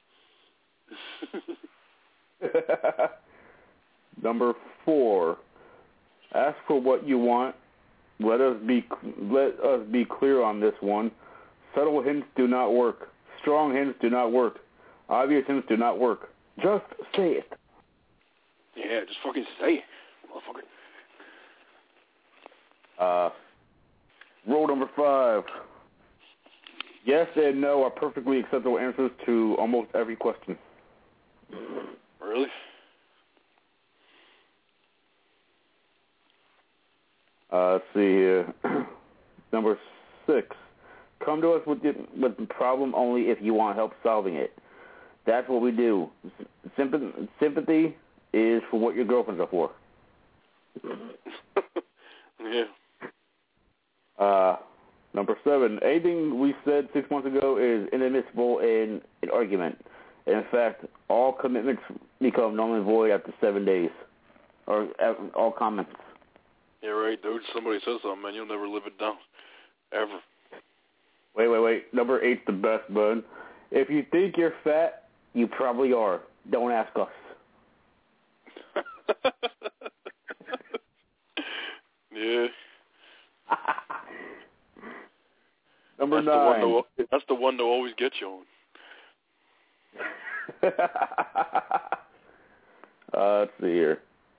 the time. Number four, ask for what you want. Let us be let us be clear on this one. Subtle hints do not work. Strong hints do not work. Obvious hints do not work. Just say it. Yeah, just fucking say it, motherfucker. Uh, rule number five. Yes and no are perfectly acceptable answers to almost every question. Really? Uh, let's see here. Number six. Come to us with the, with the problem only if you want help solving it. That's what we do. Sympathy, sympathy is for what your girlfriends are for. Yeah. Uh, number seven. Anything we said six months ago is inadmissible in an argument. And in fact, all commitments become null and void after seven days. Or uh, all comments. Yeah, right, dude. Somebody says something, man. You'll never live it down. Ever. Wait, wait, wait. Number eight's the best, bud. If you think you're fat, you probably are. Don't ask us. Yeah. Number that's nine. The one to, that's the one to always get you on. uh, let's see here.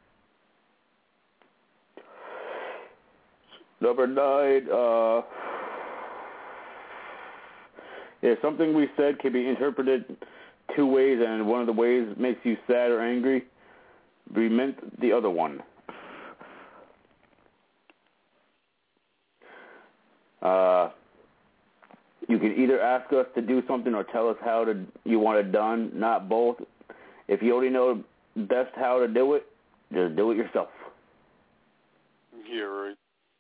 Number nine, uh, if something we said can be interpreted two ways and one of the ways makes you sad or angry, we meant the other one. Uh, you can either ask us to do something or tell us how to you want it done, not both. If you already know best how to do it, just do it yourself. Yeah, right.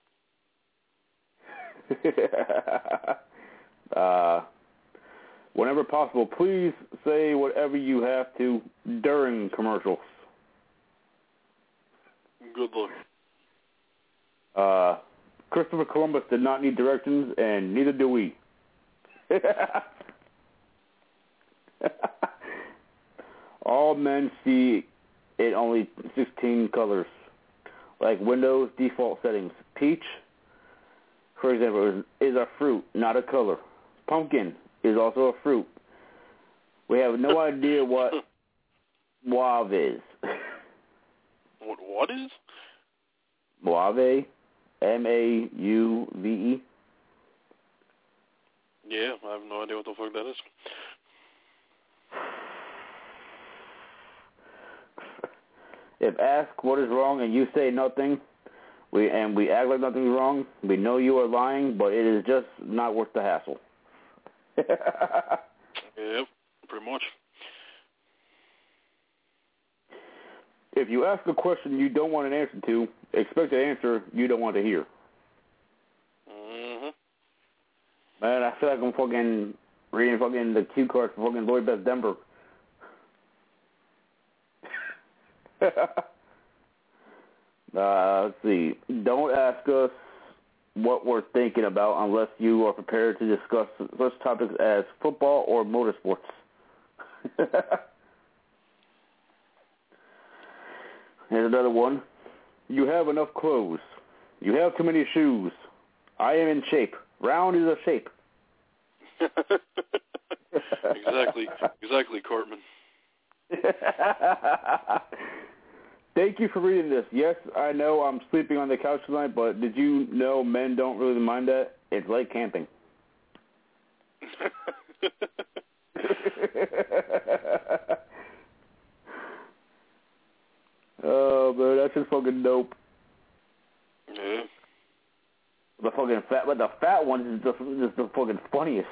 uh, whenever possible, please say whatever you have to during commercials. Good luck. Uh, Christopher Columbus did not need directions, and neither do we. All men see in only sixteen colors, like Windows default settings. Peach, for example, is, is a fruit, not a color. Pumpkin is also a fruit. We have no idea what Mauve is. What what is? Mauve, M A U V E. Yeah, I have no idea what the fuck that is. If asked what is wrong and you say nothing, we and we act like nothing's wrong, we know you are lying, but it is just not worth the hassle. Yep, pretty much. If you ask a question you don't want an answer to, expect an answer you don't want to hear. Mm-hmm. Man, I feel like I'm fucking reading fucking the cue cards for fucking Lloyd Best Denver. uh, let's see. Don't ask us what we're thinking about unless you are prepared to discuss such topics as football or motorsports. Here's another one. You have enough clothes. You have too many shoes. I am in shape. Round is a shape. exactly. Exactly, Cartman. Thank you for reading this. Yes, I know I'm sleeping on the couch tonight, but did you know men don't really mind that? It's like camping. Oh, man, that's just fucking dope. Yeah. The fucking fat, but the fat one is just, just the fucking funniest.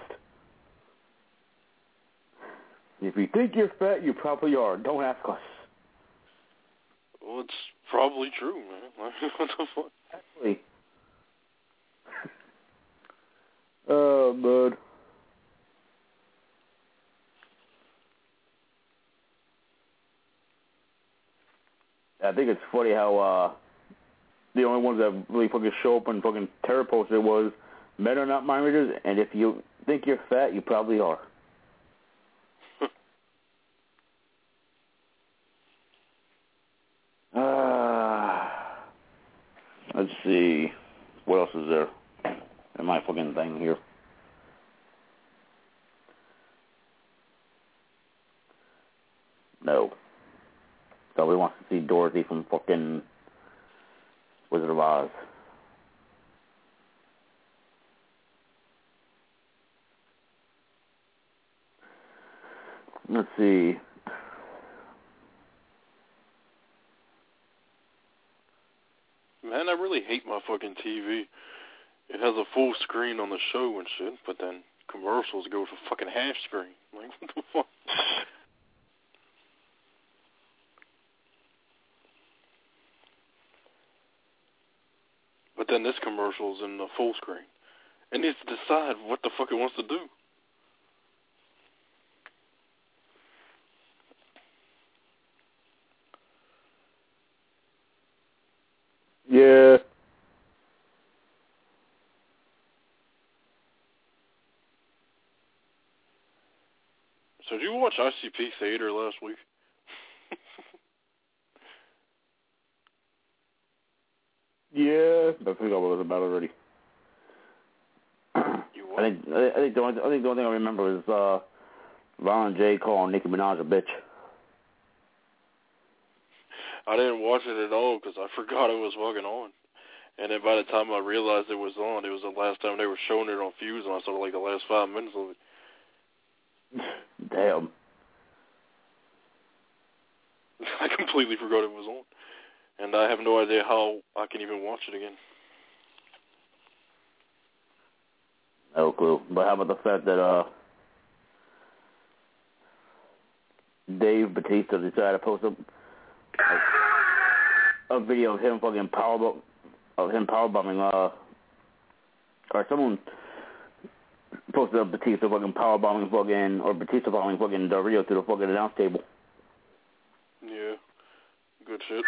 If you think you're fat, you probably are. Don't ask us. Well, it's probably true, man. What the fuck? Actually. Oh, bud. I think it's funny how uh, the only ones that really fucking show up and fucking terror posted was men are not mind readers, and if you think you're fat, you probably are. uh, let's see. What else is there in my fucking thing here? No. Nobody wants to see Dorothy from fucking Wizard of Oz. Let's see. Man, I really hate my fucking T V. It has a full screen on the show and shit, but then commercials go to fucking half screen. Like, what the fuck? But then this commercial's in the full screen. It needs to decide what the fuck it wants to do. Yeah. So did you watch I C P Theater last week? Yeah, I forgot what it was about already. You I think I think the only I think the only thing I remember is uh, Ron J calling Nicki Minaj a bitch. I didn't watch it at all because I forgot it was fucking on. And then by the time I realized it was on, it was the last time they were showing it on Fuse, and I saw like the last five minutes of it. Damn. I completely forgot it was on. And I have no idea how I can even watch it again. No clue. But how about the fact that uh, Dave Bautista decided to post a, a, a video of him fucking power of him power bombing uh, or someone posted up Batista fucking power bombing fucking or Batista bombing fucking Del Rio to the fucking announce table. Yeah. Good shit.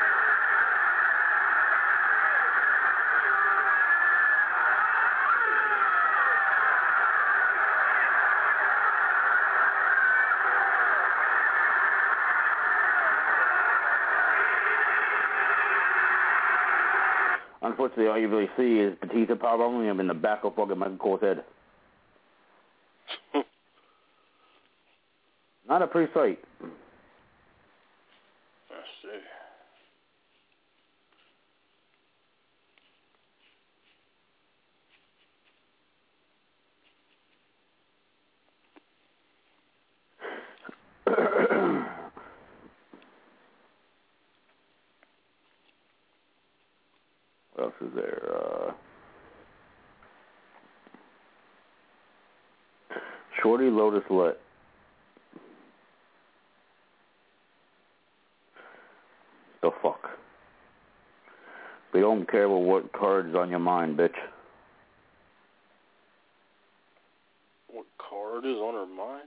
Unfortunately, all you really see is Batista powerbombing him in the back of fucking Michael Cole's head. Not a pretty sight. Let's see. What else is there? Uh, Shorty Lotus Lit. The fuck? We don't care about what card's on your mind, bitch. What card is on her mind?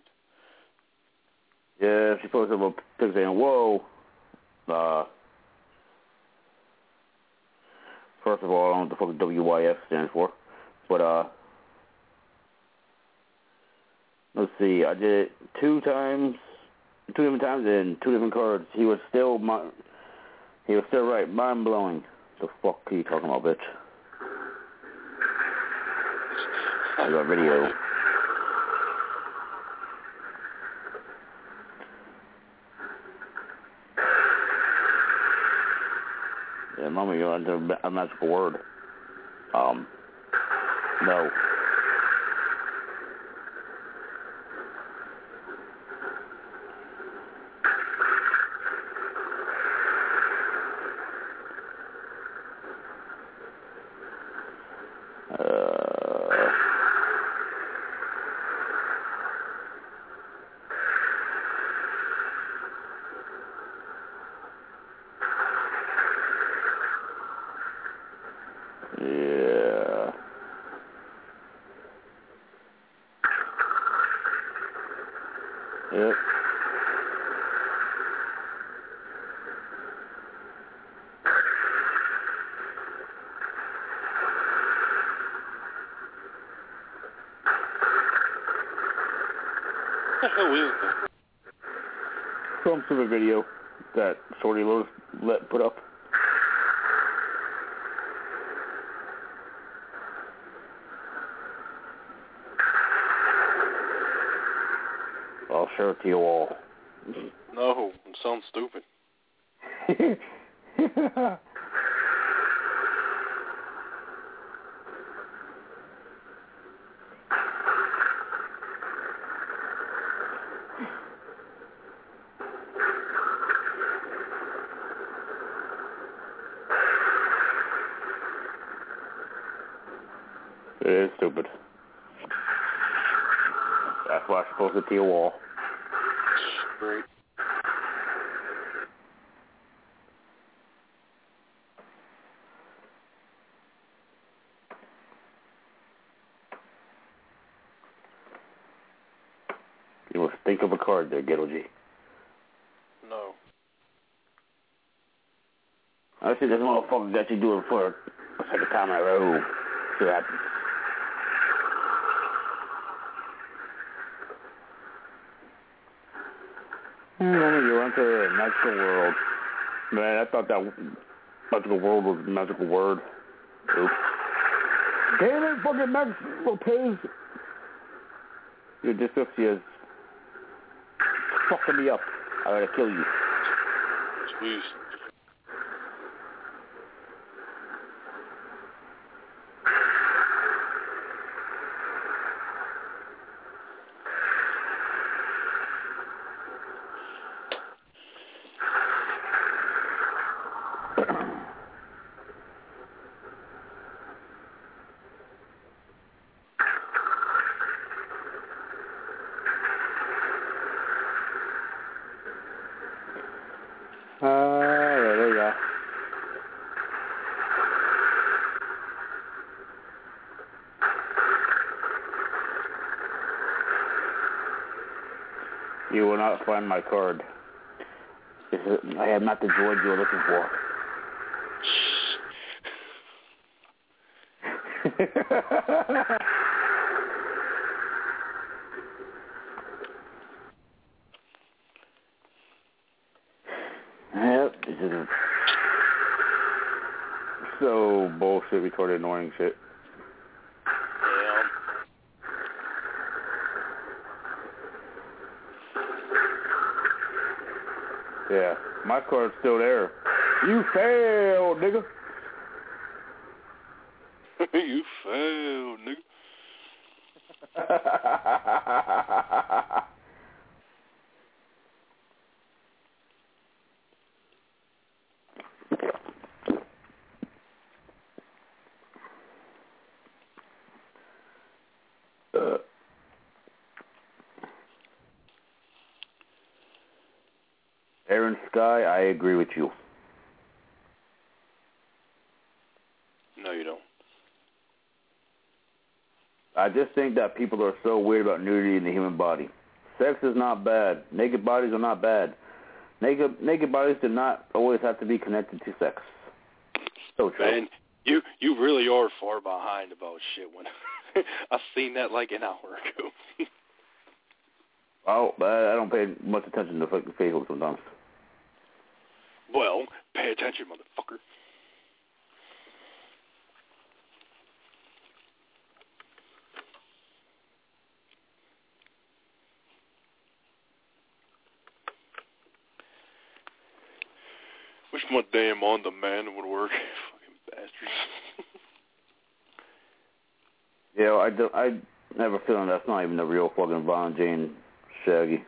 Yeah, she posted up a picture saying, whoa. Uh, first of all, I don't know what the fuck W Y F stands for. But, uh, let's see, I did it two times, two different times and two different cards. He was still, my, he was still right. Mind blowing. The fuck are you talking about, bitch? I got video. Yeah, mama, you're under a magical word. Um, no. Uh, yeah. Yep. the hell is that? Some sort of video that Shorty Lotus let put up. I'll show it to you all. No, it sounds stupid. It is stupid. That's why I supposed it to your wall. Great. You must think of a card there, Ghetto G. No. I see this motherfucker got you doing for a second time in a row. See what happens. And then you enter a magical world. Man, I thought that magical world was a magical word. Oops. Damn it, fucking Max Lopez! Your dyspepsia is fucking me up. I gotta kill you. Jeez. Hallelujah. You will not find my card. This is, I am not the droid you are looking for. Yep, this is so bullshit, retarded, annoying shit. Yeah, my card's still there. You failed, nigga. You failed, nigga. uh. Aaron Sky, I agree with you. No, you don't. I just think that people are so weird about nudity in the human body. Sex is not bad. Naked bodies are not bad. Naked naked bodies do not always have to be connected to sex. So true. Man, you you really are far behind about shit. When I seen that like an hour ago. Oh, I don't pay much attention to fucking Facebook sometimes. Well, pay attention, motherfucker. Wish my damn on-demand would work. Fucking bastards. Yeah, I, do, I never feeling that's not even the real fucking Von Jane Shaggy.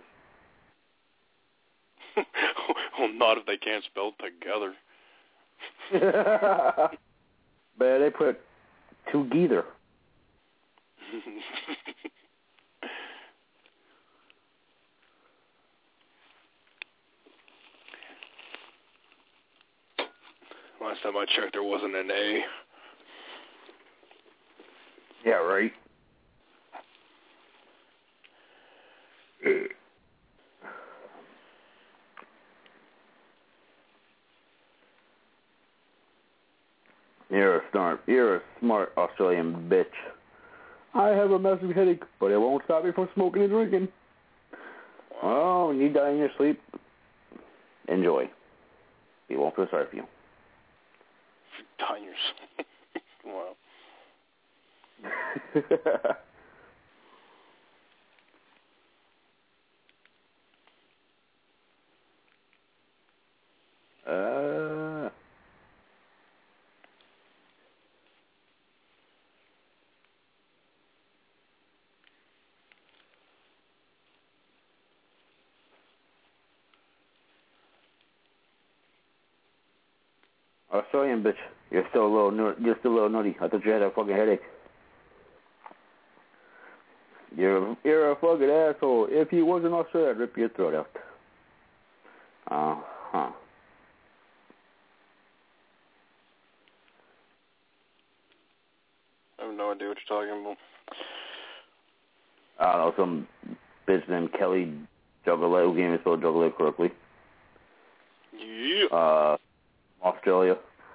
Well, not if they can't spell together. Man, they put together. Last time I checked, there wasn't an A. Yeah, right. You're a smart, you're a smart Australian bitch. I have a massive headache, but it won't stop me from smoking and drinking. when you die in your sleep, enjoy. You won't feel sorry for you. Die in your sleep. Wow. uh... Australian bitch, you're still a little ner- you're still a little nutty. I thought you had a fucking headache. You're you're a fucking asshole. If you wasn't Australian, I'd rip your throat out. Uh huh. I have no idea what you're talking about. I don't know, some bitch named Kelly Juggalette, who can't even spell Juggalette correctly. Yeah. Uh, Australia.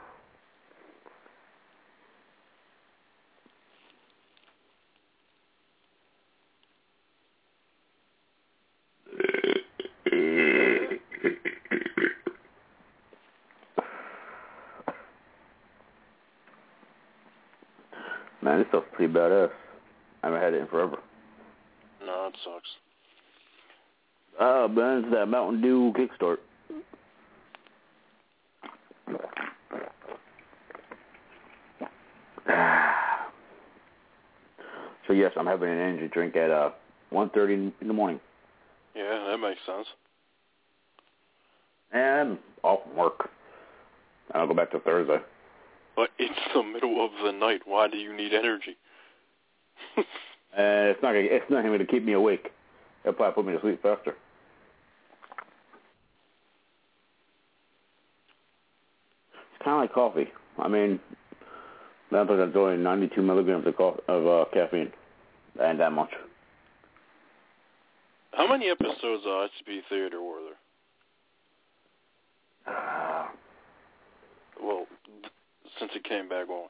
Man, this stuff's pretty badass. I haven't had it in forever. No, it sucks. Ah, man, it's that Mountain Dew Kickstart. So yes, I'm having an energy drink at uh one thirty in the morning. Yeah, that makes sense. And I'm off from work. And I'll go back to Thursday. But it's the middle of the night. Why do you need energy? And it's not gonna, it's not going to keep me awake. It'll probably put me to sleep faster. It's kind of like coffee. I mean, I don't think it's only ninety-two milligrams of, coffee, of uh, caffeine. That ain't that much. How many episodes of I S B Theater were there? Uh, well, since it came back on.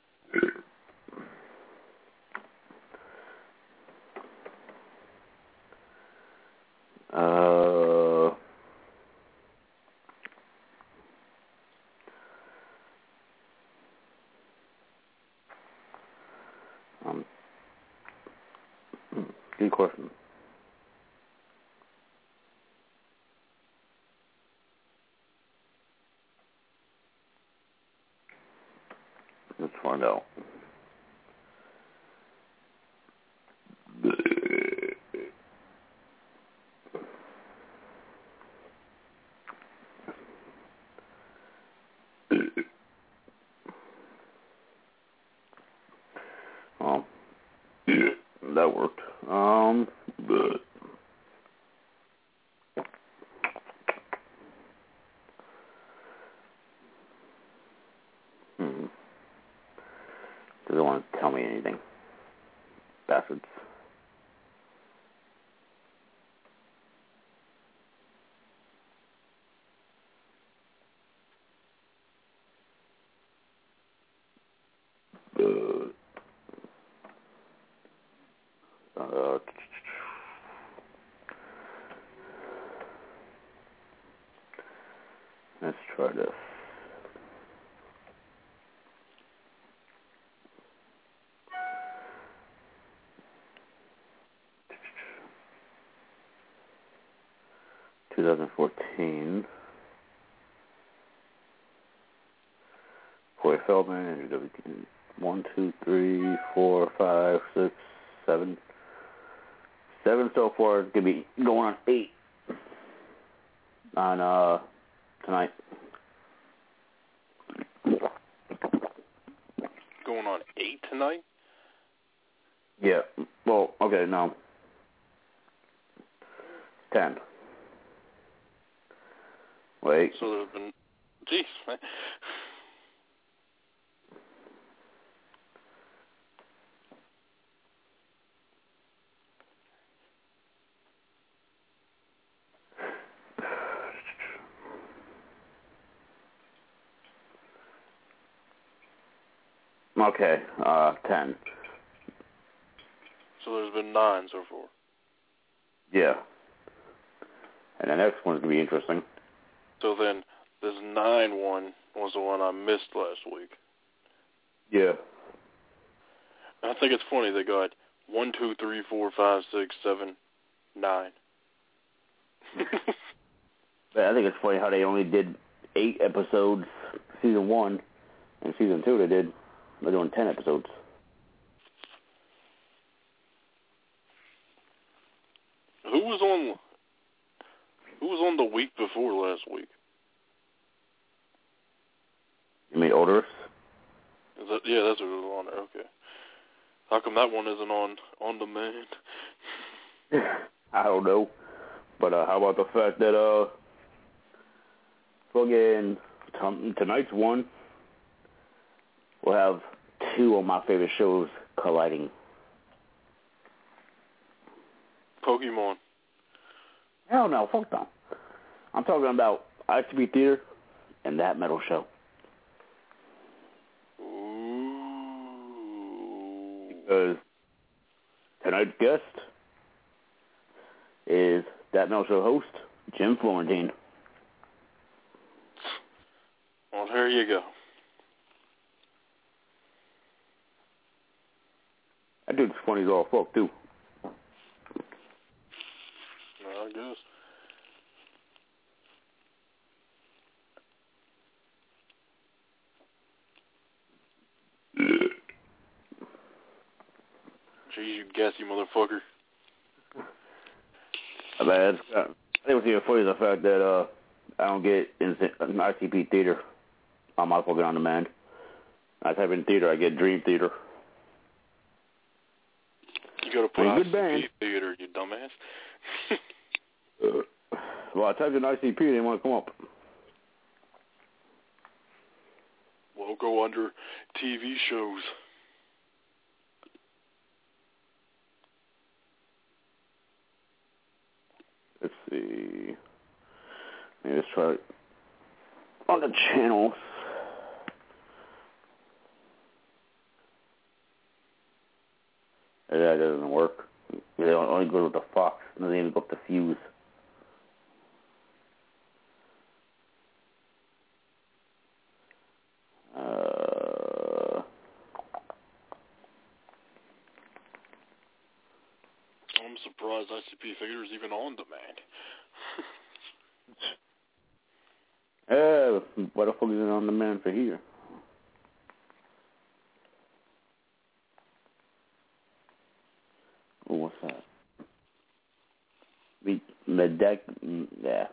Uh, um, good question. Let's find out. Um, that worked. Um, but hmm, doesn't want to tell me anything. Bastards. Uh, uh, let's try this. twenty fourteen. Corey Feldman, Andrew W. One, two, three, four, five, six, seven. Seven so far. It's gonna be going on eight on uh tonight. Going on eight tonight? Yeah. Well, okay, no. Ten. Wait. So there have been... Jeez, man. Okay, uh, ten. So there's been nine so far. Yeah. And the next one's going to be interesting. So then, this nine one was the one I missed last week. Yeah. I think it's funny they got one, two, three, four, five, six, seven, nine. But I think it's funny how they only did eight episodes season one, and season two they did they're doing ten episodes. Who was on? Who was on the week before last week? You mean Odorous? Is that, yeah, that's what was on there. Okay. How come that one isn't on on demand? I don't know. But uh, how about the fact that uh, fucking t- tonight's one, we'll have two of my favorite shows colliding. Pokemon. Hell no, fuck no. I'm talking about I C P Theater and That Metal Show. Ooh. Because tonight's guest is That Metal Show host, Jim Florentine. Well, there you go. That dude's funny as all fuck, too. I guess. Jeez, you gassy motherfucker. Bad. I think what's even funny is the fact that uh, I don't get an I C P Theater on my fucking on demand. I type in theater, I get Dream Theater. You gotta put I I mean, C good band. P Theater, you dumbass. uh, well, I typed in I C P, they didn't want to come up. We'll go under T V shows. Let's see. Maybe let's try it on the channels. Yeah, that doesn't work. They only go with the Fox. It doesn't even go up to Fuse. Uh, I'm surprised I C P Theater's even on demand. uh, what the fuck is it on demand for here? Oh, what's that? Medec, yeah,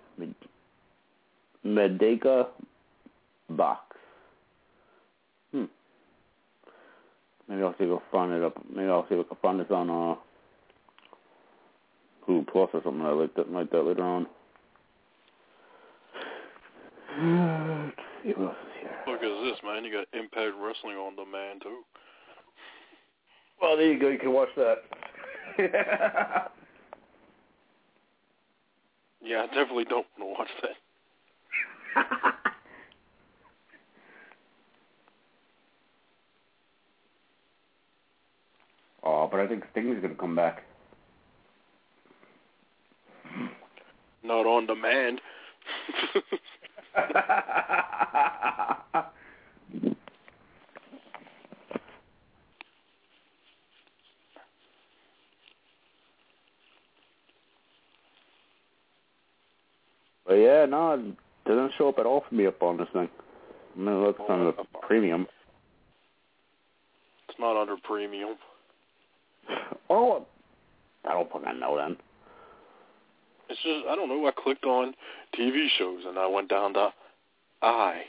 Medica box. Hmm. Maybe I'll see if I can find it up. Maybe I'll see if I can find this on uh, Hulu Plus or something like that, like that later on. Let's see what else is here. Look at this, man. You got Impact Wrestling on demand, too. Well, there you go. You can watch that. Yeah, I definitely don't want to watch that. Oh, but I think Sting's going to come back. Not on demand. But yeah, no, it doesn't show up at all for me up on this thing. I'm going to look on the premium. It's not under premium. Oh, I don't fucking know then. It's just, I don't know, I clicked on T V shows and I went down to I.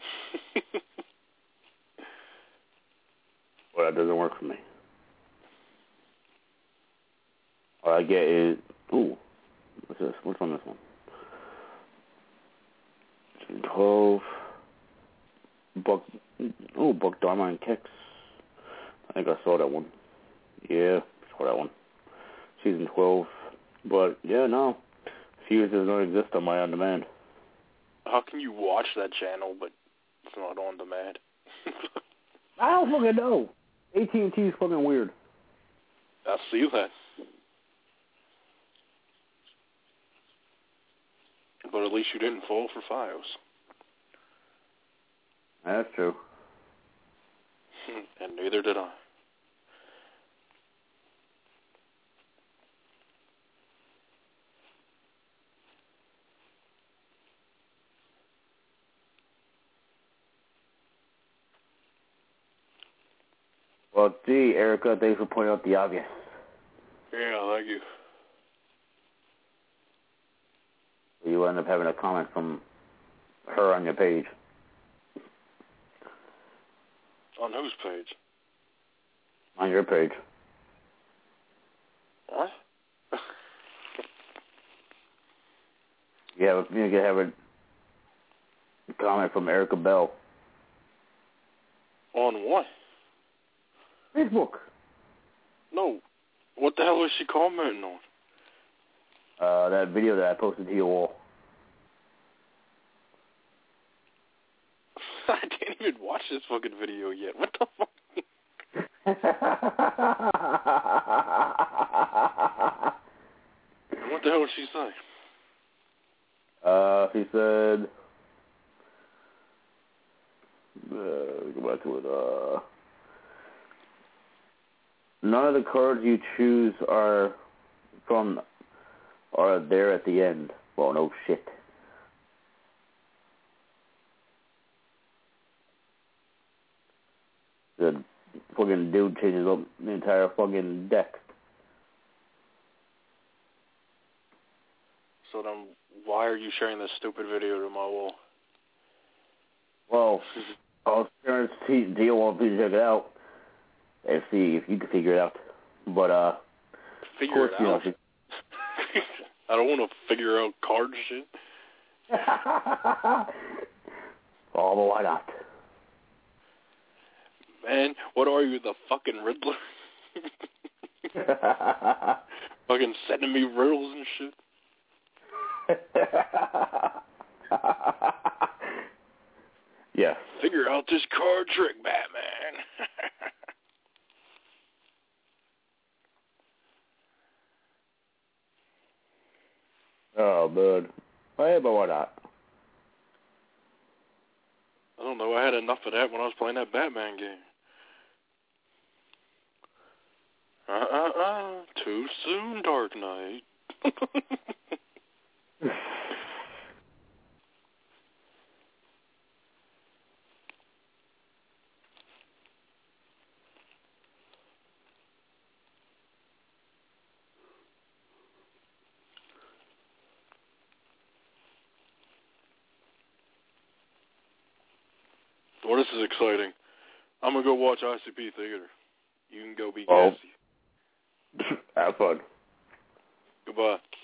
Well, that doesn't work for me. All I get is, ooh, what's this? What's on this one? twelve. Buck, ooh, Buck Dharma and Kicks. I think I saw that one. Yeah, I saw that one. Season twelve. But, yeah, no. Fuse does not exist on my on-demand. How can you watch that channel, but it's not on demand? I don't fucking know. A T and T is fucking weird. I see that. But at least you didn't fall for Fios. That's true. And neither did I. Well, gee, Erica, thanks for pointing out the obvious. Yeah, thank you. You end up having a comment from her on your page. On whose page? On your page. What? You have a, you can have a comment from Erica Bell. On what? Facebook. No. What the hell is she commenting on? Uh, that video that I posted to your wall. I didn't even watch this fucking video yet. What the fuck? What the hell did she say? Uh, she said, uh, go back to it, uh, none of the cards you choose are from, are there at the end. Well, no shit. The fucking dude changes up the entire fucking deck. So then, why are you sharing this stupid video to my wall? Well, I was trying to see, do you want me to check it out and see if you can figure it out? But, uh, Figure of course, it you out? know, I don't want to figure out card shit. Oh, but why not? Man, what are you, the fucking Riddler? Fucking sending me riddles and shit. Yeah. Figure out this card trick, Batman. Oh, bud. Hey, but why not? I don't know. I had enough of that when I was playing that Batman game. Uh-uh-uh. Too soon, Dark Knight. Well, this is exciting. I'm going to go watch I C P Theater. You can go be Oh. gassy. Have fun. Goodbye.